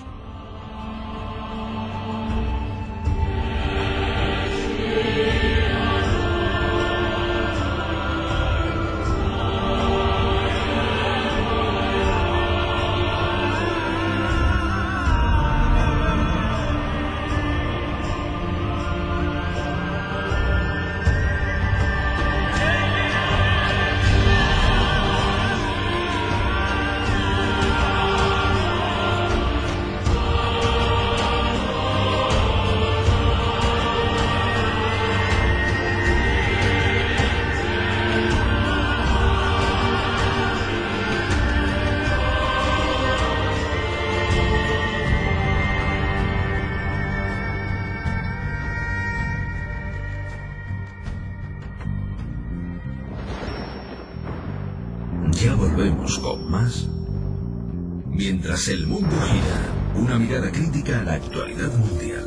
Ya volvemos con más. Mientras el mundo gira, una mirada crítica a la actualidad mundial.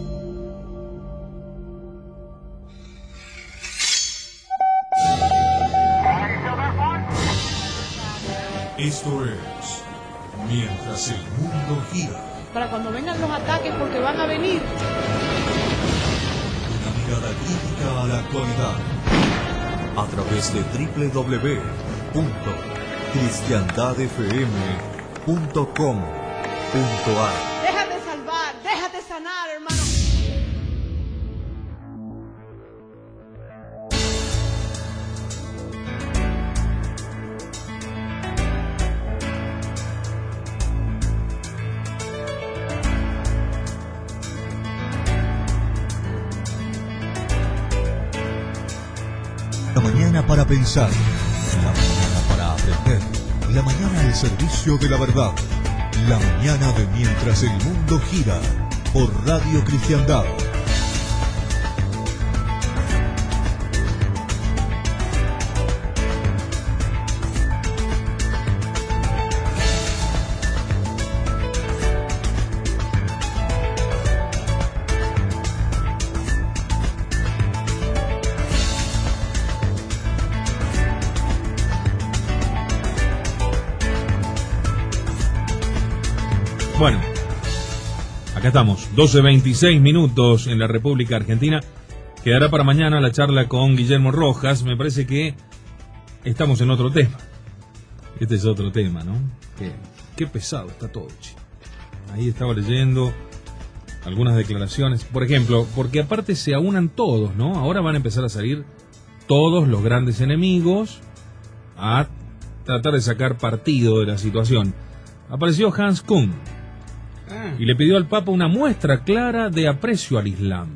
Esto es Mientras el mundo gira. Para cuando vengan los ataques, porque van a venir. Una mirada crítica a la actualidad. A través de doble u doble u doble u punto cristiandad f m punto com punto a r. Déjate salvar, déjate sanar, hermano. La mañana para pensar, la mañana para aprender, la mañana al servicio de la verdad, la mañana de Mientras el mundo gira, por Radio Cristiandad. Bueno, acá estamos, doce veintiséis minutos en la República Argentina. Quedará para mañana la charla con Guillermo Rojas. Me parece que estamos en otro tema. Este es otro tema, ¿no? Qué, qué pesado está todo, chico. Ahí estaba leyendo algunas declaraciones. Por ejemplo, porque aparte se aunan todos, ¿no? Ahora van a empezar a salir todos los grandes enemigos a tratar de sacar partido de la situación. Apareció Hans Kuhn y le pidió al Papa una muestra clara de aprecio al Islam.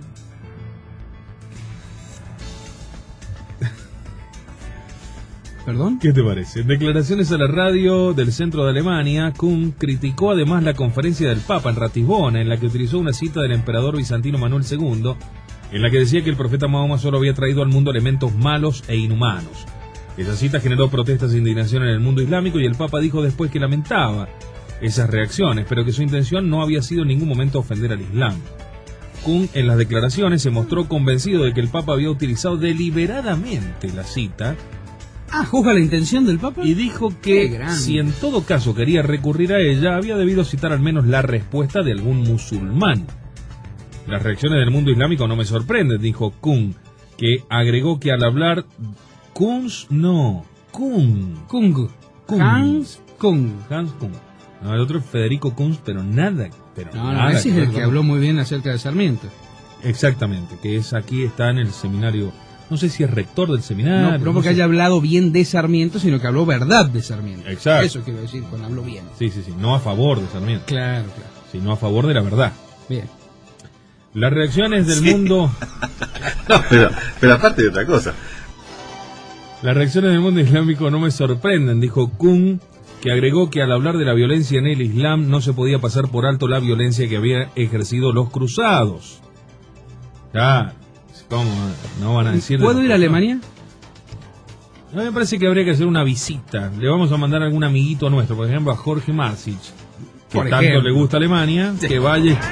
¿Perdón? ¿Qué te parece? En declaraciones a la radio del centro de Alemania, Kuhn criticó además la conferencia del Papa en Ratisbona, en la que utilizó una cita del emperador bizantino Manuel segundo, en la que decía que el profeta Mahoma solo había traído al mundo elementos malos e inhumanos. Esa cita generó protestas e indignación en el mundo islámico y el Papa dijo después que lamentaba esas reacciones, pero que su intención no había sido en ningún momento ofender al Islam. Kuhn en las declaraciones se mostró convencido de que el Papa había utilizado deliberadamente la cita. Ah, ¿juzga la intención del Papa? Y dijo que si en todo caso quería recurrir a ella, había debido citar al menos la respuesta de algún musulmán. Las reacciones del mundo islámico no me sorprenden, dijo Kuhn, que agregó que al hablar... Kunz, no, Kuhn. Kung. Kuhn. Hans Kung. Hans Kung. No, el otro es Federico Kunz, pero nada, pero No, nada. no, ese es el ver, que no. habló muy bien acerca de Sarmiento. Exactamente, que es aquí, está en el seminario, no sé si es rector del seminario. No, no porque sé. haya hablado bien de Sarmiento, sino que habló verdad de Sarmiento. Exacto. Eso quiero decir cuando habló bien. Sí, sí, sí, no a favor de Sarmiento. Claro, claro. Sino a favor de la verdad. Bien. Las reacciones del Sí. mundo... No, pero, pero aparte de otra cosa. Las reacciones del mundo islámico no me sorprenden, dijo Kuhn, que agregó que al hablar de la violencia en el Islam no se podía pasar por alto la violencia que había ejercido los cruzados. Claro, ¿cómo? No van a decir... ¿Puedo ir a Alemania? A mí me parece que habría que hacer una visita. Le vamos a mandar a algún amiguito nuestro, por ejemplo a Jorge Marsic, que Por tanto ejemplo. le gusta Alemania, que vaya...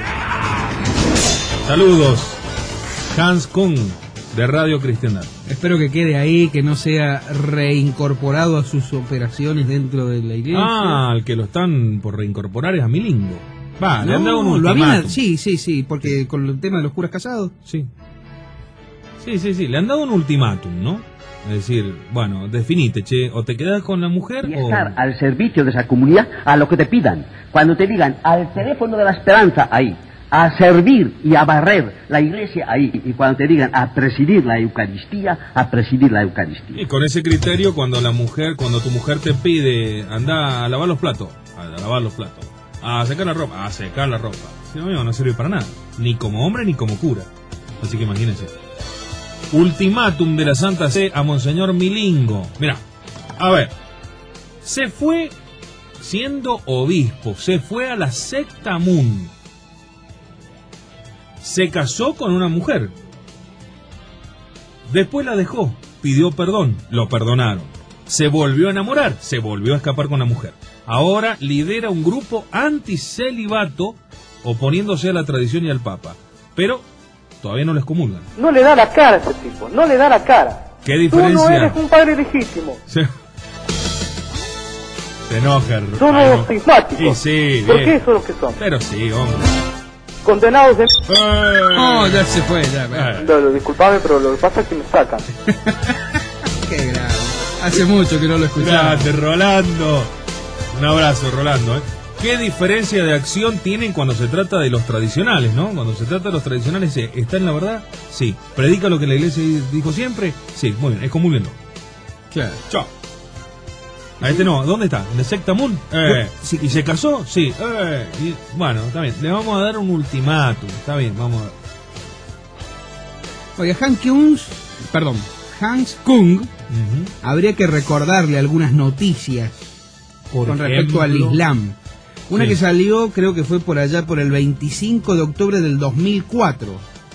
Saludos, Hans Kuhn, de Radio Cristiandad. Espero que quede ahí, que no sea reincorporado a sus operaciones dentro de la iglesia. Ah, el que lo están por reincorporar es a Milingo. Va, le han dado un lo habían- ultimátum. Sí, sí, sí, porque con el tema de los curas casados. Sí. Sí, sí, sí, le han dado un ultimátum, ¿no? Es decir, bueno, definite, che, o te quedas con la mujer Y o... estar al servicio de esa comunidad a lo que te pidan. Cuando te digan al teléfono de la esperanza, ahí. A servir y a barrer la iglesia, ahí. Y cuando te digan a presidir la Eucaristía, a presidir la Eucaristía. Y con ese criterio, cuando la mujer, cuando tu mujer te pide, anda a lavar los platos, a lavar los platos, a secar la ropa, a secar la ropa. Si no, amigo, no sirve para nada, ni como hombre ni como cura. Así que imagínense. Ultimátum de la Santa Sede a Monseñor Milingo. Mira, a ver, se fue siendo obispo, se fue a la secta Mun, se casó con una mujer, después la dejó, pidió perdón, lo perdonaron, se volvió a enamorar, se volvió a escapar con la mujer. Ahora lidera un grupo anticelibato oponiéndose a la tradición y al Papa, pero todavía no les comulgan. No le da la cara a ese tipo, no le da la cara. ¿Qué Tú diferencia? no eres un padre legítimo. Se, se enoja. Son Ay, unos cismáticos. Sí, sí, ¿Por qué bien. son los que son? Pero sí, hombre. Condenados de... No, ya se fue, ya. ya. No, lo- disculpame, pero lo que pasa es que me sacan. Qué grave. Hace mucho que no lo escuchaba. Grande, Rolando. Un abrazo, Rolando. ¿eh? ¿Qué diferencia de acción tienen cuando se trata de los tradicionales, no? Cuando se trata de los tradicionales, ¿eh? ¿está en la verdad? Sí. ¿Predica lo que la iglesia dijo siempre? Sí, muy bien, excomúlguenlo. Claro. Chao. A este no, ¿dónde está? ¿En la secta Mun? Eh, ¿Y se casó? Sí. Eh, y, bueno, está bien. Le vamos a dar un ultimátum. Está bien, vamos a ver. Oye, Hans Kung, perdón, Hans Kung, habría que recordarle algunas noticias Por con respecto ejemplo, al Islam. Una sí. que salió, creo que fue por allá por el veinticinco de octubre del dos mil cuatro.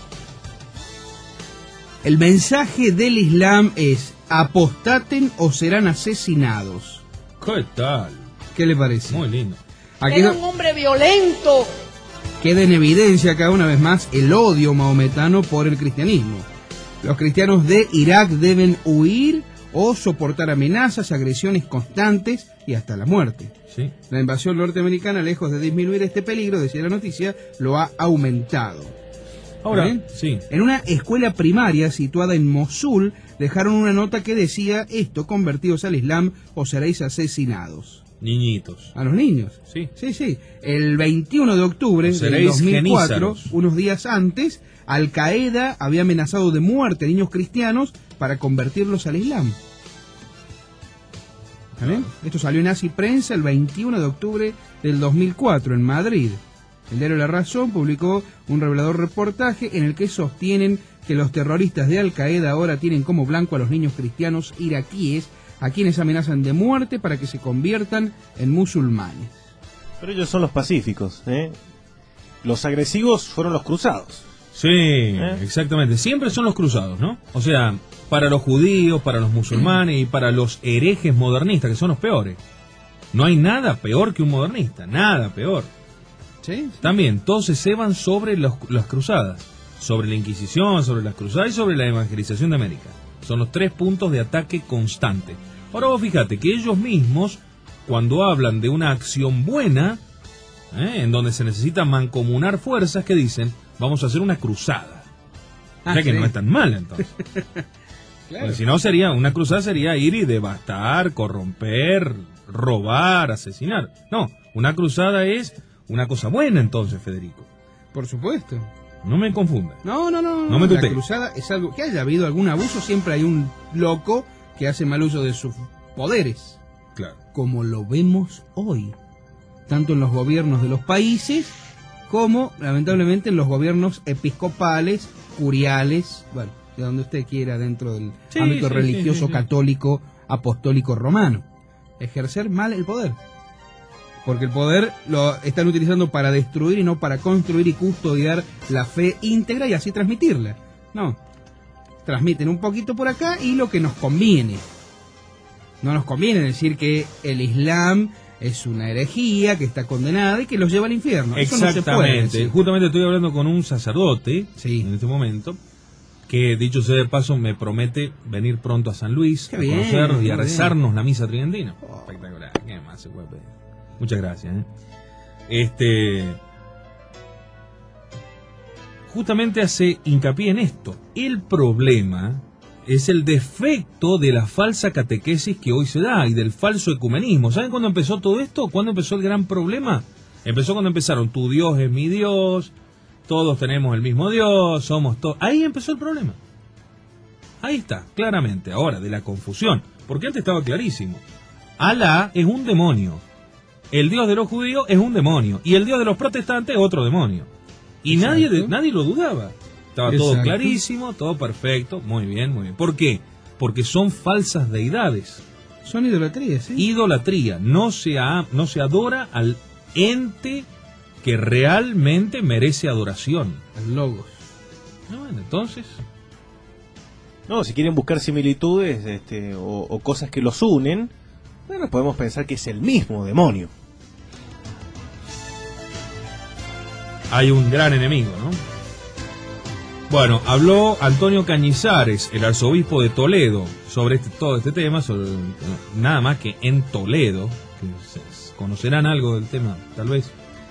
El mensaje del Islam es: apostaten o serán asesinados. ¿Qué tal? ¿Qué le parece? Muy lindo. Aquí Era un hombre violento. queda en evidencia acá una vez más el odio maometano por el cristianismo. Los cristianos de Irak deben huir o soportar amenazas, agresiones constantes y hasta la muerte. Sí. La invasión norteamericana, lejos de disminuir este peligro, decía la noticia, lo ha aumentado. Ahora, ¿Eh? sí. En una escuela primaria situada en Mosul, dejaron una nota que decía esto: convertidos al Islam o seréis asesinados. Niñitos. A los niños. Sí. Sí, sí. El veintiuno de octubre del Seréis dos mil cuatro, genízaros. unos días antes, Al Qaeda había amenazado de muerte a niños cristianos para convertirlos al Islam. ¿Vale? Esto salió en Así Prensa el veintiuno de octubre del dos mil cuatro en Madrid. El diario La Razón publicó un revelador reportaje en el que sostienen que los terroristas de Al Qaeda ahora tienen como blanco a los niños cristianos iraquíes a quienes amenazan de muerte para que se conviertan en musulmanes. Pero ellos son los pacíficos, ¿eh? Los agresivos fueron los cruzados. Sí, ¿Eh? exactamente. Siempre son los cruzados, ¿no? O sea, para los judíos, para los musulmanes y para los herejes modernistas, que son los peores. No hay nada peor que un modernista, nada peor. ¿Sí? También, todos se ceban sobre los, las cruzadas, sobre la Inquisición, sobre las cruzadas y sobre la evangelización de América. Son los tres puntos de ataque constante. Ahora vos fíjate que ellos mismos, cuando hablan de una acción buena, ¿eh? en donde se necesita mancomunar fuerzas, que dicen, vamos a hacer una cruzada. Ah, o sea que sí. no es tan mal, entonces. Claro. Porque si no, sería una cruzada sería ir y devastar, corromper, robar, asesinar. No, una cruzada es una cosa buena, entonces, Federico. Por supuesto. No me confunda. No, no, no. No me La cruzada es algo que haya habido algún abuso, siempre hay un loco que hace mal uso de sus poderes. Claro. Como lo vemos hoy, tanto en los gobiernos de los países como, lamentablemente, en los gobiernos episcopales, curiales, bueno, de donde usted quiera, dentro del sí, ámbito sí, religioso sí, sí, católico, apostólico romano. Ejercer mal el poder. Porque el poder lo están utilizando para destruir y no para construir y custodiar la fe íntegra y así transmitirla. No. Transmiten un poquito por acá y lo que nos conviene. No nos conviene decir que el Islam es una herejía, que está condenada y que los lleva al infierno. Exactamente. Eso no se puede decir. Justamente estoy hablando con un sacerdote sí. en este momento, que dicho sea de paso me promete venir pronto a San Luis, qué a bien, conocernos y a rezarnos bien. la misa tridentina. Oh. Espectacular. ¿Qué más se puede pedir? Muchas gracias. ¿eh? Este, justamente hace hincapié en esto. El problema es el defecto de la falsa catequesis que hoy se da y del falso ecumenismo. ¿Saben cuándo empezó todo esto? ¿Cuándo empezó el gran problema? Empezó cuando empezaron, tu Dios es mi Dios, todos tenemos el mismo Dios, somos todos... Ahí empezó el problema. Ahí está, claramente. Ahora, de la confusión. Porque antes estaba clarísimo. Alá es un demonio. El Dios de los judíos es un demonio. Y el Dios de los protestantes es otro demonio. Y nadie, de, nadie lo dudaba. Estaba Exacto. todo clarísimo, todo perfecto. Muy bien, muy bien. ¿Por qué? Porque son falsas deidades. Son idolatrías, ¿sí? Idolatría. No se, ha, no se adora al ente que realmente merece adoración. El logos. No, bueno, entonces... No, si quieren buscar similitudes este, o, o cosas que los unen, bueno, podemos pensar que es el mismo demonio. Hay un gran enemigo, ¿no? Bueno, habló Antonio Cañizares, el arzobispo de Toledo, sobre este, todo este tema, sobre nada más que en Toledo, que se, conocerán algo del tema, tal vez.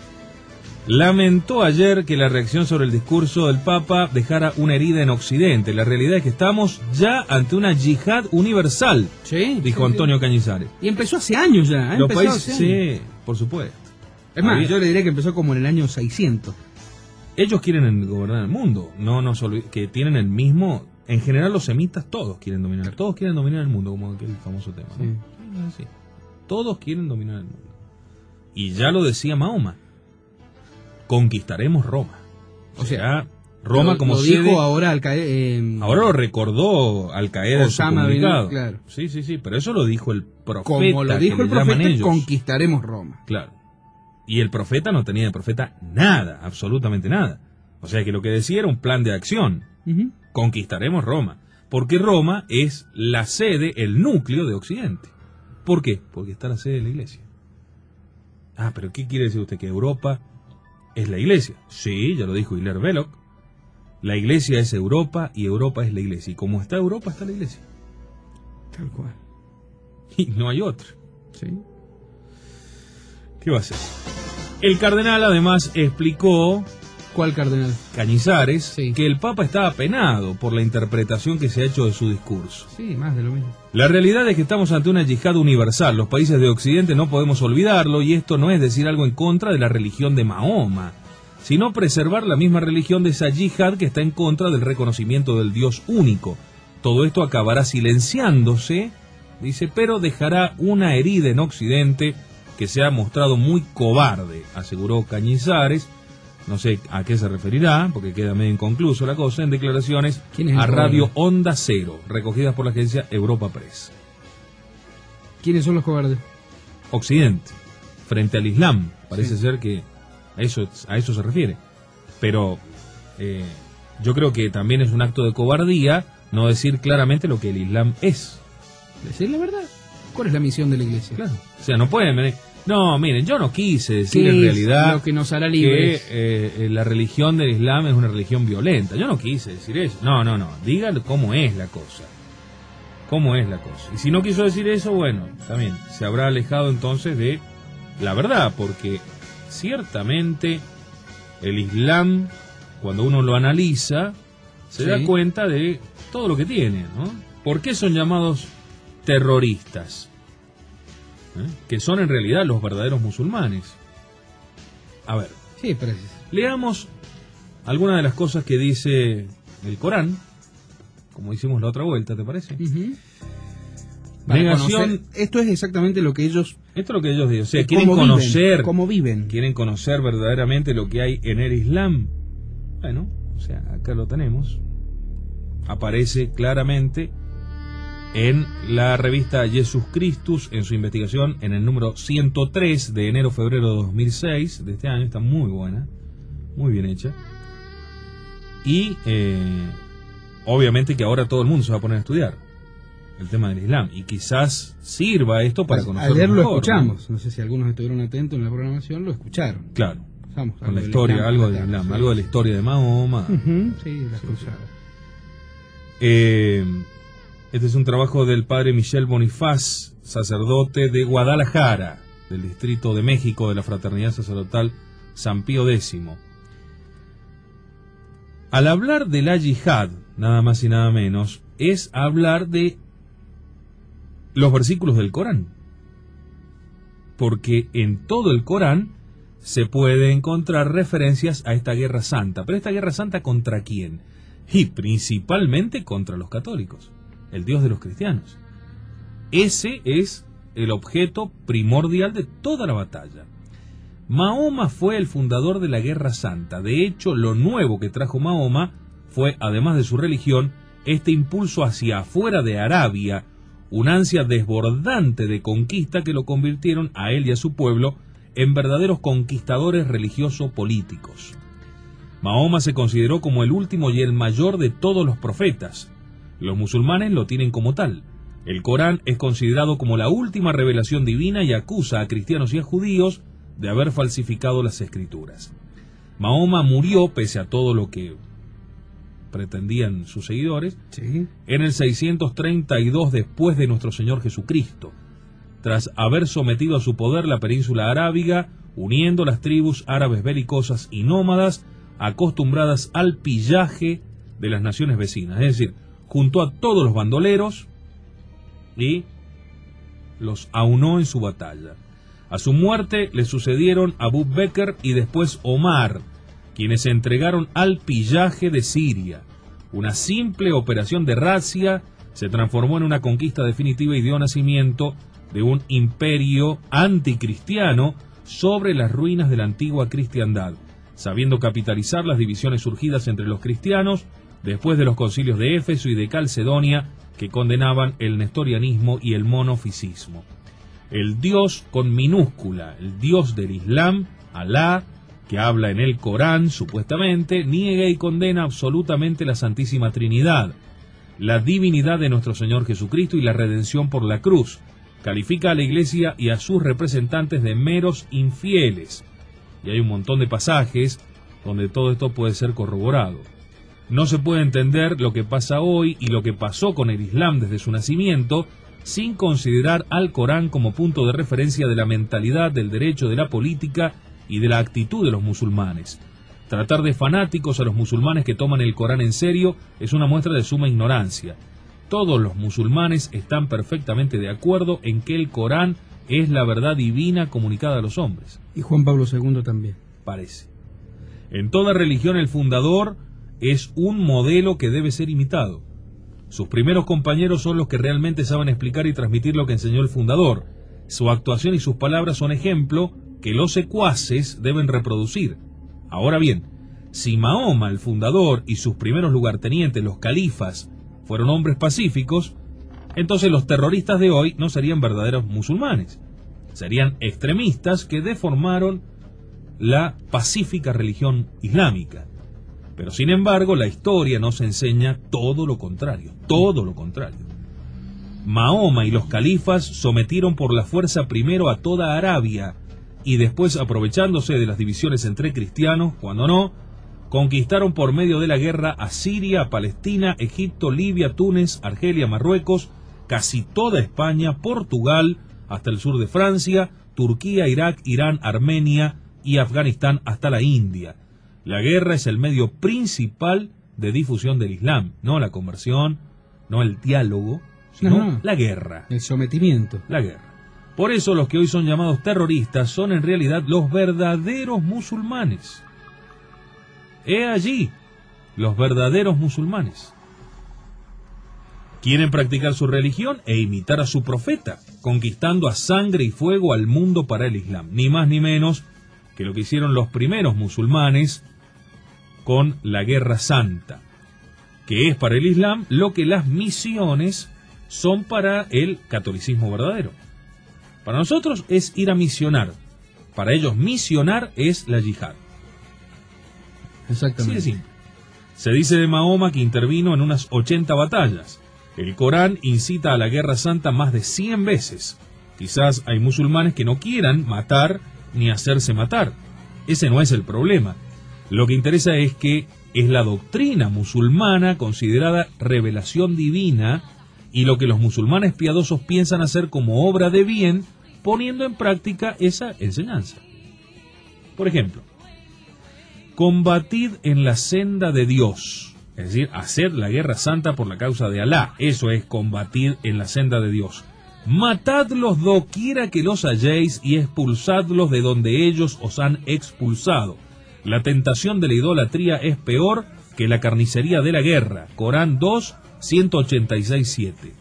Lamentó ayer que la reacción sobre el discurso del Papa dejara una herida en Occidente. La realidad es que estamos ya ante una yihad universal, sí, dijo sí, Antonio sí. Cañizares. Y empezó hace años ya, ¿eh? Los empezó países, sí, por supuesto. Es más, Había... yo le diría que empezó como en el año seiscientos. Ellos quieren gobernar el mundo, no nos olvidemos que tienen el mismo... En general los semitas todos quieren dominar, todos quieren dominar el mundo, como aquel famoso tema, ¿no? Sí. Sí, todos quieren dominar el mundo. Y ya lo decía Mahoma. Conquistaremos Roma. O sea, Roma lo, como lo sede... dijo ahora Al Qaeda... Eh, ahora lo recordó Al Qaeda en su comunicado. Claro. Sí, sí, sí, pero eso lo dijo el profeta. Como lo dijo que el profeta, conquistaremos Roma. Claro. Y el profeta no tenía de profeta nada, absolutamente nada. O sea que lo que decía era un plan de acción. Uh-huh. Conquistaremos Roma. Porque Roma es la sede, el núcleo de Occidente. ¿Por qué? Porque está la sede de la iglesia. Ah, pero ¿qué quiere decir usted? ¿Que Europa es la iglesia? Sí, ya lo dijo Hilaire Belloc. La iglesia es Europa y Europa es la iglesia. Y como está Europa, está la iglesia. Tal cual. Y no hay otra. Sí. ¿Qué va a hacer? El cardenal además explicó... ¿Cuál cardenal? Cañizares, sí. que el Papa estaba apenado por la interpretación que se ha hecho de su discurso. Sí, más de lo mismo. La realidad es que estamos ante una yihad universal. Los países de Occidente no podemos olvidarlo, y esto no es decir algo en contra de la religión de Mahoma, sino preservar la misma religión de esa yihad que está en contra del reconocimiento del Dios único. Todo esto acabará silenciándose, dice, pero dejará una herida en Occidente que se ha mostrado muy cobarde, aseguró Cañizares. No sé a qué se referirá, porque queda medio inconcluso la cosa, en declaraciones a Radio Onda Cero, recogidas por la agencia Europa Press. ¿Quiénes son los cobardes? Occidente, frente al Islam. Parece sí. ser que a eso, a eso se refiere. Pero eh, yo creo que también es un acto de cobardía no decir claramente lo que el Islam es. Decir la verdad. ¿Cuál es la misión de la iglesia? Claro. O sea, no pueden venir... No, miren, yo no quise decir en realidad lo que, nos hará libres? que eh, la religión del Islam es una religión violenta. Yo no quise decir eso. No, no, no. Díganle cómo es la cosa. Cómo es la cosa. Y si no quiso decir eso, bueno, también se habrá alejado entonces de la verdad, porque ciertamente el Islam, cuando uno lo analiza, se sí. da cuenta de todo lo que tiene, ¿no? ¿Por qué son llamados terroristas? ¿Eh? Que son en realidad los verdaderos musulmanes. A ver, sí, pero... leamos algunas de las cosas que dice el Corán, como hicimos la otra vuelta, ¿te parece? Uh-huh. Negación. Conocer, esto es exactamente lo que ellos... Esto es lo que ellos dicen. O sea, quieren conocer... Viven, cómo viven. Quieren conocer verdaderamente lo que hay en el Islam. Bueno, o sea, acá lo tenemos. Aparece claramente en la revista Jesus Christus, en su investigación, en el número ciento tres de enero-febrero de dos mil seis, de este año. Está muy buena, muy bien hecha. Y eh, obviamente que ahora todo el mundo se va a poner a estudiar el tema del Islam, y quizás sirva esto para pues, conocerlo ayer lo mejor, escuchamos, ¿no? No sé si algunos estuvieron atentos en la programación, lo escucharon. Claro, Vamos, con la historia, Islam, algo del Islam, sí. algo de la historia de Mahoma. Uh-huh, sí, las sí, cruzadas. Eh, este es un trabajo del padre Michel Bonifaz, sacerdote de Guadalajara, del Distrito de México de la Fraternidad Sacerdotal San Pío X. Al hablar de la yihad, nada más y nada menos, es hablar de los versículos del Corán. Porque en todo el Corán se puede encontrar referencias a esta guerra santa. Pero esta guerra santa, ¿contra quién? Y principalmente contra los católicos, el Dios de los cristianos. Ese es el objeto primordial de toda la batalla. Mahoma fue el fundador de la Guerra Santa. De hecho, lo nuevo que trajo Mahoma fue, además de su religión, este impulso hacia afuera de Arabia, una ansia desbordante de conquista que lo convirtieron a él y a su pueblo en verdaderos conquistadores religioso-políticos. Mahoma se consideró como el último y el mayor de todos los profetas. Los musulmanes lo tienen como tal. El Corán es considerado como la última revelación divina y acusa a cristianos y a judíos de haber falsificado las escrituras. Mahoma murió, pese a todo lo que pretendían sus seguidores, sí. en el seiscientos treinta y dos después de nuestro Señor Jesucristo, tras haber sometido a su poder la península arábiga, uniendo las tribus árabes belicosas y nómadas acostumbradas al pillaje de las naciones vecinas. Es decir, juntó a todos los bandoleros y los aunó en su batalla. A su muerte le sucedieron Abu Bekr y después Omar, quienes se entregaron al pillaje de Siria. Una simple operación de razzia se transformó en una conquista definitiva y dio nacimiento de un imperio anticristiano sobre las ruinas de la antigua cristiandad, sabiendo capitalizar las divisiones surgidas entre los cristianos después de los concilios de Éfeso y de Calcedonia, que condenaban el nestorianismo y el monofisismo. El Dios con minúscula, el Dios del Islam, Alá, que habla en el Corán, supuestamente, niega y condena absolutamente la Santísima Trinidad, la divinidad de nuestro Señor Jesucristo y la redención por la cruz. Califica a la Iglesia y a sus representantes de meros infieles. Y hay un montón de pasajes donde todo esto puede ser corroborado. No se puede entender lo que pasa hoy y lo que pasó con el Islam desde su nacimiento sin considerar al Corán como punto de referencia de la mentalidad, del derecho, de la política y de la actitud de los musulmanes. Tratar de fanáticos a los musulmanes que toman el Corán en serio es una muestra de suma ignorancia. Todos los musulmanes están perfectamente de acuerdo en que el Corán es la verdad divina comunicada a los hombres. Y Juan Pablo segundo también. Parece. En toda religión el fundador es un modelo que debe ser imitado. Sus primeros compañeros son los que realmente saben explicar y transmitir lo que enseñó el fundador. Su actuación y sus palabras son ejemplo que los secuaces deben reproducir. Ahora bien, si Mahoma, el fundador, y sus primeros lugartenientes, los califas, fueron hombres pacíficos, entonces los terroristas de hoy no serían verdaderos musulmanes, serían extremistas que deformaron la pacífica religión islámica. Pero sin embargo, la historia nos enseña todo lo contrario, todo lo contrario. Mahoma y los califas sometieron por la fuerza primero a toda Arabia y después, aprovechándose de las divisiones entre cristianos, cuando no, conquistaron por medio de la guerra a Siria, Palestina, Egipto, Libia, Túnez, Argelia, Marruecos, casi toda España, Portugal, hasta el sur de Francia, Turquía, Irak, Irán, Armenia y Afganistán hasta la India. La guerra es el medio principal de difusión del Islam, no la conversión, no el diálogo, sino Ajá. la guerra. El sometimiento. La guerra. Por eso los que hoy son llamados terroristas son en realidad los verdaderos musulmanes. He allí los verdaderos musulmanes. Quieren practicar su religión e imitar a su profeta, conquistando a sangre y fuego al mundo para el Islam. Ni más ni menos que lo que hicieron los primeros musulmanes con la Guerra Santa, que es para el Islam lo que las misiones son para el catolicismo verdadero. Para nosotros es ir a misionar. Para ellos misionar es la yihad. Exactamente. Así de simple. Se dice de Mahoma que intervino en unas ochenta batallas. El Corán incita a la Guerra Santa más de cien veces. Quizás hay musulmanes que no quieran matar ni hacerse matar. Ese no es el problema. Lo que interesa es que es la doctrina musulmana considerada revelación divina y lo que los musulmanes piadosos piensan hacer como obra de bien, poniendo en práctica esa enseñanza. Por ejemplo, combatid en la senda de Dios, es decir, hacer la guerra santa por la causa de Alá. Eso es combatir en la senda de Dios. Matadlos doquiera que los halléis y expulsadlos de donde ellos os han expulsado. La tentación de la idolatría es peor que la carnicería de la guerra. Corán dos, ciento ochenta y seis, siete.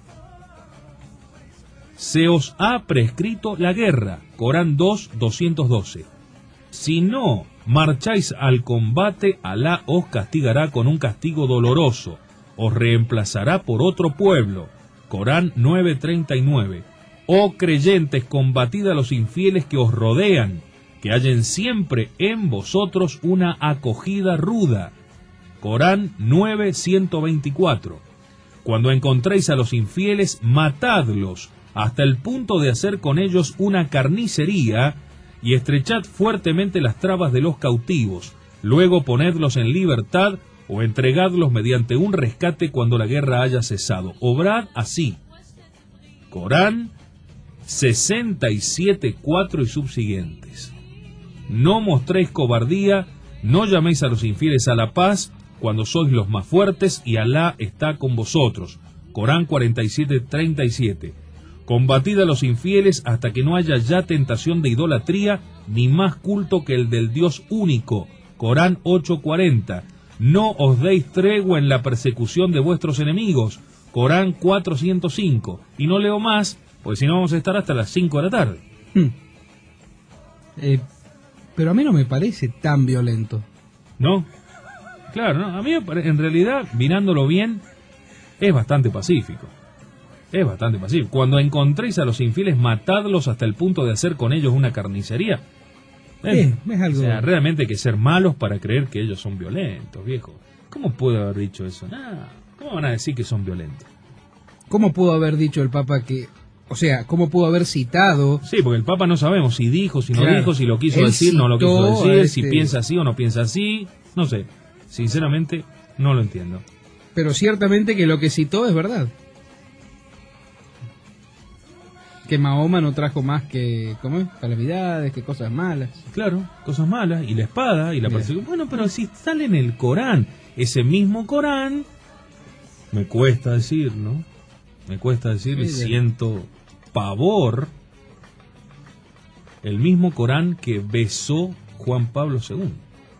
Se os ha prescrito la guerra. Corán dos, doscientos doce. Si no marcháis al combate, Alá os castigará con un castigo doloroso. Os reemplazará por otro pueblo. Corán nueve, treinta y nueve. Oh creyentes, combatid a los infieles que os rodean, que hallen siempre en vosotros una acogida ruda. Corán nueve, ciento veinticuatro. Cuando encontréis a los infieles, matadlos, hasta el punto de hacer con ellos una carnicería, y estrechad fuertemente las trabas de los cautivos. Luego ponedlos en libertad, o entregadlos mediante un rescate cuando la guerra haya cesado. Obrad así. Corán sesenta y siete, cuatro y subsiguientes. No mostréis cobardía, no llaméis a los infieles a la paz, cuando sois los más fuertes y Alá está con vosotros. Corán cuarenta y siete, treinta y siete. Combatid a los infieles hasta que no haya ya tentación de idolatría, ni más culto que el del Dios único. Corán ocho, cuarenta. No os deis tregua en la persecución de vuestros enemigos. Corán cuatrocientos cinco. Y no leo más, porque si no vamos a estar hasta las cinco de la tarde. Hmm. Eh, pero a mí no me parece tan violento. ¿No? Claro, no, a mí en realidad, mirándolo bien, es bastante pacífico. Es bastante pacífico. Cuando encontréis a los infieles, matadlos hasta el punto de hacer con ellos una carnicería. Eh, es algo... O sea, realmente hay que ser malos para creer que ellos son violentos, viejo. ¿Cómo puede haber dicho eso? Nah, ¿cómo van a decir que son violentos? ¿Cómo pudo haber dicho el Papa que... O sea, ¿cómo pudo haber citado? Sí, porque el Papa no sabemos si dijo, si no Claro. dijo, si lo quiso Él decir, no lo quiso citó decir, a si este- piensa así o no piensa así. No sé. Sinceramente, no lo entiendo. Pero ciertamente que lo que citó es verdad. Que Mahoma no trajo más que, ¿cómo es? Calamidades, que cosas malas. Claro, cosas malas, y la espada, y la persecución. Bueno, pero si sale en el Corán, ese mismo Corán, me cuesta decir, ¿no? Me cuesta decir, y Sí, de- siento pavor, el mismo Corán que besó Juan Pablo segundo.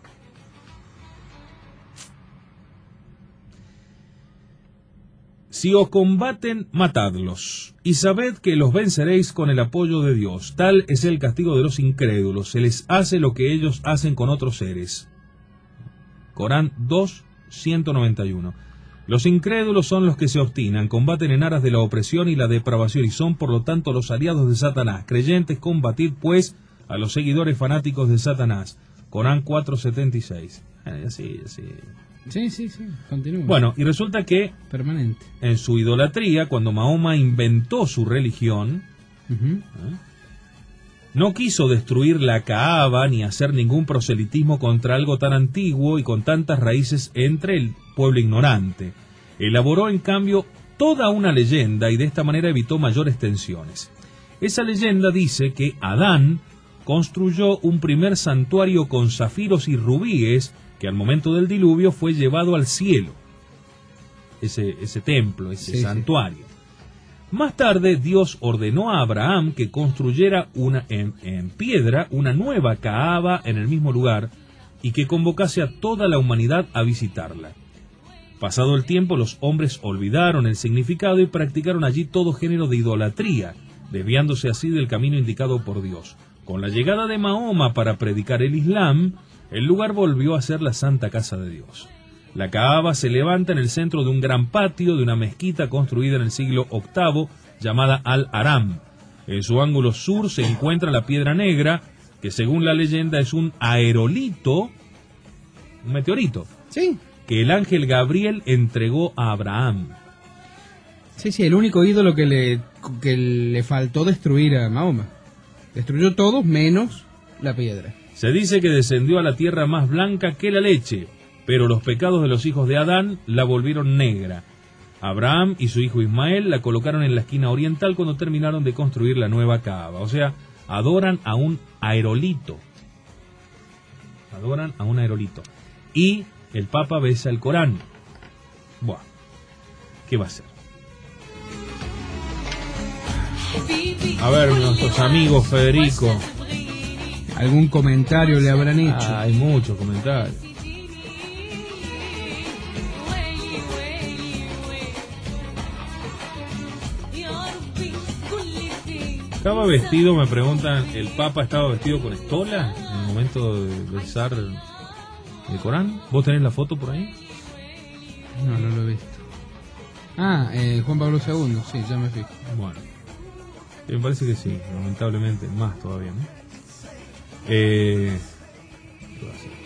Si os combaten, matadlos, y sabed que los venceréis con el apoyo de Dios. Tal es el castigo de los incrédulos, se les hace lo que ellos hacen con otros seres. Corán dos, ciento noventa y uno. Los incrédulos son los que se obstinan, combaten en aras de la opresión y la depravación y son por lo tanto los aliados de Satanás. Creyentes, combatid pues a los seguidores fanáticos de Satanás. Corán cuatro setenta y seis. Eh, así, así. Sí, sí, sí, continúa. Bueno, y resulta que permanente. En su idolatría, cuando Mahoma inventó su religión, uh-huh. ¿eh? no quiso destruir la Kaaba ni hacer ningún proselitismo contra algo tan antiguo y con tantas raíces entre el pueblo ignorante. Elaboró, en cambio, toda una leyenda y de esta manera evitó mayores tensiones. Esa leyenda dice que Adán construyó un primer santuario con zafiros y rubíes que al momento del diluvio fue llevado al cielo. Ese, ese templo, ese sí, santuario. Sí. Más tarde, Dios ordenó a Abraham que construyera una, en, en piedra una nueva Kaaba en el mismo lugar y que convocase a toda la humanidad a visitarla. Pasado el tiempo, los hombres olvidaron el significado y practicaron allí todo género de idolatría, desviándose así del camino indicado por Dios. Con la llegada de Mahoma para predicar el Islam, el lugar volvió a ser la Santa Casa de Dios. La Kaaba se levanta en el centro de un gran patio de una mezquita construida en el siglo octavo llamada Al-Haram. En su ángulo sur se encuentra la Piedra Negra, que según la leyenda es un aerolito, un meteorito, sí, que el ángel Gabriel entregó a Abraham. Sí, sí, el único ídolo que le, que le faltó destruir a Mahoma. Destruyó todo menos la piedra. Se dice que descendió a la tierra más blanca que la leche, pero los pecados de los hijos de Adán la volvieron negra. Abraham y su hijo Ismael la colocaron en la esquina oriental cuando terminaron de construir la nueva Kaaba. O sea, adoran a un aerolito. Adoran a un aerolito. Y el Papa besa el Corán. Buah, ¿qué va a hacer? A ver, nuestros amigos, Federico. ¿Algún comentario le habrán hecho? Ah, hay muchos comentarios. ¿Estaba vestido, me preguntan, el Papa estaba vestido con estola en el momento de besar el Corán? ¿Vos tenés la foto por ahí? No, no lo he visto. Ah, eh, Juan Pablo segundo, sí, ya me fijo. Bueno, me parece que sí, lamentablemente, más todavía, ¿no? Eh... ¿Qué va a hacer?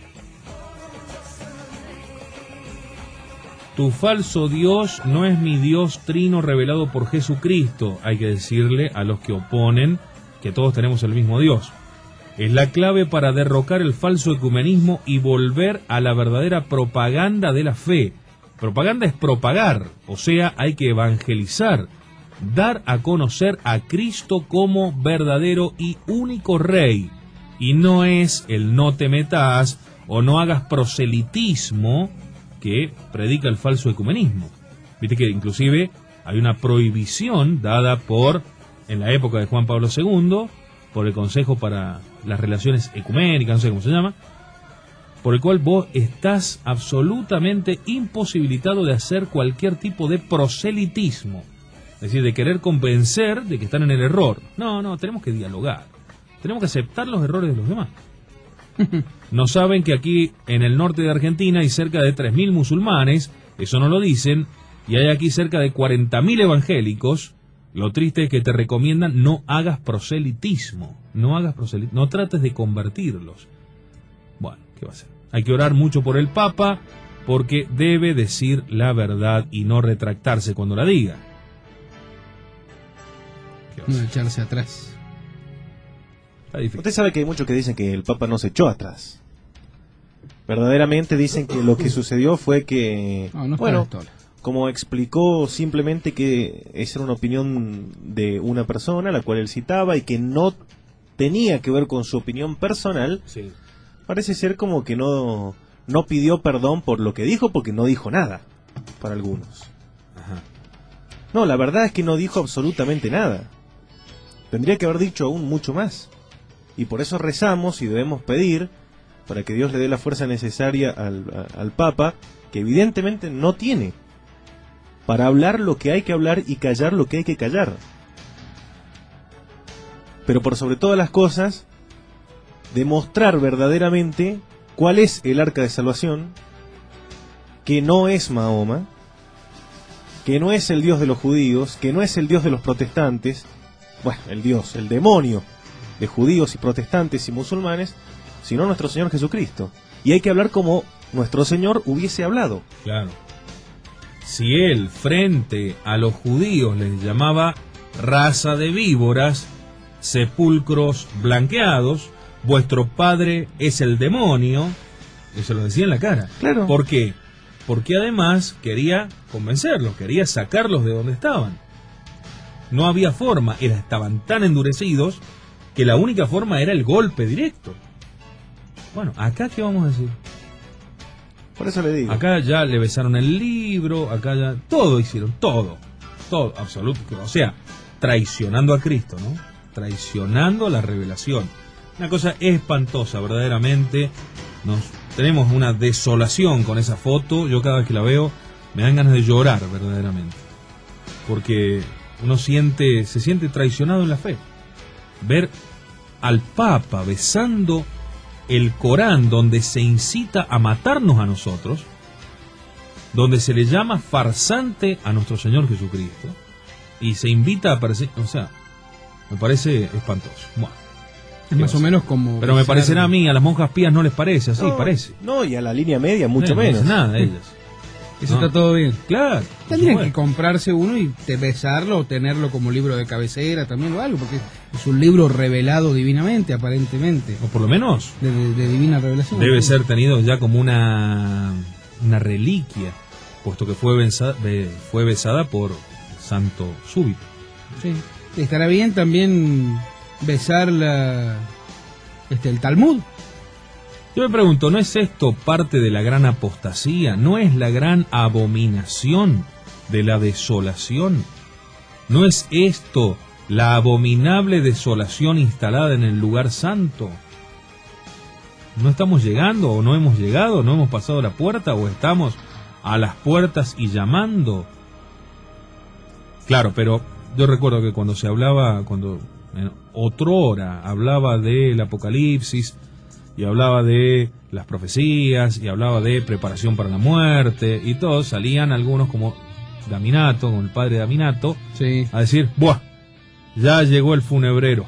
Tu falso Dios no es mi Dios trino revelado por Jesucristo. Hay que decirle a los que oponen que todos tenemos el mismo Dios. Es la clave para derrocar el falso ecumenismo y volver a la verdadera propaganda de la fe. Propaganda es propagar, o sea, hay que evangelizar, dar a conocer a Cristo como verdadero y único Rey. Y no es el no te metas o no hagas proselitismo que predica el falso ecumenismo. Viste que inclusive hay una prohibición dada por, en la época de Juan Pablo segundo, por el Consejo para las Relaciones Ecuménicas, no sé cómo se llama, por el cual vos estás absolutamente imposibilitado de hacer cualquier tipo de proselitismo. Es decir, de querer convencer de que están en el error. No, no, tenemos que dialogar. Tenemos que aceptar los errores de los demás. No saben que aquí en el norte de Argentina hay cerca de tres mil musulmanes, eso no lo dicen, y hay aquí cerca de cuarenta mil evangélicos. Lo triste es que te recomiendan no hagas proselitismo, no hagas proselitismo, no trates de convertirlos. Bueno, ¿qué va a hacer? Hay que orar mucho por el Papa, porque debe decir la verdad y no retractarse cuando la diga. No echarse atrás. Usted sabe que hay muchos que dicen que el Papa no se echó atrás. Verdaderamente dicen que lo que sucedió fue que, no, no bueno, como explicó simplemente que esa era una opinión de una persona, la cual él citaba, y que no tenía que ver con su opinión personal, sí. Parece ser como que no, no pidió perdón por lo que dijo, porque no dijo nada, para algunos. Ajá. No, la verdad es que no dijo absolutamente nada. Tendría que haber dicho aún mucho más. Y por eso rezamos y debemos pedir para que Dios le dé la fuerza necesaria al, a, al Papa, que evidentemente no tiene, para hablar lo que hay que hablar y callar lo que hay que callar. Pero por sobre todas las cosas, demostrar verdaderamente cuál es el arca de salvación que no es Mahoma, que no es el Dios de los judíos, que no es el Dios de los protestantes, bueno, el Dios, el demonio de judíos y protestantes y musulmanes, sino nuestro Señor Jesucristo. Y hay que hablar como nuestro Señor hubiese hablado. Claro. Si él frente a los judíos les llamaba raza de víboras, sepulcros blanqueados, vuestro padre es el demonio, eso lo decía en la cara. Claro. ¿Por qué? Porque además quería convencerlos, quería sacarlos de donde estaban. No había forma, era, estaban tan endurecidos que la única forma era el golpe directo. Bueno, acá ¿qué vamos a decir? Por eso le digo. Acá ya le besaron el libro, acá ya todo hicieron, todo, todo, absoluto. O sea, traicionando a Cristo, ¿no? Traicionando la revelación. Una cosa espantosa, verdaderamente. Nos tenemos una desolación con esa foto. Yo cada vez que la veo me dan ganas de llorar, verdaderamente, porque uno siente, se siente traicionado en la fe. Ver al Papa besando el Corán, donde se incita a matarnos a nosotros, donde se le llama farsante a nuestro Señor Jesucristo y se invita a aparecer, o sea, me parece espantoso. Bueno, es más o menos como... Pero me parecerá a mí, a las monjas pías no les parece así, no, parece. No, y a la línea media mucho no, menos. No nada de ellas. Eso No. está todo bien. Claro. Tendrían que comprarse uno y te besarlo o tenerlo como libro de cabecera también o algo, porque es un libro revelado divinamente, aparentemente. O por lo menos de, de, de divina revelación. Debe ser tenido ya como una, una reliquia, puesto que fue besada, fue besada por santo súbito. Sí. Estará bien también besar la, este, el Talmud. Yo me pregunto, ¿no es esto parte de la gran apostasía? ¿No es la gran abominación de la desolación? ¿No es esto la abominable desolación instalada en el lugar santo? ¿No estamos llegando o no hemos llegado? ¿No hemos pasado la puerta o estamos a las puertas y llamando? Claro, pero yo recuerdo que cuando se hablaba, cuando en otrora hablaba del Apocalipsis, y hablaba de las profecías, y hablaba de preparación para la muerte, y todos salían algunos como Daminato, como el padre Daminato, sí, a decir, ¡buah! Ya llegó el funebrero.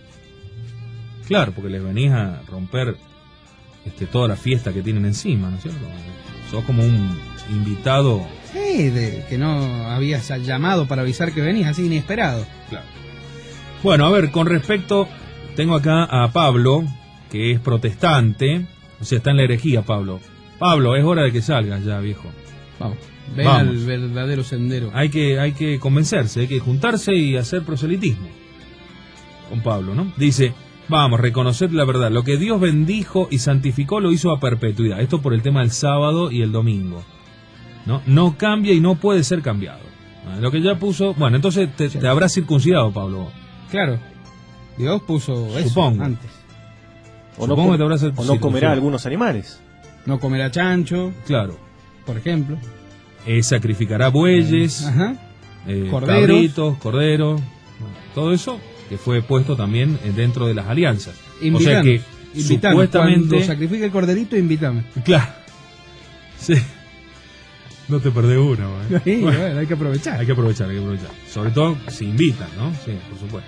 Claro, porque les venís a romper este, toda la fiesta que tienen encima, ¿no es cierto? Sos como un invitado. Sí, de, que no habías llamado para avisar que venís, así inesperado. Claro. Bueno, a ver, con respecto, tengo acá a Pablo, que es protestante, o sea, está en la herejía, Pablo. Pablo, es hora de que salgas ya, viejo. Vamos, ven Vamos. al verdadero sendero. Hay que, hay que convencerse, hay que juntarse y hacer proselitismo con Pablo, ¿no? Dice, vamos, reconoced la verdad, lo que Dios bendijo y santificó lo hizo a perpetuidad. Esto por el tema del sábado y el domingo, ¿no? No cambia y no puede ser cambiado. Lo que ya puso, bueno, entonces te, te habrás circuncidado, Pablo. Claro, Dios puso eso Supongo. antes. O no, Supongo que com te habrás o no comerá algunos animales. No comerá chancho, claro, por ejemplo. Eh, sacrificará bueyes, Ajá. eh, Corderos. cabritos, corderos, todo eso que fue puesto también eh, dentro de las alianzas. Invitame, o sea que invitame. supuestamente... Cuando sacrifique el corderito, invítame. Claro. Sí. No te perdés una, ¿eh? Sí, Bueno, bueno, hay que aprovechar. Hay que aprovechar, hay que aprovechar. Sobre todo si invitan, ¿no? Sí, por supuesto.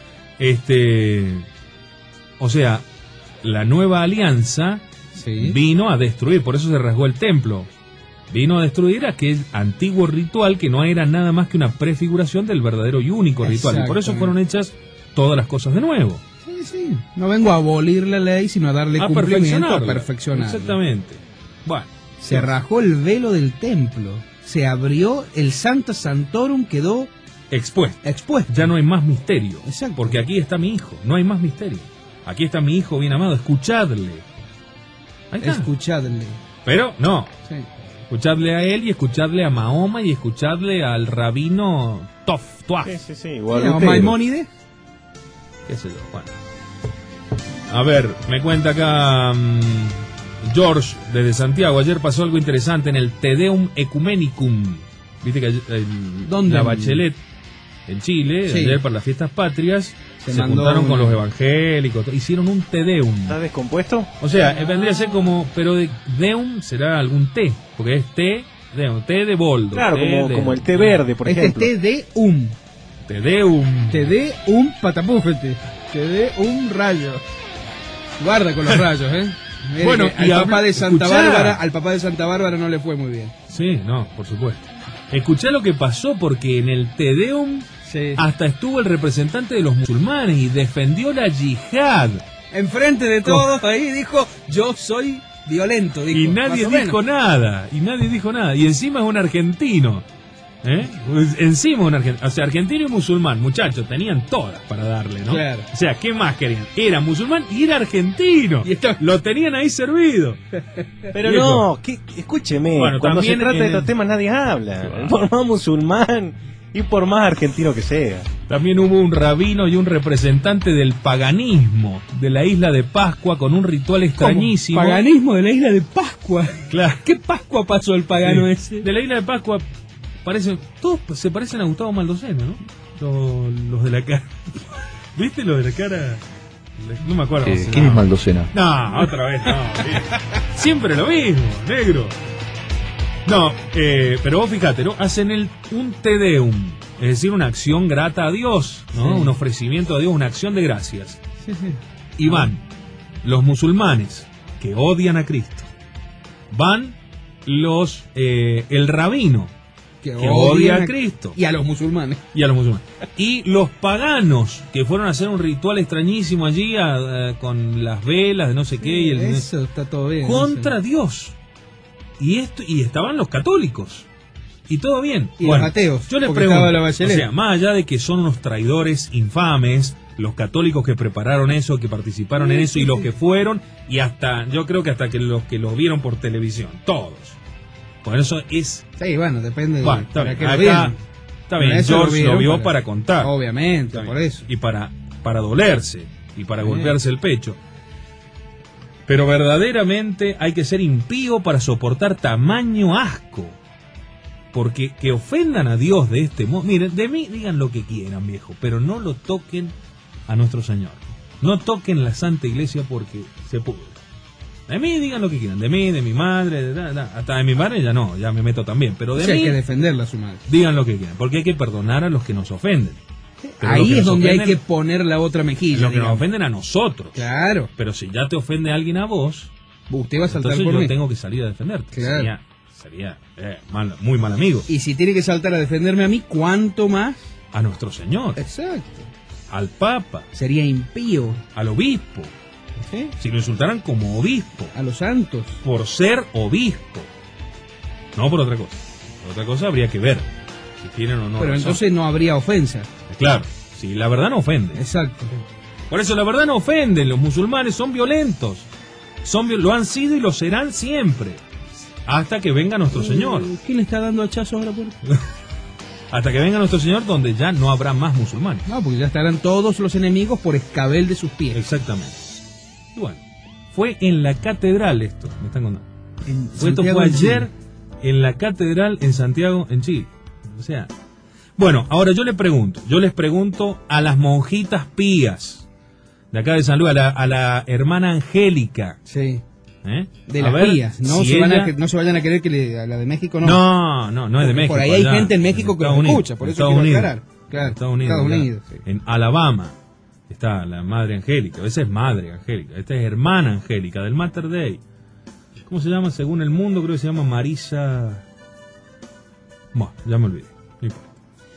Este, o sea, la nueva alianza sí. vino a destruir, por eso se rasgó el templo. Vino a destruir aquel antiguo ritual que no era nada más que una prefiguración del verdadero y único ritual. Y por eso fueron hechas todas las cosas de nuevo. Sí, sí. No vengo a abolir la ley, sino a darle A cumplimiento, a perfeccionarla. perfeccionarla. Exactamente. Bueno. Se rajó el velo del templo. Se abrió el Sancta Sanctorum, quedó expuesto. expuesto. Ya no hay más misterio. Exacto. Porque aquí está mi hijo. No hay más misterio. Aquí está mi hijo bien amado. Escuchadle. Ahí está. Escuchadle. Pero no. Sí. Escuchadle a él y escuchadle a Mahoma y escuchadle al rabino Tof, Tuaf. Sí, sí, sí. ¿O Maimónides? Qué sé yo. Bueno. A ver, me cuenta acá um, George desde Santiago. Ayer pasó algo interesante en el Te Deum Ecumenicum. Viste que ayer, el, ¿Dónde? la Bachelet en Chile, Sí. ayer para las fiestas patrias, Se se, mandó juntaron con una- los evangélicos, to- hicieron un Te Deum. ¿Está descompuesto? O sea, eh, vendría a ser como, pero de Deum será algún té, porque es té, Deum, té de boldo. Claro, té como, de- como el té verde, por Este ejemplo. es T D Um. Te Deum. Te dé un patapúfete. Te dé un rayo. Guarda con los rayos, ¿eh? Mire Bueno, que y al habla- papá de Santa escuchá. Bárbara, al papá de Santa Bárbara no le fue muy bien. Sí, no, por supuesto. Escuchá lo que pasó, porque en el Te Deum Sí. hasta estuvo el representante de los musulmanes y defendió la yihad. Enfrente de todos ahí dijo, yo soy violento, dijo. Y nadie más o dijo menos. nada, y nadie dijo nada. Y encima es un argentino. ¿Eh? Pues encima un argentino. O sea, argentino y musulmán, muchachos, tenían todas para darle, ¿no? Claro. O sea, ¿qué más querían? Era musulmán y era argentino. Y esto- Lo tenían ahí servido. Pero Viejo. no, que, escúcheme, Bueno, cuando se también trata en de estos el- temas nadie habla. Claro. Por más musulmán y por más argentino que sea. También hubo un rabino y un representante del paganismo de la isla de Pascua con un ritual extrañísimo. Paganismo de la isla de Pascua. Claro. ¿Qué Pascua pasó el pagano Sí. ese? De la isla de Pascua parece, todos se parecen a Gustavo Maldoceno, ¿no? Los, los de la cara. ¿Viste los de la cara? No me acuerdo. cómo Eh, se ¿Quién es llama. Maldocena? No, otra vez no. Siempre lo mismo, negro. No, eh, pero vos fíjate, ¿no? Hacen el, un Te Deum, es decir, una acción grata a Dios, ¿no? Sí. Un ofrecimiento a Dios, una acción de gracias. Sí, sí. Y van los musulmanes que odian a Cristo. Van los eh, el rabino Que, que odian odia a Cristo Y a los musulmanes. y a los musulmanes. Y los paganos que fueron a hacer un ritual extrañísimo allí a- a- con las velas de no sé qué y el, Eso está todo bien. contra Dios. Y esto y estaban los católicos. Y todo bien. Y los ateos, Yo les porque pregunto, estaba la o Bachelet. sea, más allá de que son unos traidores infames, los católicos que prepararon eso, que participaron en eso y los que fueron y hasta yo creo que hasta que los que los vieron por televisión, todos. Por eso es Sí, bueno, depende de bueno, está para bien. qué lo Acá, vieron. está Para bien, eso lo George lo, vieron, vio para- para, contar. Obviamente, Está bien. por eso. Y para, para dolerse, y para Sí. golpearse el pecho. Pero verdaderamente hay que ser impío para soportar tamaño asco. Porque que ofendan a Dios de este modo. Miren, de mí digan lo que quieran, viejo, pero no lo toquen a nuestro Señor. No toquen la Santa Iglesia porque se pudre. De mí digan lo que quieran, de mí, de mi madre, de, da, da. Hasta de mi madre ya no, ya me meto también. Pero de O sea, mí hay que defenderla a su madre. digan lo que quieran, porque hay que perdonar a los que nos ofenden. Pero los Ahí que es nos donde hay ofenden- que poner la otra mejilla. Los que nos digamos. ofenden a nosotros. Claro. Pero si ya te ofende alguien a vos, Usted va a saltar entonces por yo mí. tengo que salir a defenderte. Claro. Sería, sería eh, mal- muy mal amigo. Y si tiene que saltar a defenderme a mí, ¿cuánto más? A nuestro Señor, Exacto. al Papa, Sería impío. al obispo. ¿Sí? Si lo insultaran como obispo, A los santos. por ser obispo. No por otra cosa. Por otra cosa habría que ver si tienen o no Pero razón. entonces no habría ofensa. Claro, si la verdad no ofende. Exacto. Por eso la verdad no ofende, los musulmanes son violentos, son vi- lo han sido y lo serán siempre, hasta que venga nuestro Señor, Eh, ¿Quién le está dando hachazos a la puerta? hasta que venga nuestro Señor donde ya no habrá más musulmanes. No, porque ya estarán todos los enemigos por escabel de sus pies. Exactamente. Y bueno, fue en la catedral esto, me están contando. En Fue esto Santiago fue de Chile. ayer en la catedral en Santiago, en Chile. O sea, bueno, ahora yo le pregunto, yo les pregunto a las monjitas pías de acá de San Luis, a la, a la hermana Angélica. Sí. ¿eh? De A las ver pías. No, si se van ella- a, no se vayan a querer que le- a la de México no. No, no, no es de Porque México. por ahí hay allá, gente en México que Estados lo Unidos, escucha, por en eso Estados quiero Unidos, aclarar. Claro, en Estados Unidos, Estados allá. Unidos, sí. En Alabama está la madre Angélica. Esa es madre Angélica. Esta es hermana Angélica del Mater Dei. ¿Cómo se llama? Según el mundo, creo que se llama Marisa. Bueno, ya me olvidé. No importa.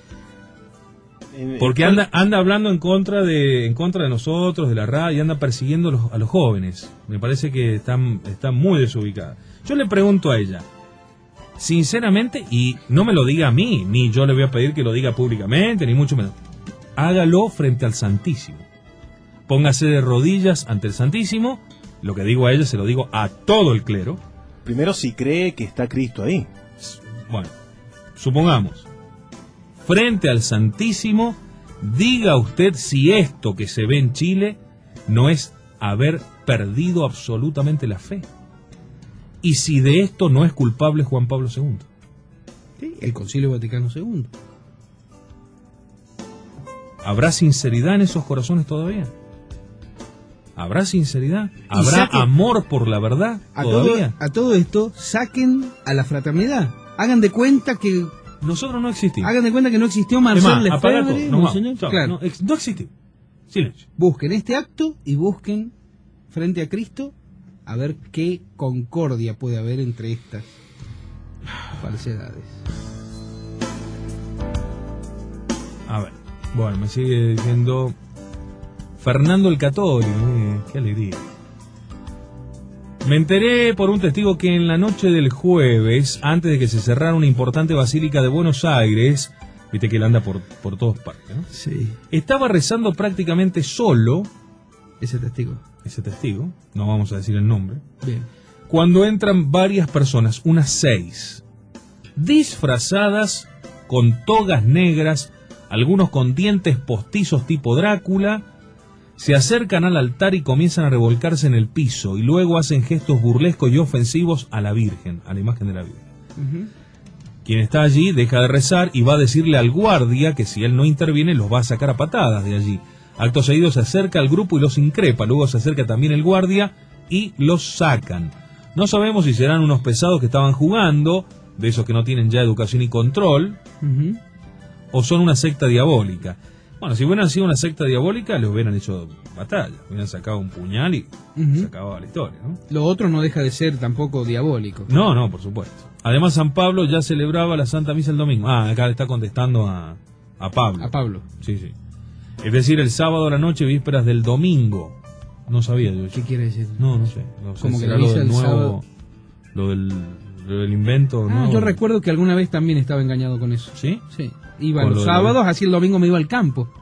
En- Porque anda anda hablando en contra de en contra de nosotros, de la radio, y anda persiguiendo a los, a los jóvenes. Me parece que están está muy desubicada. Yo le pregunto a ella, sinceramente, y no me lo diga a mí, ni yo le voy a pedir que lo diga públicamente, ni mucho menos. Hágalo frente al Santísimo. Póngase de rodillas ante el Santísimo. Lo que digo a ella se lo digo a todo el clero. Primero, si cree que está Cristo ahí. Bueno, supongamos, frente al Santísimo, diga usted si esto que se ve en Chile no es haber perdido absolutamente la fe. Y si de esto no es culpable Juan Pablo segundo. Sí, el Concilio Vaticano segundo. ¿Habrá sinceridad en esos corazones todavía? ¿Habrá sinceridad? ¿Habrá saquen, amor por la verdad a todavía? Todo, a todo esto, saquen a la fraternidad. Hagan de cuenta que... Nosotros no existimos. Hagan de cuenta que no existió Marcel Lefebvre. No, no, claro. no, no existimos. Silencio. Busquen este acto y busquen frente a Cristo a ver qué concordia puede haber entre estas falsedades. A ver, bueno, me sigue diciendo Fernando el Católico, eh, qué alegría. Me enteré por un testigo que en la noche del jueves, antes de que se cerrara una importante basílica de Buenos Aires, viste que él anda por, por todas partes, ¿no? Sí. Estaba rezando prácticamente solo. Ese testigo. Ese testigo, no vamos a decir el nombre. Bien. Cuando entran varias personas, unas seis, disfrazadas con togas negras, algunos con dientes postizos tipo Drácula, se acercan al altar y comienzan a revolcarse en el piso y luego hacen gestos burlescos y ofensivos a la Virgen, a la imagen de la Virgen. Uh-huh. Quien está allí deja de rezar y va a decirle al guardia que si él no interviene los va a sacar a patadas de allí. Acto seguido se acerca al grupo y los increpa, luego se acerca también el guardia y los sacan. No sabemos si serán unos pesados que estaban jugando, de esos que no tienen ya educación y control, uh-huh. o son una secta diabólica. Bueno, si hubieran sido una secta diabólica, le hubieran hecho batalla, hubieran sacado un puñal y uh-huh. se acababa la historia, ¿no? Lo otro no deja de ser tampoco diabólico. No, no, por supuesto. Además, San Pablo ya celebraba la Santa Misa el domingo. Ah, acá le está contestando a, a Pablo. A Pablo. Sí, sí. Es decir, el sábado a la noche, vísperas del domingo. No sabía yo. ¿Qué quiere decir? No, no sé. No sé Como si que la era lo misa del el nuevo, sábado. Lo del, lo del invento. Ah, nuevo. yo recuerdo que alguna vez también estaba engañado con eso. ¿Sí? Sí. Iba Con los lo de- sábados, así el domingo me iba al campo.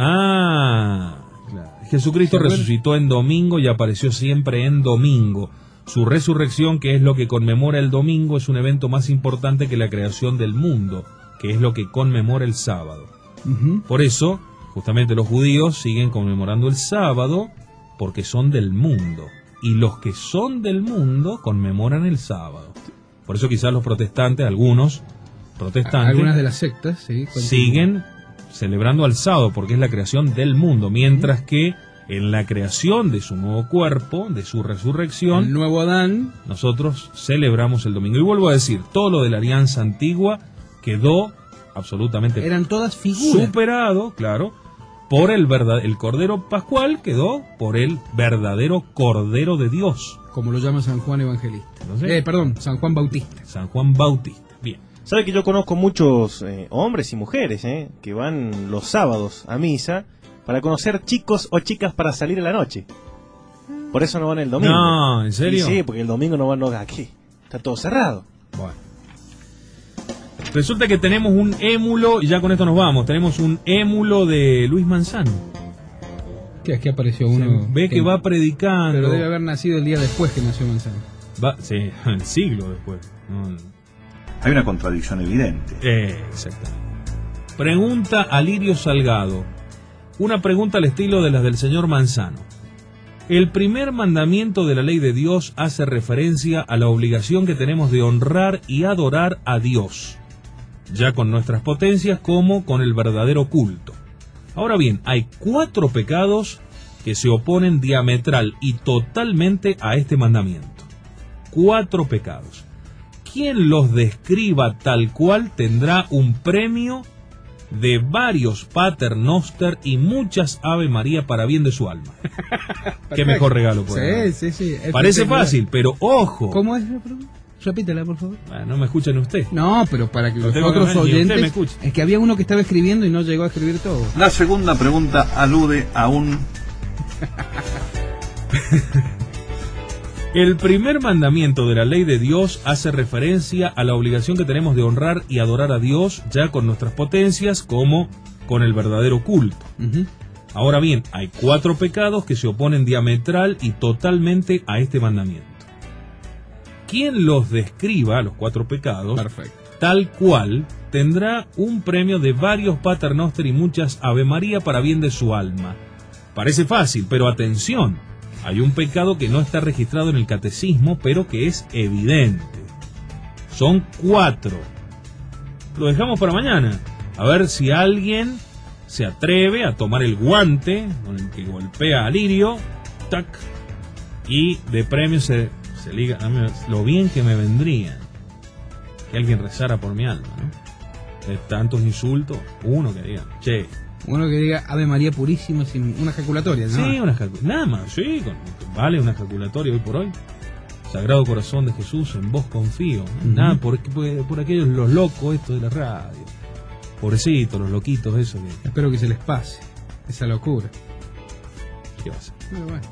Ah, claro. Jesucristo ¿Se acuerdan? resucitó en domingo y apareció siempre en domingo. Su resurrección, que es lo que conmemora el domingo, es un evento más importante que la creación del mundo, que es lo que conmemora el sábado. Uh-huh. Por eso, justamente los judíos siguen conmemorando el sábado porque son del mundo. Y los que son del mundo conmemoran el sábado. Por eso quizás los protestantes, algunos protestantes, Algunas de las sectas, sí. continúan. siguen celebrando al sábado porque es la creación del mundo, mientras que en la creación de su nuevo cuerpo, de su resurrección, El nuevo Adán. nosotros celebramos el domingo. Y vuelvo a decir, todo lo de la alianza antigua quedó absolutamente Eran todas figuras. superado, claro, por el verdad, el Cordero Pascual quedó por el verdadero Cordero de Dios. Como lo llama San Juan Evangelista. ¿No sé? Eh, perdón, San Juan Bautista. San Juan Bautista. Bien. Sabe que yo conozco muchos eh, hombres y mujeres eh, que van los sábados a misa para conocer chicos o chicas para salir a la noche. Por eso no van el domingo. No, ¿en serio? Y sí, porque el domingo no van no, aquí. Está todo cerrado. Bueno. Resulta que tenemos un émulo, y ya con esto nos vamos, tenemos un émulo de Luis Manzano. Que aquí apareció uno. Ve que, va predicando. Pero debe haber nacido el día después que nació Manzano. Va, sí, el siglo después. No, Hay una contradicción evidente. Eh, exactamente. Pregunta a Lirio Salgado. Una pregunta al estilo de las del señor Manzano. El primer mandamiento de la ley de Dios hace referencia a la obligación que tenemos de honrar y adorar a Dios, ya con nuestras potencias como con el verdadero culto. Ahora bien, hay cuatro pecados que se oponen diametral y totalmente a este mandamiento. Cuatro pecados. Quien los describa tal cual tendrá un premio de varios Pater Noster y muchas Ave María para bien de su alma. Qué mejor regalo puede haber. Sí, sí, sí. Parece fácil, pero ojo. ¿Cómo es la pregunta? Repítela, por favor. Ah, no me escuchan usted. No, pero para que Lo los tengo que otros ver, ni usted me oyentes... escucha. Es que había uno que estaba escribiendo y no llegó a escribir todo. La segunda pregunta alude a un... El primer mandamiento de la ley de Dios hace referencia a la obligación que tenemos de honrar y adorar a Dios ya con nuestras potencias como con el verdadero culto. Uh-huh. Ahora bien, hay cuatro pecados que se oponen diametral y totalmente a este mandamiento. Quien los describa, los cuatro pecados, Perfecto. tal cual, tendrá un premio de varios Pater Noster y muchas Ave María para bien de su alma. Parece fácil, pero atención. Hay un pecado que no está registrado en el catecismo, pero que es evidente. Son cuatro. Lo dejamos para mañana. A ver si alguien se atreve a tomar el guante con el que golpea a Lirio, tac, y de premio se, se liga, a mí, lo bien que me vendría que alguien rezara por mi alma, ¿no? De tantos insultos, uno que diga, che. Uno que diga Ave María Purísima sin una ejaculatoria, ¿no? Sí, una ejaculatoria, nada más, sí, con, vale una ejaculatoria hoy por hoy. Sagrado Corazón de Jesús, en vos confío. Uh-huh. Nada, por, por, por aquellos los locos estos de la radio. Pobrecitos, los loquitos esos que... Espero que se les pase esa locura. ¿Qué va a ser? Bueno, bueno.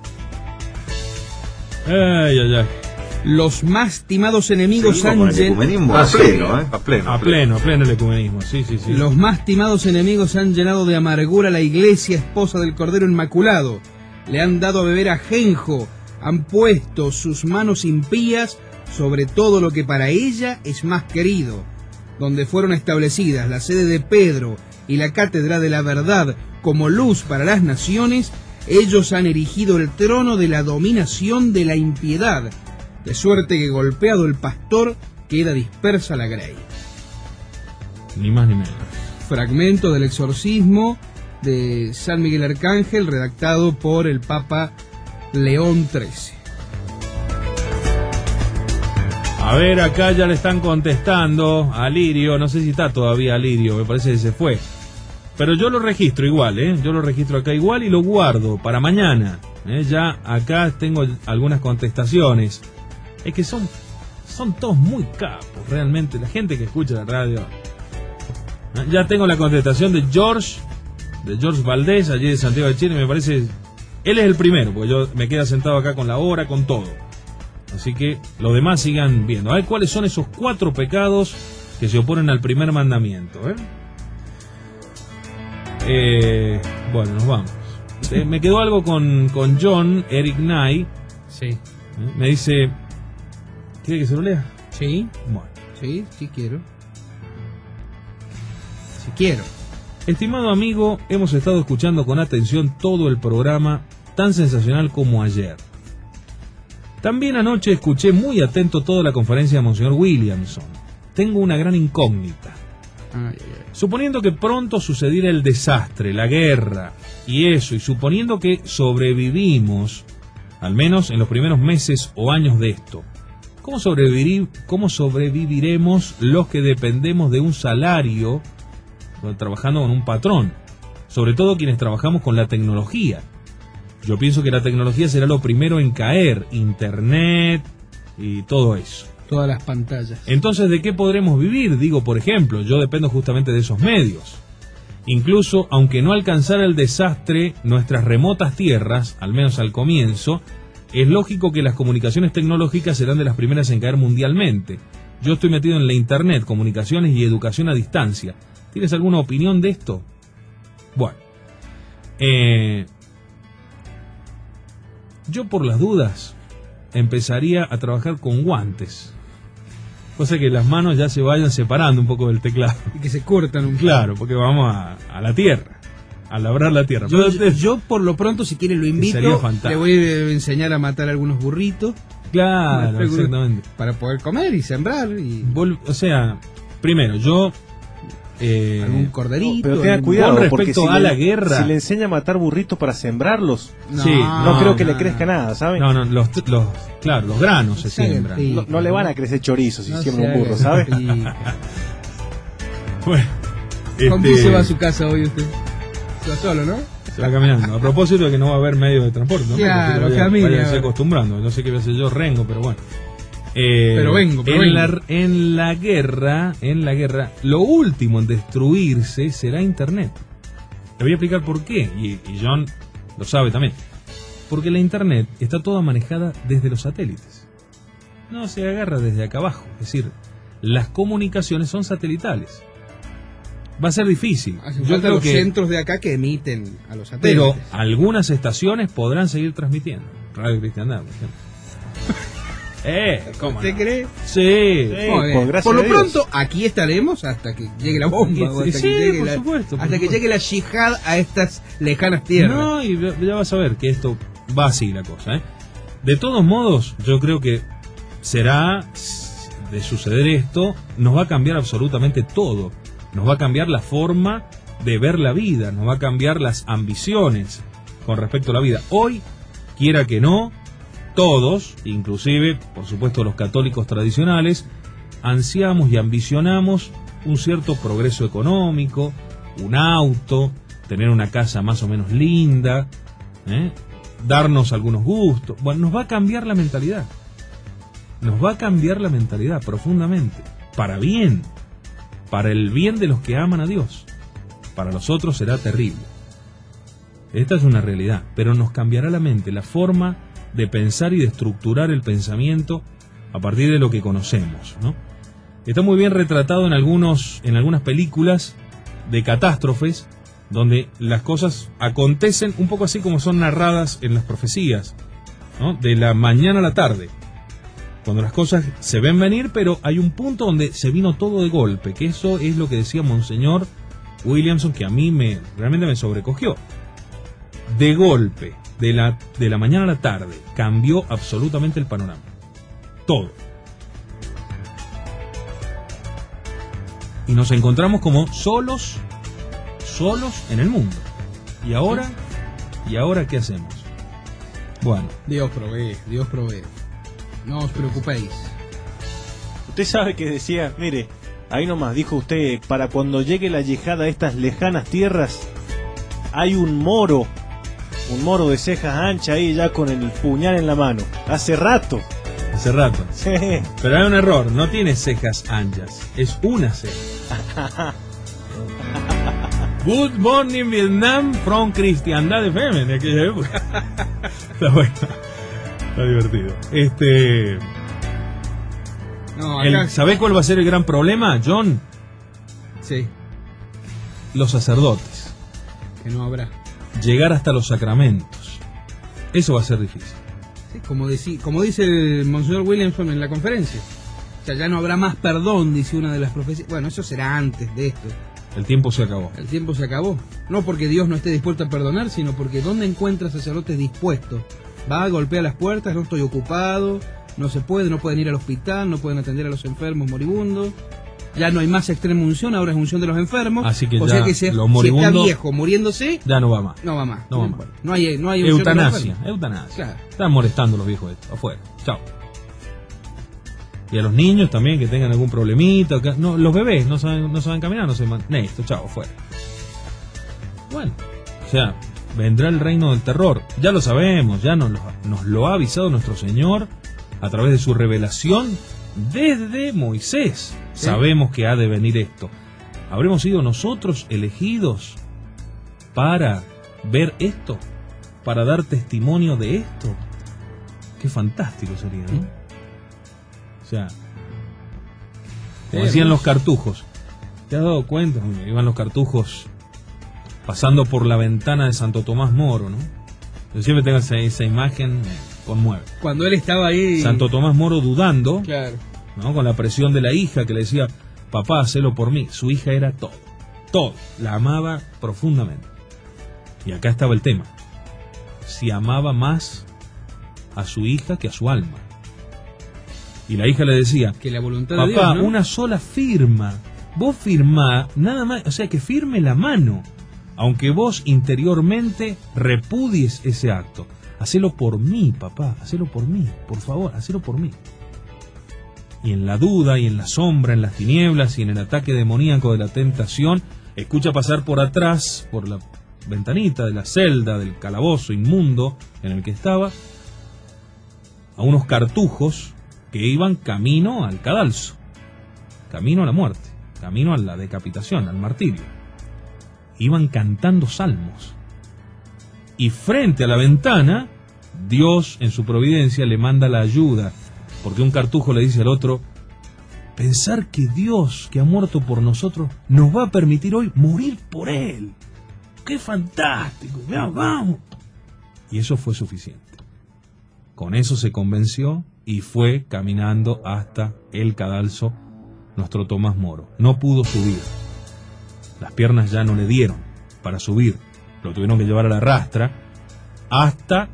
Ay, ay, ay. Los más timados enemigos han llenado... A pleno, ¿eh? A pleno, a pleno, a pleno el ecumenismo, sí, sí, sí. Los más timados enemigos han llenado de amargura a la iglesia esposa del Cordero Inmaculado. Le han dado a beber ajenjo, han puesto sus manos impías sobre todo lo que para ella es más querido. Donde fueron establecidas la sede de Pedro y la cátedra de la verdad como luz para las naciones, ellos han erigido el trono de la dominación de la impiedad, de suerte que golpeado el pastor queda dispersa la grey. Ni más ni menos. Fragmento del exorcismo de San Miguel Arcángel, redactado por el Papa León trece. A ver, acá ya le están contestando a Lirio, no sé si está todavía Lirio, me parece que se fue. Pero yo lo registro igual, ¿eh? Yo lo registro acá igual y lo guardo para mañana. ¿eh? Ya acá tengo algunas contestaciones. Es que son, son todos muy capos, realmente, la gente que escucha la radio. ¿eh? Ya tengo la contestación de George, de George Valdés, allí de Santiago de Chile, me parece... Él es el primero, porque yo me quedo sentado acá con la hora, con todo. Así que los demás sigan viendo. A ver cuáles son esos cuatro pecados que se oponen al primer mandamiento. ¿eh? Eh, bueno, nos vamos. Eh, me quedó algo con, con John, Eric Nye. Sí. ¿eh? Me dice... ¿Quiere que se lo lea? Sí. Bueno. Sí, sí quiero. Sí quiero. Estimado amigo, hemos estado escuchando con atención todo el programa, tan sensacional como ayer. También anoche escuché muy atento toda la conferencia de Monseñor Williamson. Tengo una gran incógnita. Ay, ay, ay. Suponiendo que pronto sucediera el desastre, la guerra y eso, y suponiendo que sobrevivimos, al menos en los primeros meses o años de esto, ¿cómo sobrevivir, cómo sobreviviremos los que dependemos de un salario trabajando con un patrón? Sobre todo quienes trabajamos con la tecnología. Yo pienso que la tecnología será lo primero en caer, internet y todo eso. Todas las pantallas. Entonces, ¿de qué podremos vivir? Digo, por ejemplo, yo dependo justamente de esos medios. Incluso, aunque no alcanzara el desastre nuestras remotas tierras, al menos al comienzo, es lógico que las comunicaciones tecnológicas serán de las primeras en caer mundialmente. Yo estoy metido en la internet, comunicaciones y educación a distancia. ¿Tienes alguna opinión de esto? Bueno, eh, yo por las dudas empezaría a trabajar con guantes. Cosa que las manos ya se vayan separando un poco del teclado. Y que se cortan un poco. Claro, porque vamos a, a la tierra, a labrar la tierra. Yo, yo, yo por lo pronto, si quiere lo invito, le voy a enseñar a matar algunos burritos. Claro, exactamente. Para poder comer y sembrar. Y... Vol- o sea, primero, yo... Eh, algún corderito, pero tenga algún... cuidado, con porque respecto si a le, la guerra, si le enseña a matar burritos para sembrarlos, no, sí, no, no creo que no, le crezca nada, ¿sabes? No, no, los, los, claro, los granos se siembran. Sí, no, no le van a crecer chorizos si no siembra un burro, ¿sabes? Bueno, ¿con este... quién se va a su casa hoy usted? Se va solo, ¿no? Se va caminando. A propósito de que no va a haber medios de transporte, ¿no? Claro, vaya, camina. Váyanse acostumbrando. No sé qué voy a hacer yo, rengo, pero bueno. Eh, pero vengo, pero en, vengo. La, en la guerra, en la guerra, lo último en destruirse será Internet. Le voy a explicar por qué, y, y John lo sabe también. Porque la Internet está toda manejada desde los satélites. No se agarra desde acá abajo. Es decir, las comunicaciones son satelitales. Va a ser difícil. Yo creo los que centros de acá que emiten a los satélites. Pero algunas estaciones podrán seguir transmitiendo. Radio Cristiandad, por ejemplo. Eh, ¿cómo ¿Usted no? cree? Sí, sí por, por lo pronto, aquí estaremos hasta que llegue la bomba, o hasta, sí, que, llegue por la, supuesto, por hasta que supuesto. llegue la yihad a estas lejanas tierras. No, y ya vas a ver que esto va así la cosa, ¿eh? De todos modos, yo creo que será, de suceder esto, nos va a cambiar absolutamente todo. Nos va a cambiar la forma de ver la vida, nos va a cambiar las ambiciones con respecto a la vida. Hoy, quiera que no, todos, inclusive, por supuesto, los católicos tradicionales, ansiamos y ambicionamos un cierto progreso económico, un auto, tener una casa más o menos linda, ¿eh? darnos algunos gustos. Bueno, nos va a cambiar la mentalidad. Nos va a cambiar la mentalidad profundamente, para bien, para el bien de los que aman a Dios. Para los otros será terrible. Esta es una realidad, pero nos cambiará la mente, la forma de pensar y de estructurar el pensamiento a partir de lo que conocemos, ¿no? Está muy bien retratado en algunos, en algunas películas de catástrofes, donde las cosas acontecen un poco así como son narradas en las profecías, ¿no? De la mañana a la tarde, cuando las cosas se ven venir, pero hay un punto donde se vino todo de golpe, que eso es lo que decía Monseñor Williamson, que a mí me realmente me sobrecogió. De golpe, de la, de la mañana a la tarde, cambió absolutamente el panorama. Todo. Y nos encontramos como solos, solos en el mundo. ¿Y ahora? ¿Y ahora qué hacemos? Bueno. Dios provee, Dios provee. No os preocupéis. Usted sabe que decía, mire, ahí nomás dijo usted, para cuando llegue la yihad a estas lejanas tierras, hay un moro, un moro de cejas anchas ahí ya con el puñal en la mano. Hace rato. Hace rato. Sí. Pero hay un error, no tiene cejas anchas, es una ceja. Good morning Vietnam from Cristiandad F M de aquella época. Está bueno. Está divertido. Este. No, el, acá... ¿Sabés cuál va a ser el gran problema, John? Sí. Los sacerdotes. Que no habrá. Llegar hasta los sacramentos. Eso va a ser difícil. Sí, como, decí, como dice el Monseñor Williamson en la conferencia. O sea, ya no habrá más perdón, dice una de las profecías. Bueno, eso será antes de esto. El tiempo se acabó. El tiempo se acabó. No porque Dios no esté dispuesto a perdonar, sino porque ¿dónde encuentra sacerdotes dispuestos? Va, golpea las puertas, no estoy ocupado, no se puede, no pueden ir al hospital, no pueden atender a los enfermos moribundos. Ya no hay más extrema unción, ahora es unción de los enfermos. Así que o ya sea que si, los moribundos, si está viejo muriéndose, ya no va más. No va más. No va más. No hay, no hay unción eutanasia, de los enfermos. eutanasia. Claro. Están molestando los viejos estos, afuera. Chao. Y a los niños también que tengan algún problemita. Que, no, los bebés no saben, no saben caminar, no se man... Esto, chao, afuera. Bueno, o sea, vendrá el reino del terror. Ya lo sabemos, ya nos lo, nos lo ha avisado nuestro Señor a través de su revelación desde Moisés. ¿Sí? Sabemos que ha de venir esto. ¿Habremos sido nosotros elegidos para ver esto? ¿Para dar testimonio de esto? Qué fantástico sería, ¿no? ¿Sí? O sea, como decían los cartujos. ¿Te has dado cuenta? Iban los cartujos pasando por la ventana de Santo Tomás Moro, ¿no? Yo siempre tengo esa, esa imagen, me conmueve. Cuando él estaba ahí... Santo Tomás Moro dudando, claro, ¿no? Con la presión de la hija que le decía, papá, hacelo por mí. Su hija era todo, todo. La amaba profundamente. Y acá estaba el tema. Si amaba más a su hija que a su alma. Y la hija le decía, que la voluntad papá, de Dios, ¿no? Una sola firma. Vos firmá, nada más, o sea, que firme la mano. Aunque vos interiormente repudies ese acto. Hacelo por mí, papá, hacelo por mí, por favor, hacelo por mí. Y en la duda, y en la sombra, en las tinieblas, y en el ataque demoníaco de la tentación, escucha pasar por atrás, por la ventanita de la celda, del calabozo inmundo en el que estaba, a unos cartujos que iban camino al cadalso, camino a la muerte, camino a la decapitación, al martirio. Iban cantando salmos. Y frente a la ventana, Dios en su providencia le manda la ayuda, porque un cartujo le dice al otro, pensar que Dios, que ha muerto por nosotros, nos va a permitir hoy morir por Él. ¡Qué fantástico! ¡Ya vamos! Y eso fue suficiente. Con eso se convenció y fue caminando hasta el cadalso nuestro Tomás Moro. No pudo subir. Las piernas ya no le dieron para subir. Lo tuvieron que llevar a la rastra hasta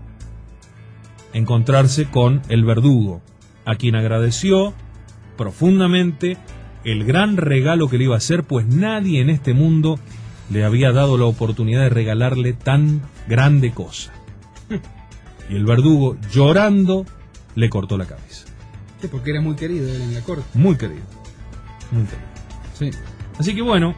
encontrarse con el verdugo, a quien agradeció profundamente el gran regalo que le iba a hacer, pues nadie en este mundo le había dado la oportunidad de regalarle tan grande cosa. Y el verdugo, llorando, le cortó la cabeza. Sí, porque era muy querido él en la corte. Muy querido. Muy querido. Sí. Así que bueno,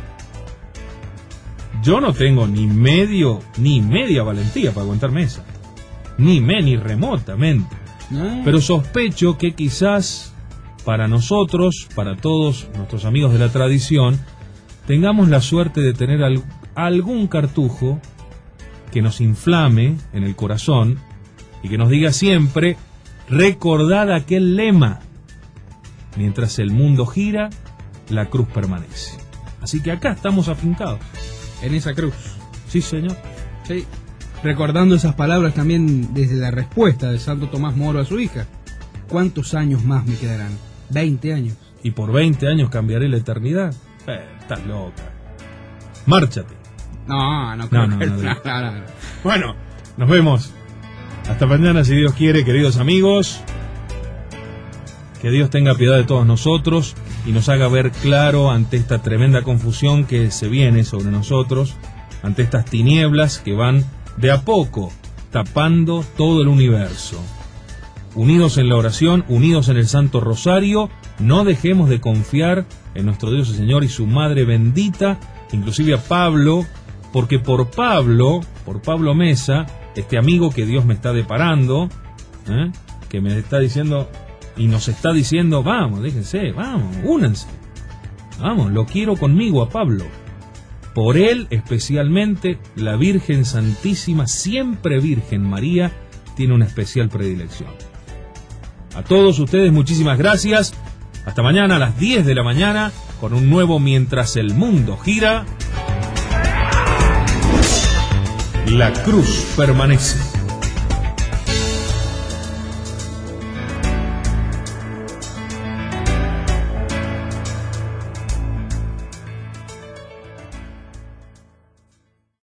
yo no tengo ni medio, ni media valentía para aguantarme esa. Ni me, ni remotamente. No. Pero sospecho que quizás para nosotros, para todos nuestros amigos de la tradición, tengamos la suerte de tener al, algún cartujo que nos inflame en el corazón y que nos diga siempre: recordad aquel lema: mientras el mundo gira, la cruz permanece. Así que acá estamos afincados. En esa cruz. Sí, señor. Sí. Recordando esas palabras también desde la respuesta de Santo Tomás Moro a su hija. ¿Cuántos años más me quedarán? veinte años. ¿Y por veinte años cambiaré la eternidad? Eh, estás loca. Márchate. No, no, No, no, no, no, no, no. no, no. Bueno, nos vemos. Hasta mañana, si Dios quiere, queridos amigos. Que Dios tenga piedad de todos nosotros y nos haga ver claro ante esta tremenda confusión que se viene sobre nosotros, ante estas tinieblas que van de a poco tapando todo el universo. Unidos en la oración, unidos en el Santo Rosario, no dejemos de confiar en nuestro Dios y Señor y su Madre bendita, inclusive a Pablo, porque por Pablo, por Pablo Mesa, este amigo que Dios me está deparando, ¿eh? que me está diciendo y nos está diciendo: vamos, déjense, vamos, únanse, vamos, lo quiero conmigo a Pablo. Por él especialmente, la Virgen Santísima, siempre Virgen María, tiene una especial predilección. A todos ustedes, muchísimas gracias. Hasta mañana a las diez de la mañana con un nuevo Mientras el Mundo Gira. La cruz permanece.